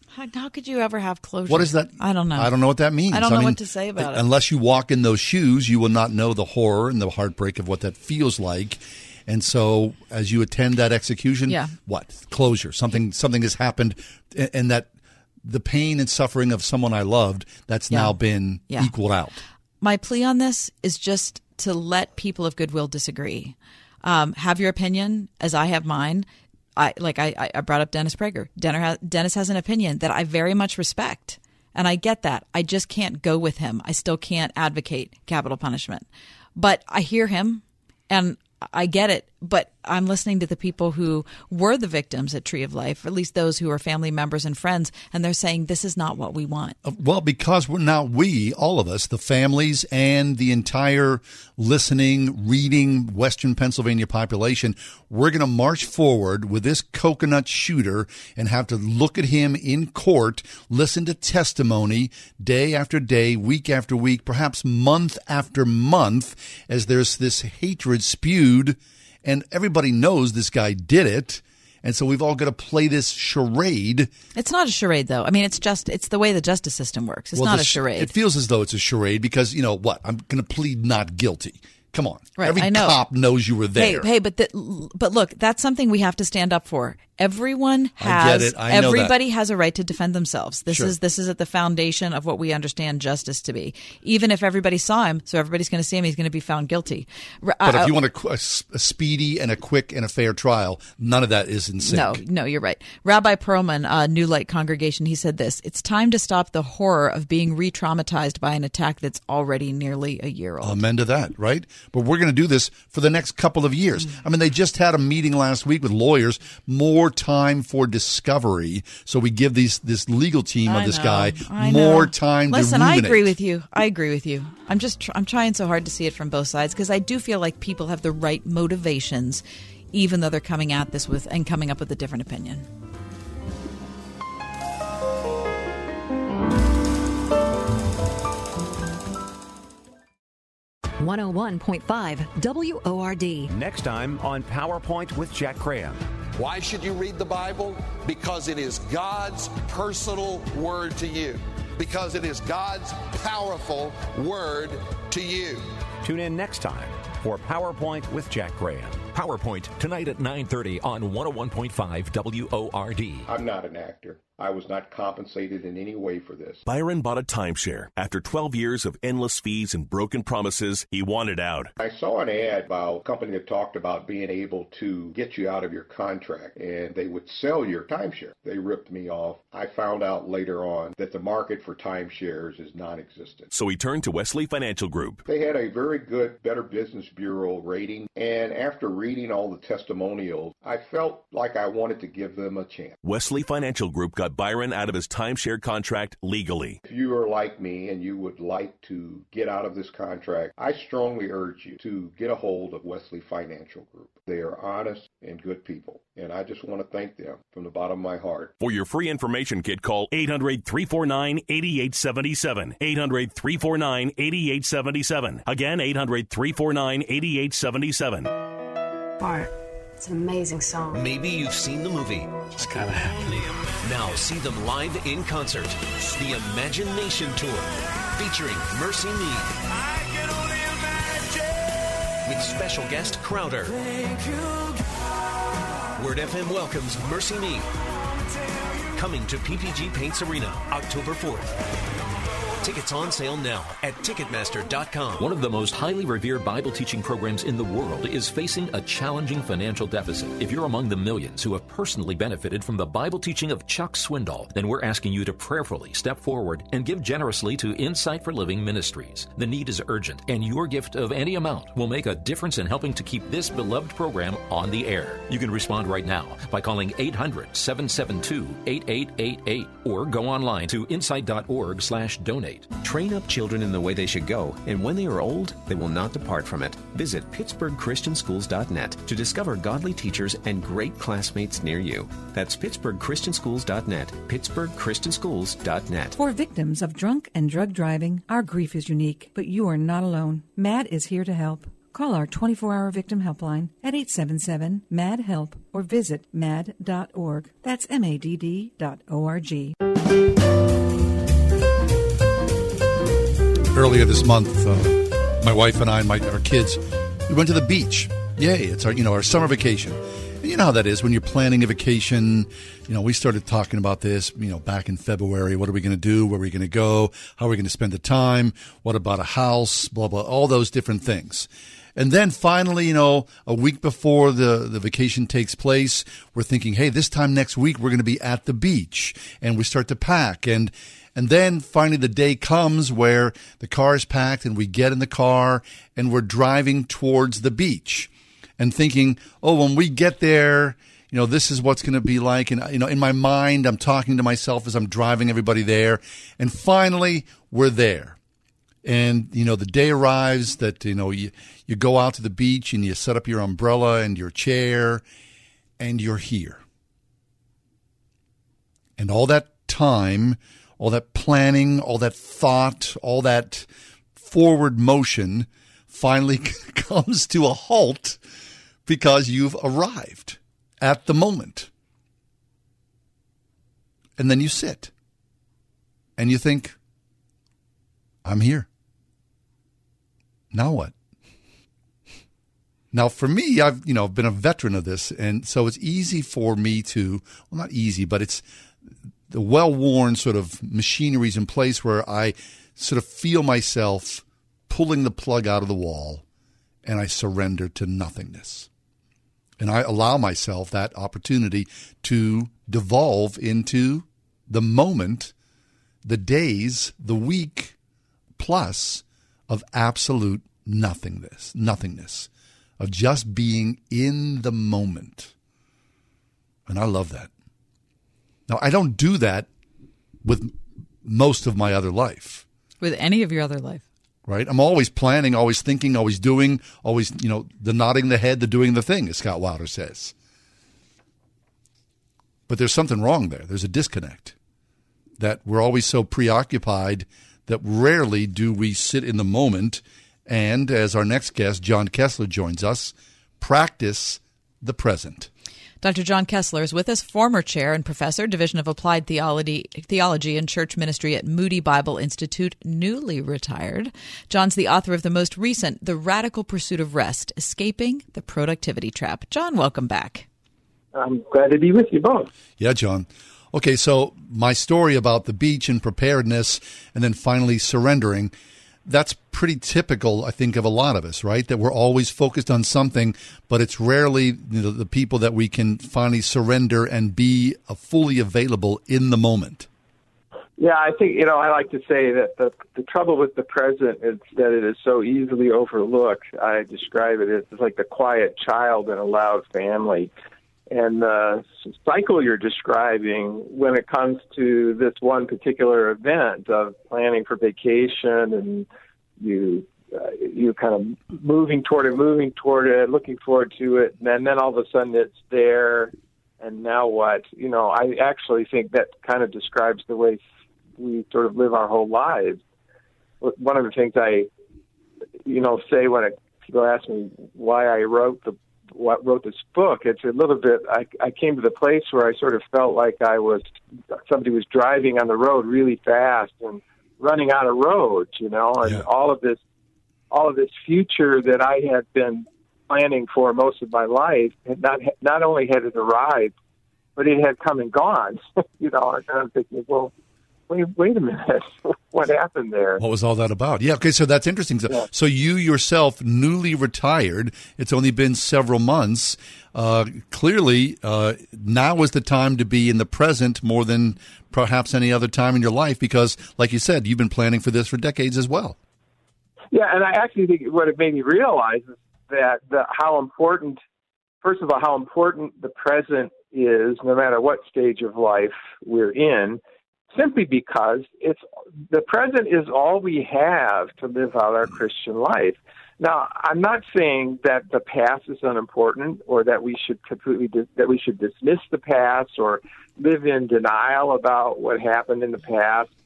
How, how could you ever have closure? What is that? I don't know. I don't know what that means. I don't know I mean, what to say about it. Unless you walk in those shoes, you will not know the horror and the heartbreak of what that feels like. And so as you attend that execution, yeah. what? Closure. Something something has happened, and, and that the pain and suffering of someone I loved, that's Yeah. now been Yeah. equaled out. My plea on this is just to let people of goodwill disagree. Um, have your opinion, as I have mine. I like I, I brought up Dennis Prager. Dennis has an opinion that I very much respect, and I get that. I just can't go with him. I still can't advocate capital punishment, but I hear him, and I get it. But I'm listening to the people who were the victims at Tree of Life, or at least those who are family members and friends, and they're saying this is not what we want. Well, because we're now we, all of us, the families and the entire listening, reading Western Pennsylvania population, we're going to march forward with this coconut shooter and have to look at him in court, listen to testimony day after day, week after week, perhaps month after month, as there's this hatred spewed. And everybody knows this guy did it. And so we've all got to play this charade. It's not a charade, though. I mean, it's just, it's the way the justice system works. It's well, not the, a charade. It feels as though it's a charade because, you know what, I'm going to plead not guilty. Come on. Right, Every I know. cop knows you were there. Hey, hey, but the, but look, that's something we have to stand up for. Everyone has, I get it. I know everybody that. has a right to defend themselves. This Sure. is this is at the foundation of what we understand justice to be. Even if everybody saw him, so everybody's going to see him, he's going to be found guilty. But I, if you want a, a, a speedy and a quick and a fair trial, none of that is in sync. No, no, you're right. Rabbi Perlman, uh, New Light Congregation, he said this: "It's time to stop the horror of being re-traumatized by an attack that's already nearly a year old." Amen to that, right? But we're going to do this for the next couple of years. Mm. I mean, they just had a meeting last week with lawyers, more time for discovery. So we give these this legal team of I this know, guy I more know. time Listen, to I ruminate. agree with you. I agree with you. I'm just tr- I'm trying so hard to see it from both sides because I do feel like people have the right motivations, even though they're coming at this with and coming up with a different opinion. one oh one point five W O R D. Next time on PowerPoint with Jack Graham. Why should you read the Bible? Because it is God's personal word to you. Because it is God's powerful word to you. Tune in next time for PowerPoint with Jack Graham. PowerPoint tonight at nine thirty on one oh one point five W O R D. I'm not an actor. I was not compensated in any way for this. Byron bought a timeshare. After twelve years of endless fees and broken promises, he wanted out. I saw an ad about a company that talked about being able to get you out of your contract, and they would sell your timeshare. They ripped me off. I found out later on that the market for timeshares is non-existent. So he turned to Wesley Financial Group. They had a very good Better Business Bureau rating, and after reading all the testimonials, I felt like I wanted to give them a chance. Wesley Financial Group got Byron out of his timeshare contract legally. If you are like me and you would like to get out of this contract, I strongly urge you to get a hold of Wesley Financial Group. They are honest and good people, and I just want to thank them from the bottom of my heart. For your free information kit, call eight hundred, three four nine, eight eight seven seven. eight hundred, three four nine, eight eight seven seven. Again, eight hundred, three four nine, eight eight seven seven. Art. It's an amazing song. Maybe you've seen the movie. It's kind of happening. Now see them live in concert. The Imagination Tour, featuring Mercy Me. I can only imagine. With special guest Crowder. Thank you. Word F M welcomes Mercy Me. Coming to P P G Paints Arena, October fourth. Tickets on sale now at Ticketmaster dot com. One of the most highly revered Bible teaching programs in the world is facing a challenging financial deficit. If you're among the millions who have personally benefited from the Bible teaching of Chuck Swindoll, then we're asking you to prayerfully step forward and give generously to Insight for Living Ministries. The need is urgent, and your gift of any amount will make a difference in helping to keep this beloved program on the air. You can respond right now by calling eight hundred, seven seven two, eight eight eight eight or go online to insight dot org slash donate. Train up children in the way they should go, and when they are old, they will not depart from it. Visit Pittsburgh Christian Schools dot net to discover godly teachers and great classmates near you. That's Pittsburgh Christian Schools dot net. Pittsburgh Christian Schools dot net. For victims of drunk and drug driving, our grief is unique, but you are not alone. MAD is here to help. Call our twenty-four hour victim helpline at eight seven seven, M A D, HELP or visit mad dot org. That's M A D D dot O R G. Earlier this month, uh, my wife and I and my, our kids, we went to the beach. Yay, it's our, you know, our summer vacation. And you know how that is when you're planning a vacation. You know, we started talking about this, you know, back in February. What are we going to do? Where are we going to go? How are we going to spend the time? What about a house? Blah, blah, all those different things. And then finally, you know, a week before the, the vacation takes place, we're thinking, hey, this time next week, we're going to be at the beach. And we start to pack. And and then finally the day comes where the car is packed and we get in the car and we're driving towards the beach and thinking, oh, when we get there, you know, this is what's going to be like. And, you know, in my mind, I'm talking to myself as I'm driving everybody there. And finally, we're there. And, you know, the day arrives that, you know, you, you go out to the beach and you set up your umbrella and your chair and you're here. And all that time, all that planning, all that thought, all that forward motion finally comes to a halt because you've arrived at the moment. And then you sit and you think, I'm here. Now what? Now, for me, I've, you know, been a veteran of this, and so it's easy for me to, well, not easy, but it's the well-worn sort of machinery's in place where I sort of feel myself pulling the plug out of the wall, and I surrender to nothingness. And I allow myself that opportunity to devolve into the moment, the days, the week, plus of absolute nothingness, nothingness, of just being in the moment. And I love that. Now, I don't do that with most of my other life. With any of your other life. Right? I'm always planning, always thinking, always doing, always, you know, the nodding the head, the doing the thing, as Scott Wilder says. But there's something wrong there. There's a disconnect. That we're always so preoccupied that rarely do we sit in the moment and, as our next guest, John Kessler, joins us, practice the present. Doctor John Kessler is with us, former chair and professor, Division of Applied Theology, Theology and Church Ministry at Moody Bible Institute, newly retired. John's the author of the most recent, The Radical Pursuit of Rest, Escaping the Productivity Trap. John, welcome back. I'm glad to be with you both. Yeah, John. Okay, so my story about the beach and preparedness and then finally surrendering, that's pretty typical, I think, of a lot of us, right? That we're always focused on something, but it's rarely, you know, the people that we can finally surrender and be uh, fully available in the moment. Yeah, I think, you know, I like to say that the, the trouble with the present is that it is so easily overlooked. I describe it as like the quiet child in a loud family. And the cycle you're describing when it comes to this one particular event of planning for vacation and you uh, you kind of moving toward it, moving toward it, looking forward to it, and then all of a sudden it's there, and now what? You know, I actually think that kind of describes the way we sort of live our whole lives. One of the things I, you know, say when it, people ask me why I wrote the what wrote this book, it's a little bit, I, I came to the place where I sort of felt like I was, somebody was driving on the road really fast and running out of roads, you know, and yeah. all of this, all of this future that I had been planning for most of my life had not, not only had it arrived, but it had come and gone, you know, and I'm thinking, well, wait, wait a minute, what happened there? What was all that about? Yeah, okay, so that's interesting. So, yeah. so you yourself, newly retired, it's only been several months. Uh, clearly, uh, now is the time to be in the present more than perhaps any other time in your life because, like you said, you've been planning for this for decades as well. Yeah, and I actually think what it made me realize is that the, how important, first of all, how important the present is, no matter what stage of life we're in, simply because it's the present is all we have to live out our Christian life. Now, I'm not saying that the past is unimportant or that we should completely dis- that we should dismiss the past or live in denial about what happened in the past.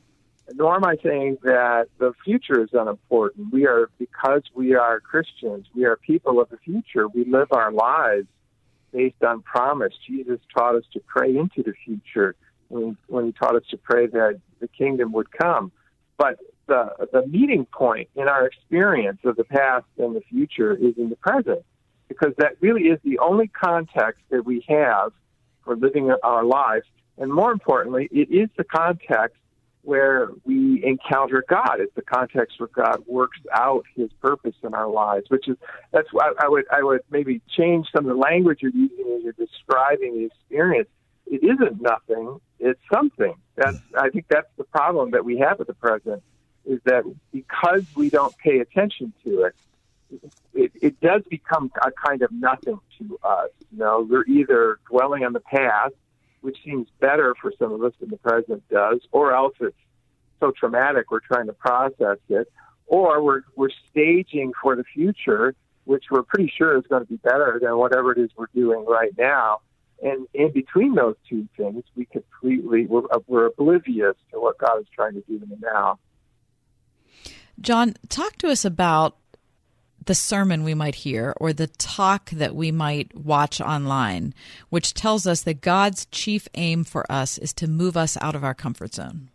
Nor am I saying that the future is unimportant. We are, because we are Christians, we are people of the future. We live our lives based on promise. Jesus taught us to pray into the future when, when he taught us to pray that the kingdom would come. But the the meeting point in our experience of the past and the future is in the present, because that really is the only context that we have for living our lives. And more importantly, it is the context where we encounter God. It's the context where God works out his purpose in our lives, which is, that's why I would, I would maybe change some of the language you're using as you're describing the experience. It isn't nothing, it's something. That's, I think that's the problem that we have at the present, is that because we don't pay attention to it, it, it does become a kind of nothing to us. You know, we're either dwelling on the past, which seems better for some of us than the present does, or else it's so traumatic we're trying to process it, or we're we're staging for the future, which we're pretty sure is going to be better than whatever it is we're doing right now. And in between those two things, we completely we're, we're oblivious to what God is trying to do in the now. John, talk to us about the sermon we might hear or the talk that we might watch online, which tells us that God's chief aim for us is to move us out of our comfort zone.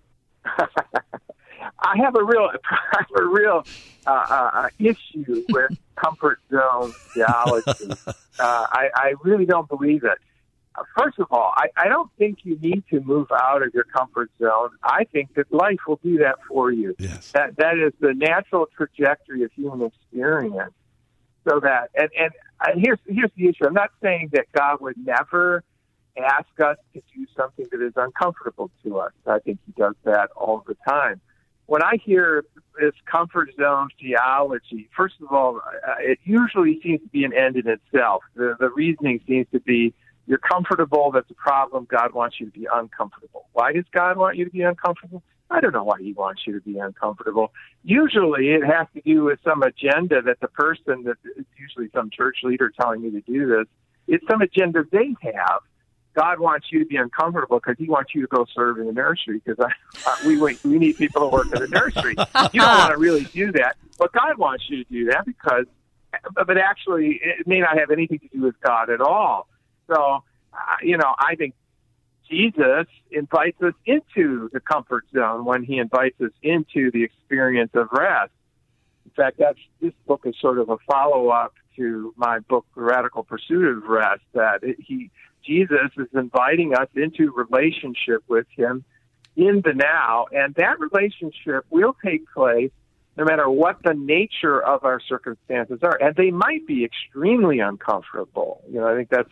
I have a real, I have a real uh, uh, issue with comfort zone theology. Uh, I, I really don't believe it. Uh, first of all, I, I don't think you need to move out of your comfort zone. I think that life will do that for you. Yes. That that is the natural trajectory of human experience. So that, and, and uh, here's here's the issue. I'm not saying that God would never ask us to do something that is uncomfortable to us. I think he does that all the time. When I hear this comfort zone theology, first of all, uh, it usually seems to be an end in itself. The, the reasoning seems to be, you're comfortable, that's a problem, God wants you to be uncomfortable. Why does God want you to be uncomfortable? I don't know why he wants you to be uncomfortable. Usually it has to do with some agenda that the person, that it's usually some church leader telling you to do this, it's some agenda they have. God wants you to be uncomfortable because he wants you to go serve in the nursery, because I, I, we wait, we need people to work in the nursery. You don't want to really do that, but God wants you to do that because, but actually it may not have anything to do with God at all. So, uh, you know, I think Jesus invites us into the comfort zone when he invites us into the experience of rest. In fact, that's, this book is sort of a follow-up to my book, The Radical Pursuit of Rest, that it, he, Jesus is inviting us into relationship with him in the now, and that relationship will take place no matter what the nature of our circumstances are, and they might be extremely uncomfortable. You know, I think that's,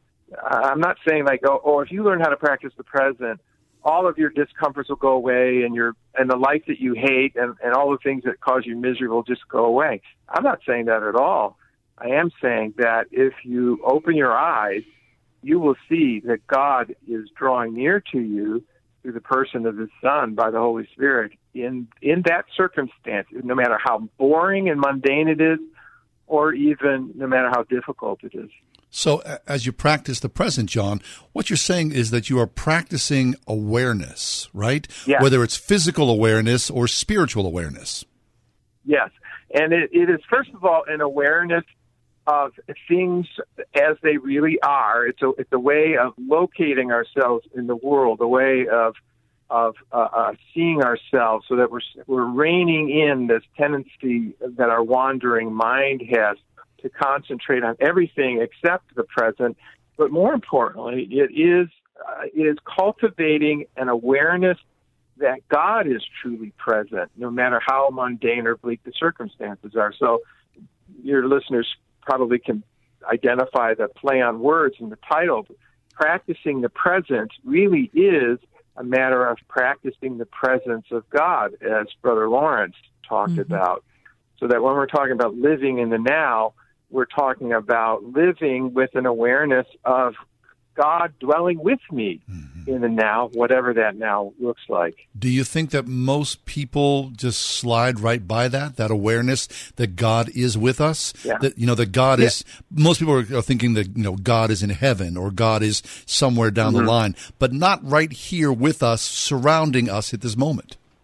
I'm not saying like, oh, oh, if you learn how to practice the present, all of your discomforts will go away, and your and the life that you hate and, and all the things that cause you misery will just go away. I'm not saying that at all. I am saying that if you open your eyes, you will see that God is drawing near to you through the person of his Son by the Holy Spirit in in that circumstance, no matter how boring and mundane it is, or even no matter how difficult it is. So as you practice the present, John, what you're saying is that you are practicing awareness, right? Yes. Whether it's physical awareness or spiritual awareness. Yes. And it, it is, first of all, an awareness of things as they really are. It's a, it's a way of locating ourselves in the world, a way of of uh, uh, seeing ourselves so that we're we're reining in this tendency that our wandering mind has to concentrate on everything except the present. But more importantly, it is uh, it is cultivating an awareness that God is truly present, no matter how mundane or bleak the circumstances are. So your listeners probably can identify the play on words in the title. Practicing the present really is a matter of practicing the presence of God, as Brother Lawrence talked mm-hmm. about. So that when we're talking about living in the now, we're talking about living with an awareness of God dwelling with me mm-hmm. in the now, whatever that now looks like. Do you think that most people just slide right by that, that awareness that God is with us? Yeah. That, you know, that God yeah. is, most people are thinking that, you know, God is in heaven or God is somewhere down mm-hmm. the line, but not right here with us, surrounding us at this moment.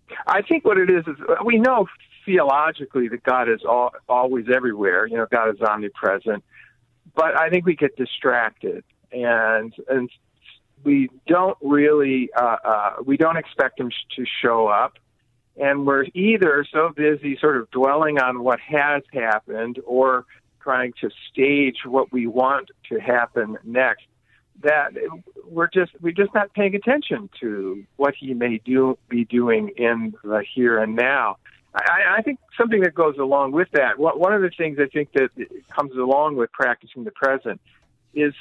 I think what it is is we know theologically that God is all, always everywhere. You know, God is omnipresent. But I think we get distracted, and and we don't really uh, uh, we don't expect him sh- to show up, and we're either so busy sort of dwelling on what has happened or trying to stage what we want to happen next, that we're just we're just not paying attention to what he may do be doing in the here and now. I, I think something that goes along with that, one of the things I think that comes along with practicing the present is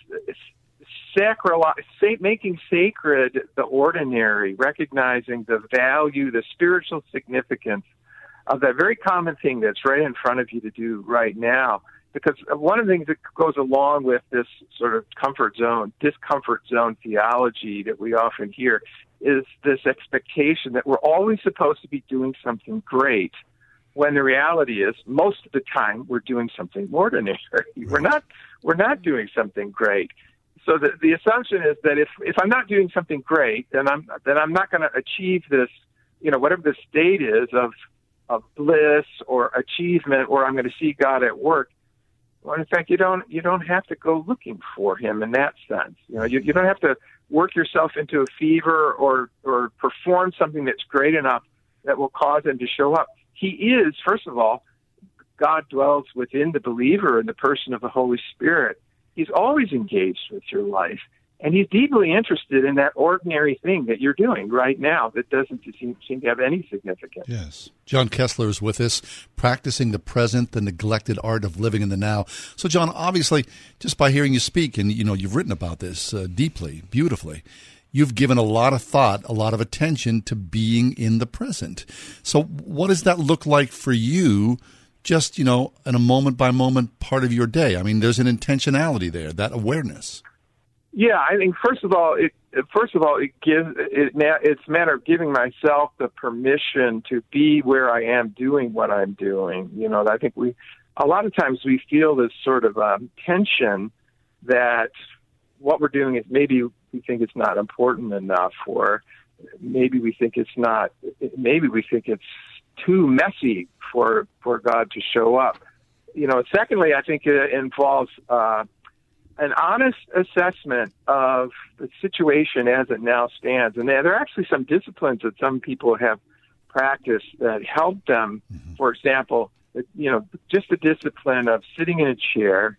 sacral, making sacred the ordinary, recognizing the value, the spiritual significance of that very common thing that's right in front of you to do right now. Because one of the things that goes along with this sort of comfort zone, discomfort zone theology that we often hear is this expectation that we're always supposed to be doing something great, when the reality is most of the time we're doing something ordinary. We're not we're not doing something great. So the, the assumption is that if, if I'm not doing something great, then I'm then I'm not going to achieve this, you know, whatever the state is of of bliss or achievement, or I'm going to see God at work. Well, in fact, you don't you don't have to go looking for him in that sense. You know, you, you don't have to work yourself into a fever or or perform something that's great enough that will cause him to show up. He is, first of all, God dwells within the believer in the person of the Holy Spirit. He's always engaged with your life, and he's deeply interested in that ordinary thing that you're doing right now that doesn't seem, seem to have any significance. Yes. John Kessler is with us, practicing the present, the neglected art of living in the now. So, John, obviously, just by hearing you speak, and you know you've written about this uh, deeply, beautifully, you've given a lot of thought, a lot of attention to being in the present. So what does that look like for you, just, you know, in a moment-by-moment part of your day? I mean, there's an intentionality there, that awareness. Yeah, I think first of all, it first of all it gives it. It's a matter of giving myself the permission to be where I am, doing what I'm doing. You know, I think we a lot of times we feel this sort of um, tension that what we're doing is maybe we think it's not important enough, or maybe we think it's not. Maybe we think it's too messy for for God to show up. You know. Secondly, I think it involves Uh, an honest assessment of the situation as it now stands. And there are actually some disciplines that some people have practiced that help them. Mm-hmm. For example, you know, just the discipline of sitting in a chair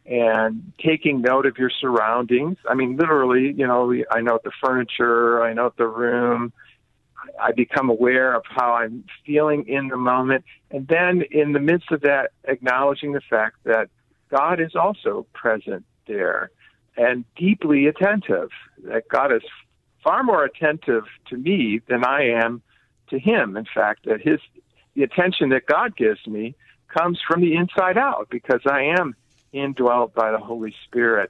and taking note of your surroundings. I mean, literally, you know, I note the furniture, I note the room, I become aware of how I'm feeling in the moment. And then in the midst of that, acknowledging the fact that God is also present there and deeply attentive, that God is far more attentive to me than I am to him. In fact, that his the attention that God gives me comes from the inside out because I am indwelt by the Holy Spirit.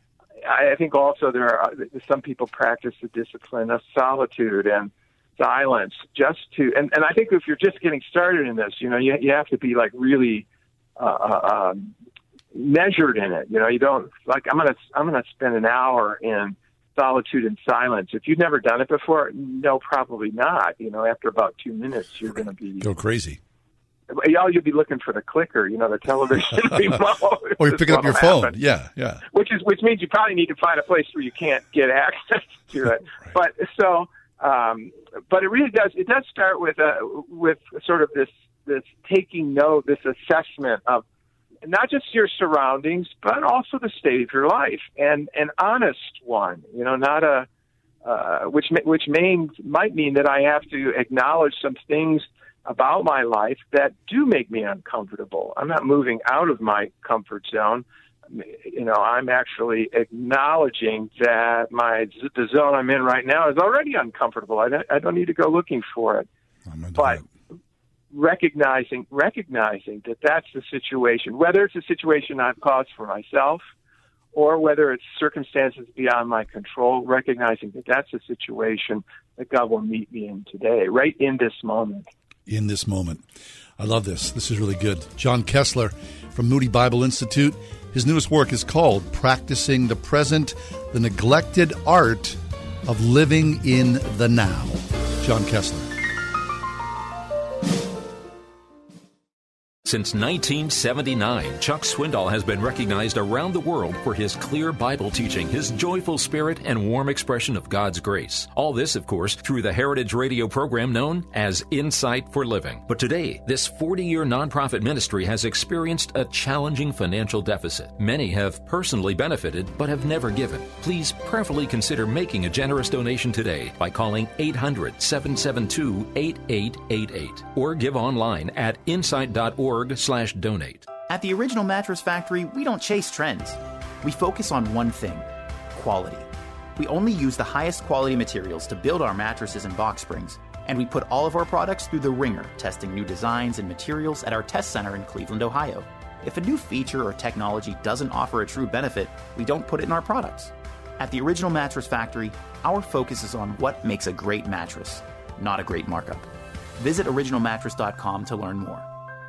I think also there are some people practice the discipline of solitude and silence just to, and, and I think if you're just getting started in this, you know, you, you have to be like really uh, um, measured in it. You know, you don't like, I'm going to, I'm going to spend an hour in solitude and silence. If you've never done it before, no, probably not. You know, after about two minutes, you're going to be go crazy. All you'll be looking for the clicker, you know, the television remote. Or you're picking up your phone. Happen. Yeah, yeah. Which is, which means you probably need to find a place where you can't get access to it. Right. But so, um, but it really does, it does start with a, with sort of this, this taking note, this assessment of not just your surroundings, but also the state of your life, and an honest one, you know, not a, uh, which, which means, might mean that I have to acknowledge some things about my life that do make me uncomfortable. I'm not moving out of my comfort zone. You know, I'm actually acknowledging that my the zone I'm in right now is already uncomfortable. I don't, I don't need to go looking for it. But recognizing recognizing that that's the situation, whether it's a situation I've caused for myself or whether it's circumstances beyond my control, recognizing that that's a situation that God will meet me in today, right in this moment. In this moment. I love this. This is really good. John Kessler from Moody Bible Institute. His newest work is called Practicing the Present, the Neglected Art of Living in the Now. John Kessler. Since nineteen seventy-nine, Chuck Swindoll has been recognized around the world for his clear Bible teaching, his joyful spirit, and warm expression of God's grace. All this, of course, through the Heritage Radio program known as Insight for Living. But today, this forty-year nonprofit ministry has experienced a challenging financial deficit. Many have personally benefited but have never given. Please prayerfully consider making a generous donation today by calling eight hundred, seven seven two, eight eight eight eight or give online at insight dot org slash donate. At the Original Mattress Factory, we don't chase trends. We focus on one thing: quality. We only use the highest quality materials to build our mattresses and box springs, and we put all of our products through the ringer, testing new designs and materials at our test center in Cleveland, Ohio. If a new feature or technology doesn't offer a true benefit, we don't put it in our products. At the Original Mattress Factory, our focus is on what makes a great mattress, not a great markup. Visit original mattress dot com to learn more.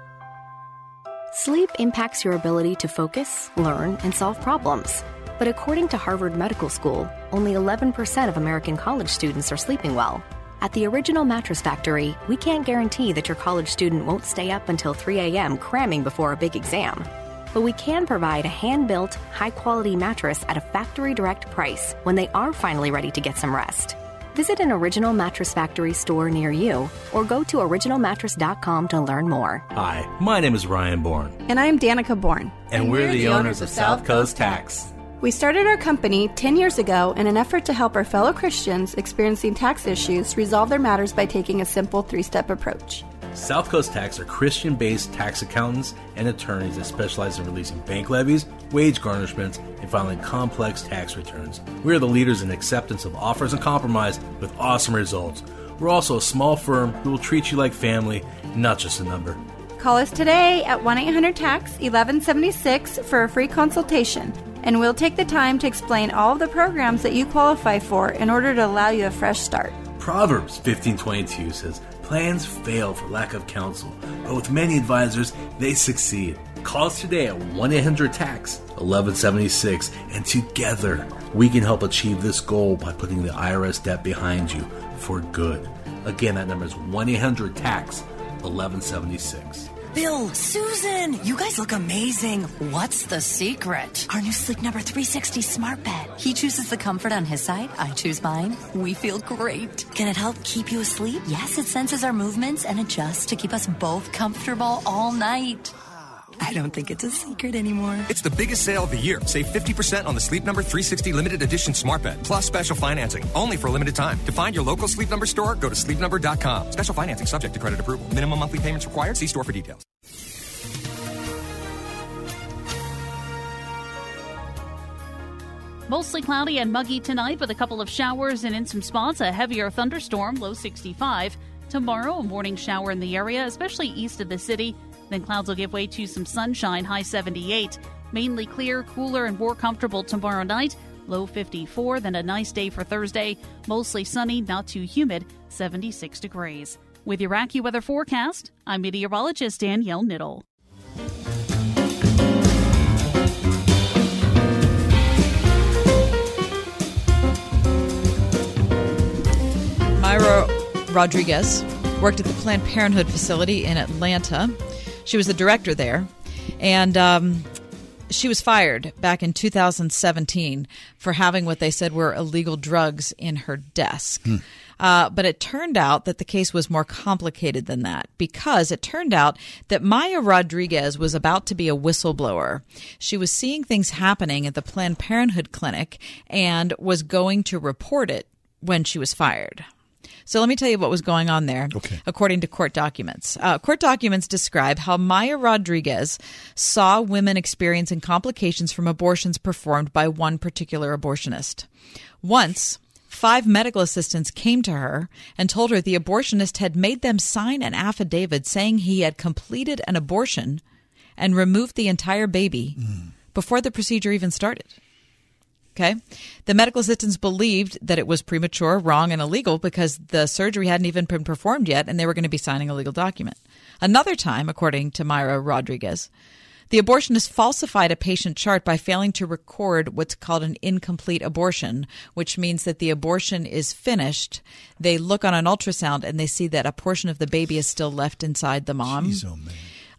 Sleep impacts your ability to focus, learn, and solve problems. But according to Harvard Medical School, only eleven percent of American college students are sleeping well. At the Original Mattress Factory, we can't guarantee that your college student won't stay up until three a.m. cramming before a big exam. But we can provide a hand-built, high-quality mattress at a factory direct price when they are finally ready to get some rest. Visit an Original Mattress Factory store near you or go to original mattress dot com to learn more. Hi, my name is Ryan Bourne. And I'm Danica Bourne. And, and we're, we're the, the owners of South Coast Tax. We started our company ten years ago in an effort to help our fellow Christians experiencing tax issues resolve their matters by taking a simple three-step approach. South Coast Tax are Christian-based tax accountants and attorneys that specialize in releasing bank levies, wage garnishments, and filing complex tax returns. We are the leaders in acceptance of offers and compromise with awesome results. We're also a small firm who will treat you like family, not just a number. Call us today at one eight hundred tax eleven seventy-six for a free consultation, and we'll take the time to explain all of the programs that you qualify for in order to allow you a fresh start. Proverbs fifteen twenty-two says, "Plans fail for lack of counsel, but with many advisors, they succeed." Call us today at one eight hundred tax eleven seventy-six, and together we can help achieve this goal by putting the I R S debt behind you for good. Again, that number is one eight hundred tax eleven seventy-six. Bill, Susan, you guys look amazing. What's the secret? Our new Sleep Number three sixty smart bed. He chooses the comfort on his side. I choose mine. We feel great. Can it help keep you asleep? Yes, it senses our movements and adjusts to keep us both comfortable all night. I don't think it's a secret anymore. It's the biggest sale of the year. Save fifty percent on the Sleep Number three sixty limited edition smart bed, plus special financing, only for a limited time. To find your local Sleep Number store, go to sleep number dot com. Special financing subject to credit approval. Minimum monthly payments required. See store for details. Mostly cloudy and muggy tonight with a couple of showers and in some spots a heavier thunderstorm, low sixty-five. Tomorrow, a morning shower in the area, especially east of the city. Then clouds will give way to some sunshine, high seventy-eight. Mainly clear, cooler, and more comfortable tomorrow night, low fifty-four. Then a nice day for Thursday. Mostly sunny, not too humid, seventy-six degrees. With your AccuWeather forecast, I'm meteorologist Danielle Niddle. Myra Rodriguez worked at the Planned Parenthood facility in Atlanta. She was the director there, and um, she was fired back in two thousand seventeen for having what they said were illegal drugs in her desk. Hmm. Uh, but it turned out that the case was more complicated than that, because it turned out that Maya Rodriguez was about to be a whistleblower. She was seeing things happening at the Planned Parenthood clinic and was going to report it when she was fired. So let me tell you what was going on there, okay. According to court documents. Uh, court documents describe how Maya Rodriguez saw women experiencing complications from abortions performed by one particular abortionist. Once, five medical assistants came to her and told her the abortionist had made them sign an affidavit saying he had completed an abortion and removed the entire baby mm. before the procedure even started. Okay. The medical assistants believed that it was premature, wrong, and illegal because the surgery hadn't even been performed yet, and they were going to be signing a legal document. Another time, according to Myra Rodriguez, the abortionist falsified a patient chart by failing to record what's called an incomplete abortion, which means that the abortion is finished. They look on an ultrasound and they see that a portion of the baby is still left inside the mom. Jeez, oh man.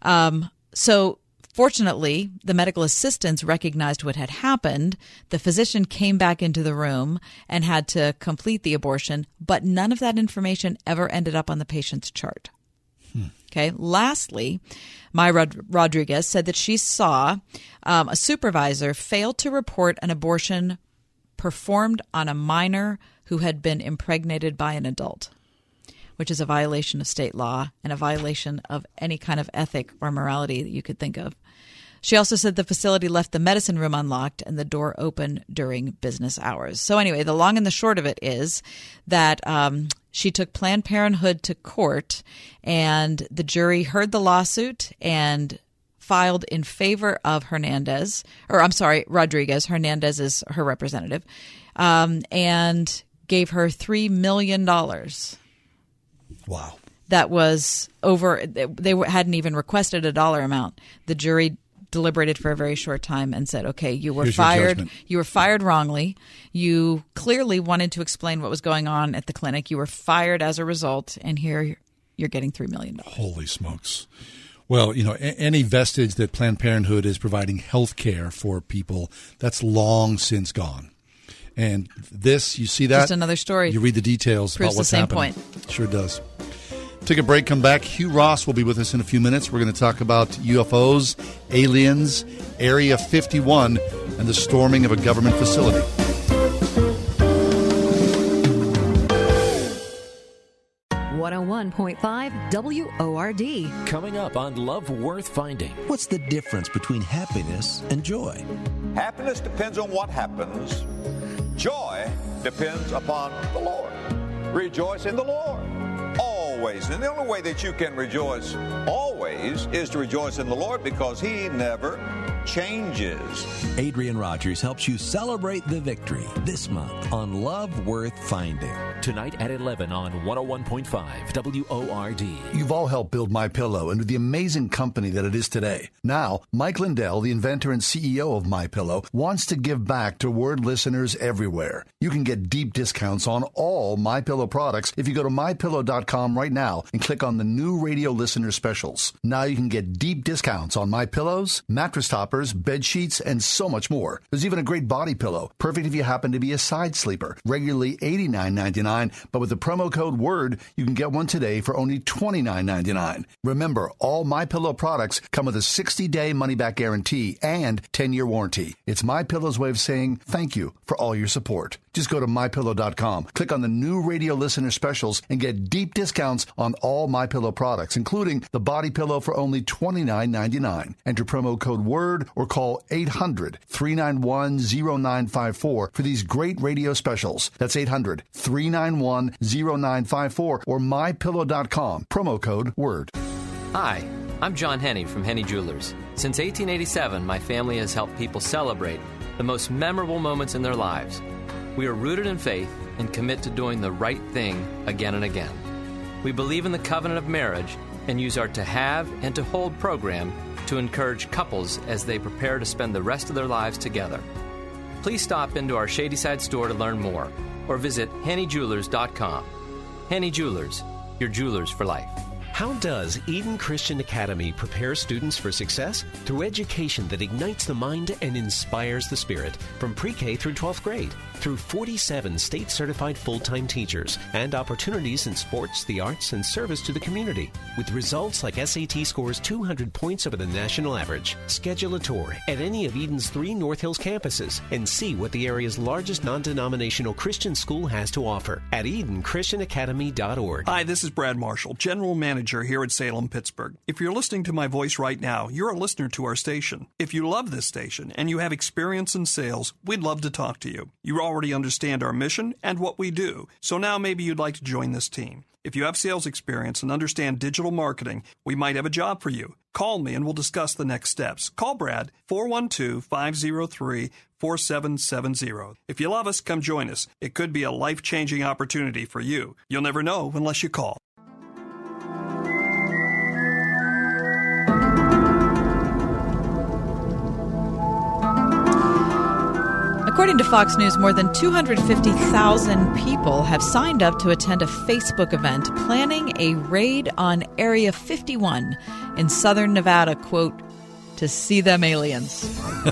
Um, so fortunately, the medical assistants recognized what had happened. The physician came back into the room and had to complete the abortion, but none of that information ever ended up on the patient's chart. Hmm. Okay. Lastly, Maya Rod- Rodriguez said that she saw um, a supervisor fail to report an abortion performed on a minor who had been impregnated by an adult, which is a violation of state law and a violation of any kind of ethic or morality that you could think of. She also said the facility left the medicine room unlocked and the door open during business hours. So anyway, the long and the short of it is that um, she took Planned Parenthood to court, and the jury heard the lawsuit and filed in favor of Hernandez, or I'm sorry, Rodriguez. Hernandez is her representative, um, and gave her three million dollars. Wow. That was over. They hadn't even requested a dollar amount. The jury deliberated for a very short time and said, okay, you were Here's your fired. judgment. You were fired wrongly. You clearly wanted to explain what was going on at the clinic. You were fired as a result, and here you're getting three million dollars. Holy smokes. Well, you know, a- any vestige that Planned Parenthood is providing health care for people, that's long since gone. And this, you see that? Just another story. You read the details Proves about what's the same happening. point. Sure does. Take a break, come back. Hugh Ross will be with us in a few minutes. We're going to talk about U F Os, aliens, Area fifty-one, and the storming of a government facility. one oh one point five W O R D. Coming up on Love Worth Finding. What's the difference between happiness and joy? Happiness depends on what happens. Joy depends upon the Lord. Rejoice in the Lord always. And the only way that you can rejoice always is to rejoice in the Lord, because He never changes. Adrian Rogers helps you celebrate the victory this month on Love Worth Finding. Tonight at eleven on one oh one point five W O R D. You've all helped build MyPillow into the amazing company that it is today. Now, Mike Lindell, the inventor and C E O of MyPillow, wants to give back to Word listeners everywhere. You can get deep discounts on all MyPillow products if you go to my pillow dot com right now and click on the new radio listener specials. Now you can get deep discounts on My Pillows, mattress toppers, bed sheets, and so much more. There's even a great body pillow, perfect if you happen to be a side sleeper. Regularly eighty-nine ninety-nine, but with the promo code WORD, you can get one today for only twenty-nine ninety-nine. Remember, all MyPillow products come with a sixty-day money-back guarantee and ten-year warranty. It's MyPillow's way of saying thank you for all your support. Just go to my pillow dot com, click on the new radio listener specials, and get deep discounts on all MyPillow products, including the body pillow for only twenty-nine ninety-nine. Enter promo code WORD or call eight hundred, three nine one, oh nine five four for these great radio specials. That's eight hundred, three nine one, oh nine five four or my pillow dot com, promo code WORD. Hi, I'm John Henney from Henney Jewelers. Since eighteen eighty-seven, my family has helped people celebrate the most memorable moments in their lives. We are rooted in faith and commit to doing the right thing again and again. We believe in the covenant of marriage and use our To Have and To Hold program to encourage couples as they prepare to spend the rest of their lives together. Please stop into our Shadyside store to learn more or visit Henney Jewelers dot com. Henney Jewelers, your jewelers for life. How does Eden Christian Academy prepare students for success? Through education that ignites the mind and inspires the spirit, from pre-K through twelfth grade, through forty-seven state-certified full-time teachers, and opportunities in sports, the arts, and service to the community. With results like S A T scores two hundred points over the national average. Schedule a tour at any of Eden's three North Hills campuses and see what the area's largest non-denominational Christian school has to offer at eden christian academy dot org. Hi, this is Brad Marshall, General Manager here at Salem, Pittsburgh. If you're listening to my voice right now, you're a listener to our station. If you love this station and you have experience in sales, we'd love to talk to you. You already understand our mission and what we do, so now maybe you'd like to join this team. If you have sales experience and understand digital marketing, we might have a job for you. Call me and we'll discuss the next steps. Call Brad, four one two, five oh three, four seven seven oh. If you love us, come join us. It could be a life-changing opportunity for you. You'll never know unless you call. A According to Fox News, more than two hundred fifty thousand people have signed up to attend a Facebook event planning a raid on Area fifty-one in southern Nevada, quote, to see them aliens.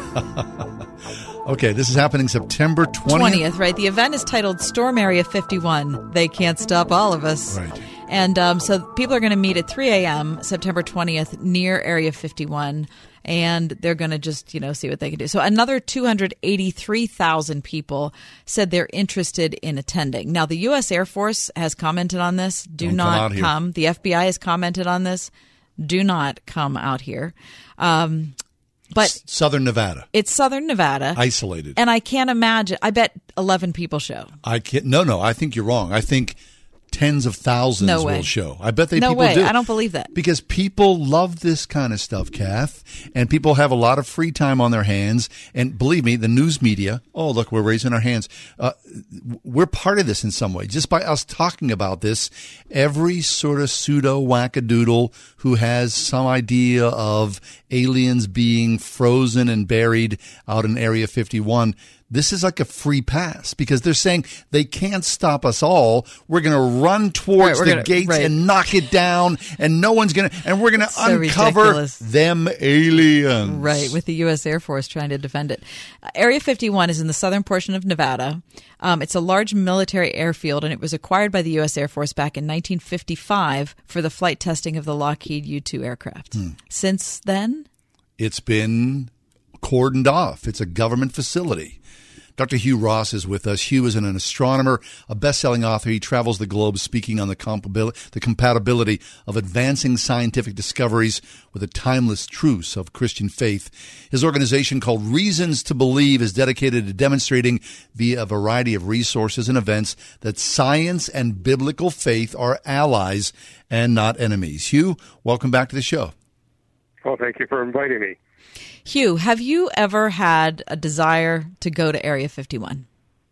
Okay, this is happening September twentieth. twentieth, right? The event is titled Storm Area fifty-one. They can't stop all of us. Right. And um, so people are going to meet at three a.m. September twentieth near Area fifty-one, and they're going to just, you know, see what they can do. So another two hundred eighty-three thousand people said they're interested in attending. Now, the U S Air Force has commented on this. Do Don't not come out come. here. The F B I has commented on this. Do not come out here. Um, but S- Southern Nevada. It's Southern Nevada. Isolated. And I can't imagine. I bet eleven people show. I can't. No, no. I think you're wrong. I think tens of thousands No way. will show. I bet they No people way. do. I don't believe that. Because people love this kind of stuff, Kath, and people have a lot of free time on their hands. And believe me, the news media, oh, look, we're raising our hands. Uh, we're part of this in some way. Just by us talking about this, every sort of pseudo-wackadoodle who has some idea of aliens being frozen and buried out in Area fifty-one, this is like a free pass because they're saying they can't stop us all. We're going to run towards Right, we're the gonna- gates right. and knock it down, and no one's going to, and we're going to So uncover ridiculous. them aliens. Right, with the U S Air Force trying to defend it. Uh, Area fifty-one is in the southern portion of Nevada. Um, it's a large military airfield, and it was acquired by the U S Air Force back in nineteen fifty-five for the flight testing of the Lockheed U two aircraft. Hmm. Since then, It's been cordoned off. It's a government facility. Doctor Hugh Ross is with us. Hugh is an astronomer, a best-selling author. He travels the globe speaking on the, compabil- the compatibility of advancing scientific discoveries with the timeless truths of Christian faith. His organization, called Reasons to Believe, is dedicated to demonstrating via a variety of resources and events that science and biblical faith are allies and not enemies. Hugh, welcome back to the show. Well, thank you for inviting me. Hugh, have you ever had a desire to go to Area fifty-one?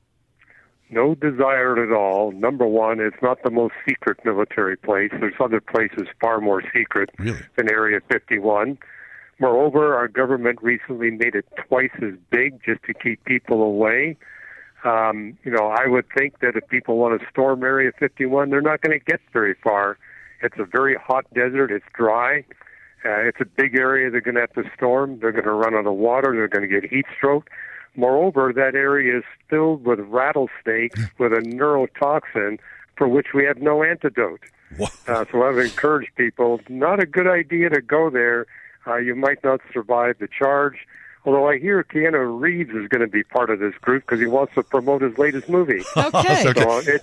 No desire at all. Number one, it's not the most secret military place. There's other places far more secret really? than Area fifty-one. Moreover, our government recently made it twice as big just to keep people away. Um, you know, I would think that if people want to storm Area fifty-one, they're not going to get very far. It's a very hot desert. It's dry. Uh, it's a big area they're going to have to storm. They're going to run out of water. They're going to get heat stroke. Moreover, that area is filled with rattlesnakes with a neurotoxin for which we have no antidote. Uh, so I would encourage people, not a good idea to go there. Uh, you might not survive the charge. Although I hear Keanu Reeves is going to be part of this group because he wants to promote his latest movie. Okay. So uh, it,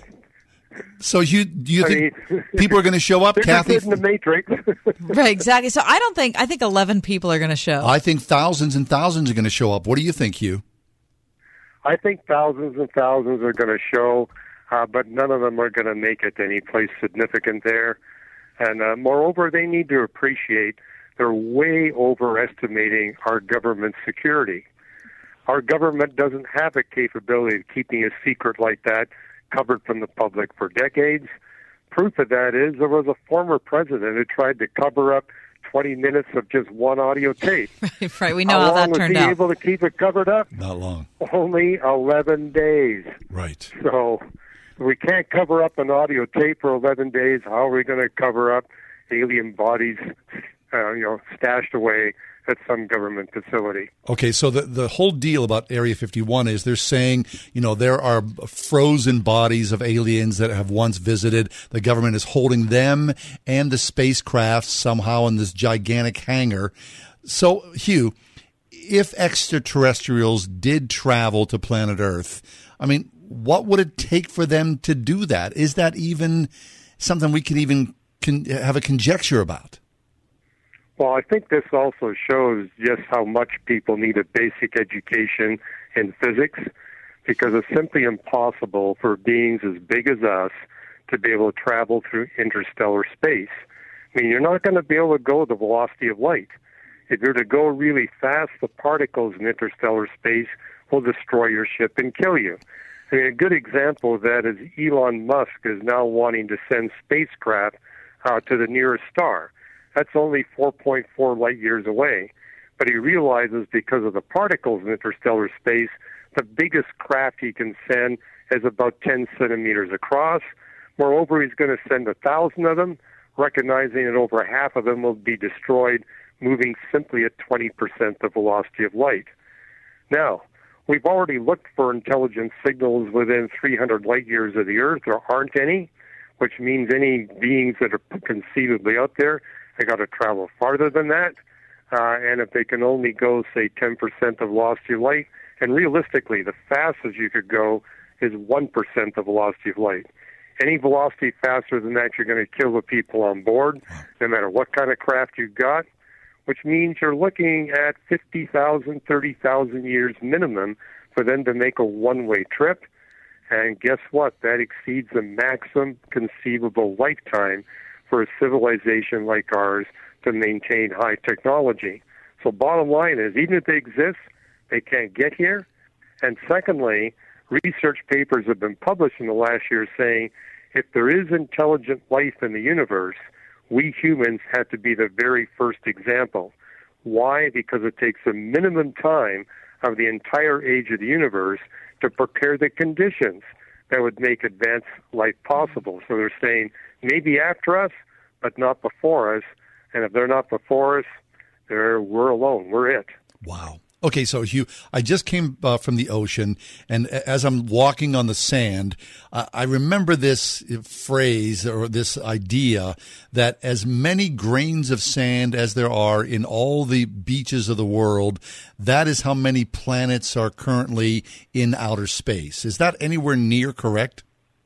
So you do you I think mean, people are going to show up, they're Kathy? just in the Matrix. Right, exactly. So I don't think, I think eleven people are going to show. I think thousands and thousands are going to show up. What do you think, Hugh? I think thousands and thousands are going to show, uh, but none of them are going to make it to any place significant there. And uh, moreover, they need to appreciate they're way overestimating our government security. Our government doesn't have a capability of keeping a secret like that covered from the public for decades. Proof of that is there was a former president who tried to cover up twenty minutes of just one audio tape. Right, right. We know how, how that long turned was he out. able to keep it covered up? Not long. Only eleven days. Right. So we can't cover up an audio tape for eleven days. How are we going to cover up alien bodies, uh, you know, stashed away at some government facility? Okay, so the the whole deal about Area fifty-one is they're saying, you know, there are frozen bodies of aliens that have once visited. The government is holding them and the spacecraft somehow in this gigantic hangar. So, Hugh, if extraterrestrials did travel to planet Earth, I mean, what would it take for them to do that? Is that even something we can even can have a conjecture about? Well, I think this also shows just how much people need a basic education in physics, because it's simply impossible for beings as big as us to be able to travel through interstellar space. I mean, you're not going to be able to go the velocity of light. If you're to go really fast, the particles in interstellar space will destroy your ship and kill you. I mean, a good example of that is Elon Musk is now wanting to send spacecraft uh, to the nearest star. That's only four point four light years away. But he realizes because of the particles in interstellar space, The biggest craft he can send is about ten centimeters across. Moreover, he's going to send a thousand of them, recognizing that over half of them will be destroyed, moving simply at twenty percent the velocity of light. Now, we've already looked for intelligent signals within three hundred light years of the Earth. There aren't any, which means any beings that are conceivably out there, they got to travel farther than that. Uh, and if they can only go, say, ten percent the velocity of light, and realistically, the fastest you could go is one percent the velocity of light. Any velocity faster than that, you're going to kill the people on board, no matter what kind of craft you've got, which means you're looking at fifty thousand, thirty thousand years minimum for them to make a one-way trip. And guess what? That exceeds the maximum conceivable lifetime for a civilization like ours to maintain high technology. So bottom line is, even if they exist, they can't get here. And secondly, research papers have been published in the last year saying if there is intelligent life in the universe, we humans have to be the very first example. Why? Because it takes a minimum time of the entire age of the universe to prepare the conditions that would make advanced life possible. So they're saying maybe after us, but not before us. And if they're not before us, they're, we're alone. We're it. Wow. Okay, so Hugh, I just came uh, from the ocean, and as I'm walking on the sand, uh, I remember this phrase or this idea that as many grains of sand as there are in all the beaches of the world, that is how many planets are currently in outer space. Is that anywhere near correct?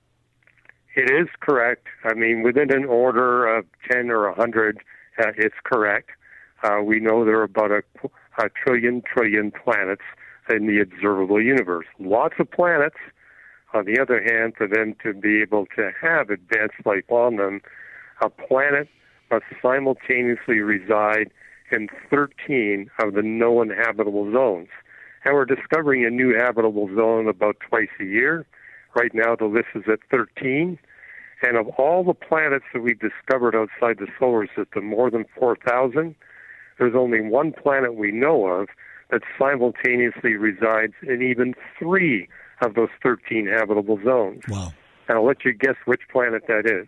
It is correct. I mean, within an order of ten or one hundred, uh, it's correct. Uh, we know there are about a a trillion, trillion planets in the observable universe. Lots of planets. On the other hand, for them to be able to have advanced life on them, a planet must simultaneously reside in thirteen of the known habitable zones. And we're discovering a new habitable zone about twice a year. Right now, the list is at thirteen. And of all the planets that we've discovered outside the solar system, more than four thousand, there's only one planet we know of that simultaneously resides in even three of those thirteen habitable zones. Wow. And I'll let you guess which planet that is.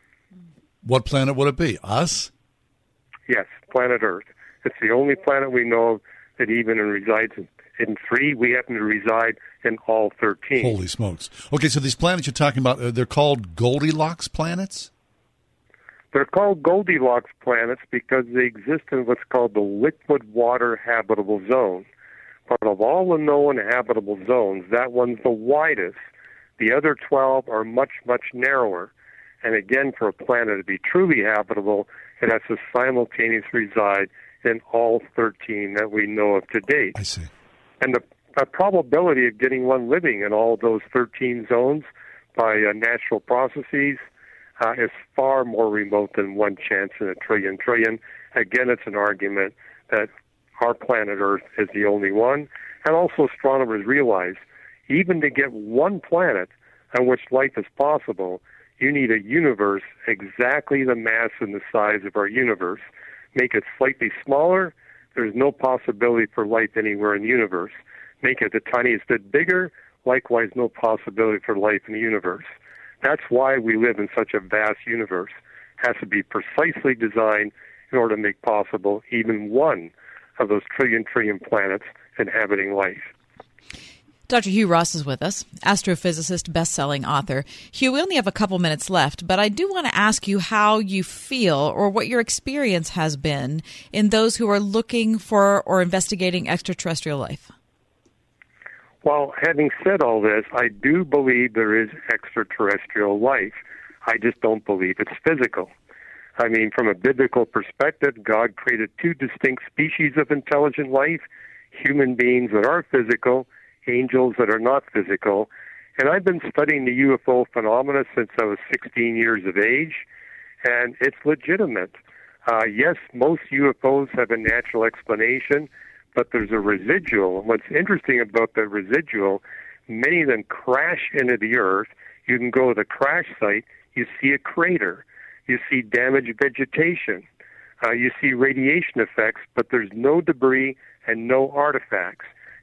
What planet would it be? Us? Yes, planet Earth. It's the only planet we know of that even resides in, in three. We happen to reside in all thirteen. Holy smokes. Okay, so these planets you're talking about, uh, they're called Goldilocks planets? They're called Goldilocks planets because they exist in what's called the liquid water habitable zone. But of all the known habitable zones, that one's the widest. The other twelve are much, much narrower. And again, for a planet to be truly habitable, it has to simultaneously reside in all thirteen that we know of to date. I see. And the, the probability of getting one living in all of those thirteen zones by uh, natural processes Uh, is far more remote than one chance in a trillion trillion. Again, it's an argument that our planet Earth is the only one. And also astronomers realize even to get one planet on which life is possible, you need a universe exactly the mass and the size of our universe. Make it slightly smaller, there's no possibility for life anywhere in the universe. Make it the tiniest bit bigger, likewise no possibility for life in the universe. That's why we live in such a vast universe. It has to be precisely designed in order to make possible even one of those trillion, trillion planets inhabiting life. Doctor Hugh Ross is with us, astrophysicist, best-selling author. Hugh, we only have a couple minutes left, but I do want to ask you how you feel or what your experience has been in those who are looking for or investigating extraterrestrial life. Well, having said all this, I do believe there is extraterrestrial life. I just don't believe it's physical. I mean, from a biblical perspective, God created two distinct species of intelligent life, human beings that are physical, angels that are not physical. And I've been studying the U F O phenomena since I was sixteen years of age, and it's legitimate. Uh, yes, most U F Os have a natural explanation, but there's a residual. And what's interesting about the residual, many of them crash into the Earth. You can go to the crash site, you see a crater, you see damaged vegetation, uh, you see radiation effects, but there's no debris and no artifacts.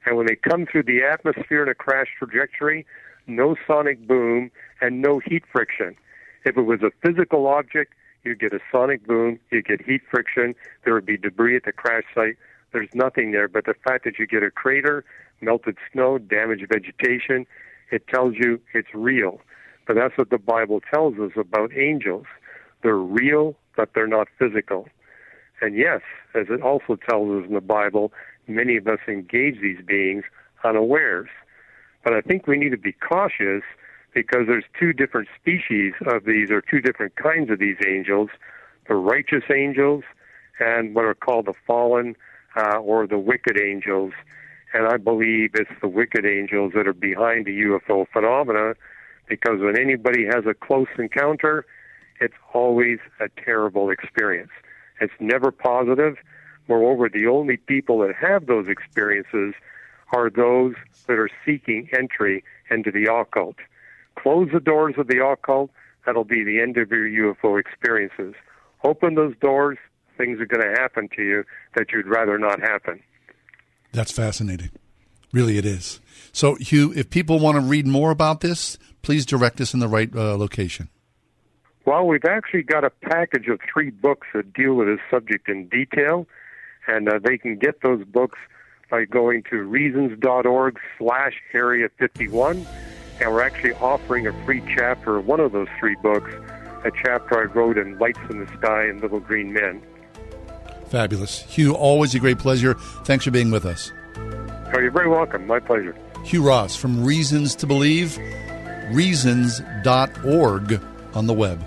And when they come through the atmosphere in a crash trajectory, no sonic boom and no heat friction. If it was a physical object, you'd get a sonic boom, you'd get heat friction, there would be debris at the crash site. There's nothing there, but the fact that you get a crater, melted snow, damaged vegetation, it tells you it's real. But that's what the Bible tells us about angels. They're real, but they're not physical. And yes, as it also tells us in the Bible, many of us engage these beings unawares. But I think we need to be cautious because there's two different species of these, or two different kinds of these angels, the righteous angels and what are called the fallen uh, or the wicked angels. And I believe it's the wicked angels that are behind the U F O phenomena, because when anybody has a close encounter, it's always a terrible experience. It's never positive. Moreover, the only people that have those experiences are those that are seeking entry into the occult. Close the doors of the occult, that'll be the end of your U F O experiences. Open those doors, things are going to happen to you that you'd rather not happen. That's fascinating. Really, it is. So, Hugh, if people want to read more about this, please direct us in the right uh, location. Well, we've actually got a package of three books that deal with this subject in detail, and uh, they can get those books by going to reasons.org slash area 51, and we're actually offering a free chapter of one of those three books, a chapter I wrote in Lights in the Sky and Little Green Men. Fabulous. Hugh, always a great pleasure. Thanks for being with us. Oh, you're very welcome. My pleasure. Hugh Ross from Reasons to Believe, reasons dot org on the web.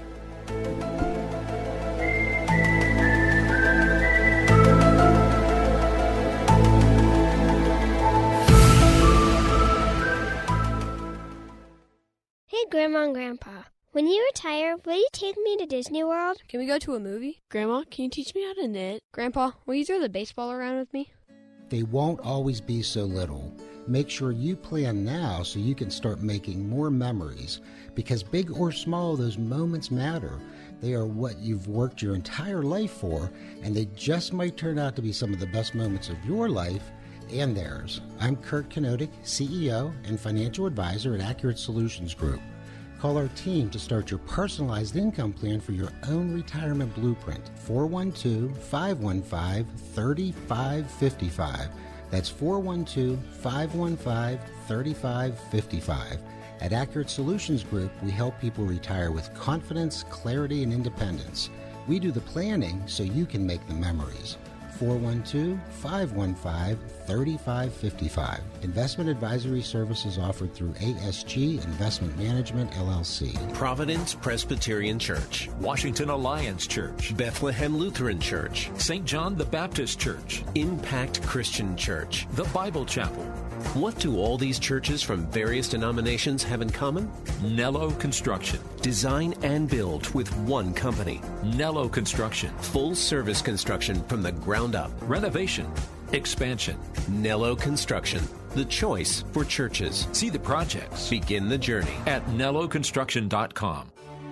Hey, Grandma and Grandpa. When you retire, will you take me to Disney World? Can we go to a movie? Grandma, can you teach me how to knit? Grandpa, will you throw the baseball around with me? They won't always be so little. Make sure you plan now so you can start making more memories, because big or small, those moments matter. They are what you've worked your entire life for, and they just might turn out to be some of the best moments of your life and theirs. I'm Kurt Knodig, C E O and financial advisor at Accurate Solutions Group. Call our team to start your personalized income plan for your own retirement blueprint. four one two, five one five, three five five five. That's four one two, five one five, three five five five. At Accurate Solutions Group, we help people retire with confidence, clarity, and independence. We do the planning so you can make the memories. four one two, five one five, three five five five. Investment advisory services offered through A S G Investment Management, L L C. Providence Presbyterian Church, Washington Alliance Church, Bethlehem Lutheran Church, Saint John the Baptist Church, Impact Christian Church, the Bible Chapel. What do all these churches from various denominations have in common? Nello Construction. Design and build with one company. Nello Construction. Full service construction from the ground up. Renovation. Expansion. Nello Construction. The choice for churches. See the projects. Begin the journey at nello construction dot com.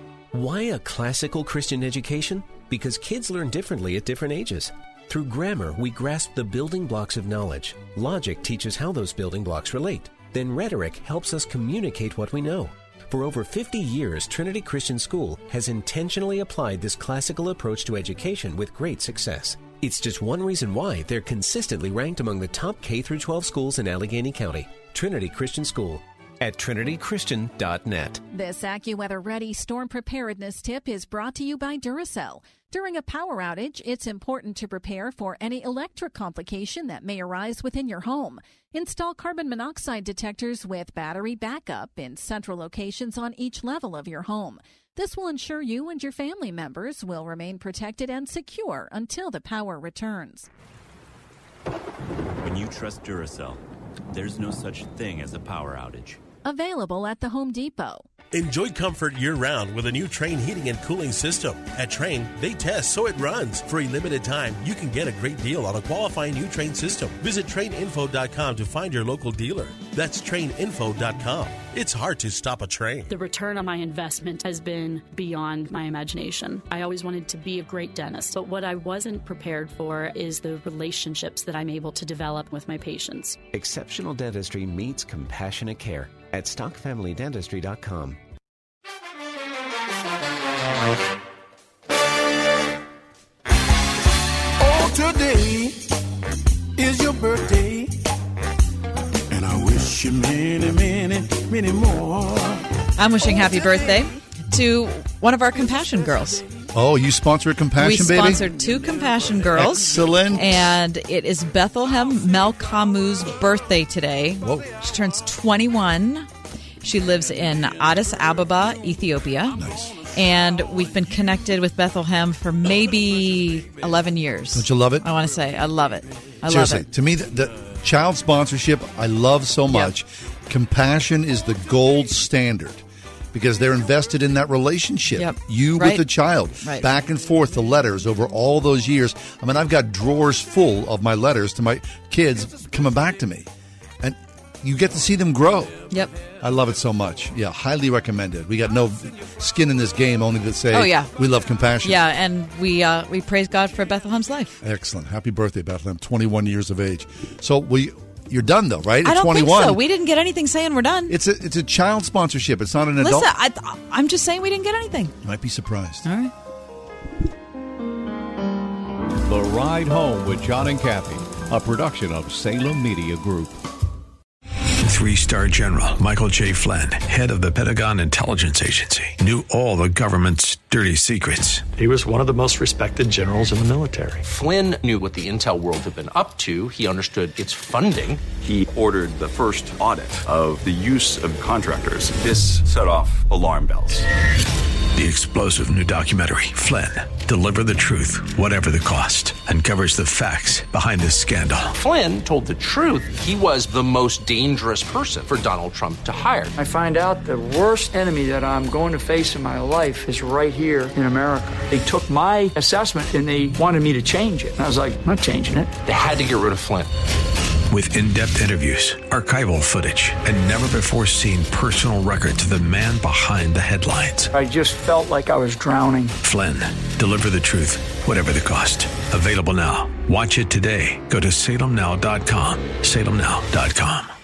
Why a classical Christian education? Because kids learn differently at different ages. Through grammar, we grasp the building blocks of knowledge. Logic teaches how those building blocks relate. Then rhetoric helps us communicate what we know. For over fifty years, Trinity Christian School has intentionally applied this classical approach to education with great success. It's just one reason why they're consistently ranked among the top K through twelve schools in Allegheny County. Trinity Christian School at trinity christian dot net. This AccuWeather Ready storm preparedness tip is brought to you by Duracell. During a power outage, it's important to prepare for any electric complication that may arise within your home. Install carbon monoxide detectors with battery backup in central locations on each level of your home. This will ensure you and your family members will remain protected and secure until the power returns. When you trust Duracell, there's no such thing as a power outage. Available at the Home Depot. Enjoy comfort year-round with a new Trane heating and cooling system. At Trane, they test so it runs. For a limited time, you can get a great deal on a qualifying new Trane system. Visit Trane Info dot com to find your local dealer. That's train info dot com. It's hard to stop a train. The return on my investment has been beyond my imagination. I always wanted to be a great dentist, but what I wasn't prepared for is the relationships that I'm able to develop with my patients. Exceptional dentistry meets compassionate care at stock family dentistry dot com. Oh, today is your birthday, and I wish you many, many, many more. I'm wishing happy birthday to one of our Compassion girls. Oh, you sponsored Compassion, we baby? We sponsored two Compassion girls. Excellent. And it is Bethlehem Melkamu's birthday today. Whoa. She turns twenty-one. She lives in Addis Ababa, Ethiopia. Nice. And we've been connected with Bethlehem for maybe eleven years. Don't you love it? I want to say, I love it. I Seriously, love it. to me, the, the child sponsorship, I love so much. Yep. Compassion is the gold standard because they're invested in that relationship. Yep. You right. with the child, right. back and forth, the letters over all those years. I mean, I've got drawers full of my letters to my kids coming back to me. And you get to see them grow. Yep. I love it so much. Yeah, highly recommended. We got no skin in this game, only to say oh, yeah. we love Compassion. Yeah, and we uh, we praise God for Bethlehem's life. Excellent. Happy birthday, Bethlehem. twenty-one years of age. So we, you're done, though, right? At I don't twenty-one. think so. We didn't get anything saying we're done. It's a, it's a child sponsorship. It's not an Listen, adult. I, I'm just saying we didn't get anything. You might be surprised. All right. The Ride Home with John and Kathy, a production of Salem Media Group. Three-star General Michael J. Flynn, head of the Pentagon Intelligence Agency, knew all the government's dirty secrets. He was one of the most respected generals in the military. Flynn knew what the intel world had been up to. He understood its funding. He ordered the first audit of the use of contractors. This set off alarm bells. The explosive new documentary, Flynn, Deliver the Truth, Whatever the Cost, uncovers the facts behind this scandal. Flynn told the truth. He was the most dangerous person for Donald Trump to hire. I find out the worst enemy that I'm going to face in my life is right here in America. They took my assessment and they wanted me to change it. And I was like, I'm not changing it. They had to get rid of Flynn. With in-depth interviews, archival footage, and never-before-seen personal records of the man behind the headlines. I just felt like I was drowning. Flynn, Deliver the Truth, Whatever the Cost. Available now. Watch it today. Go to salem now dot com. salem now dot com.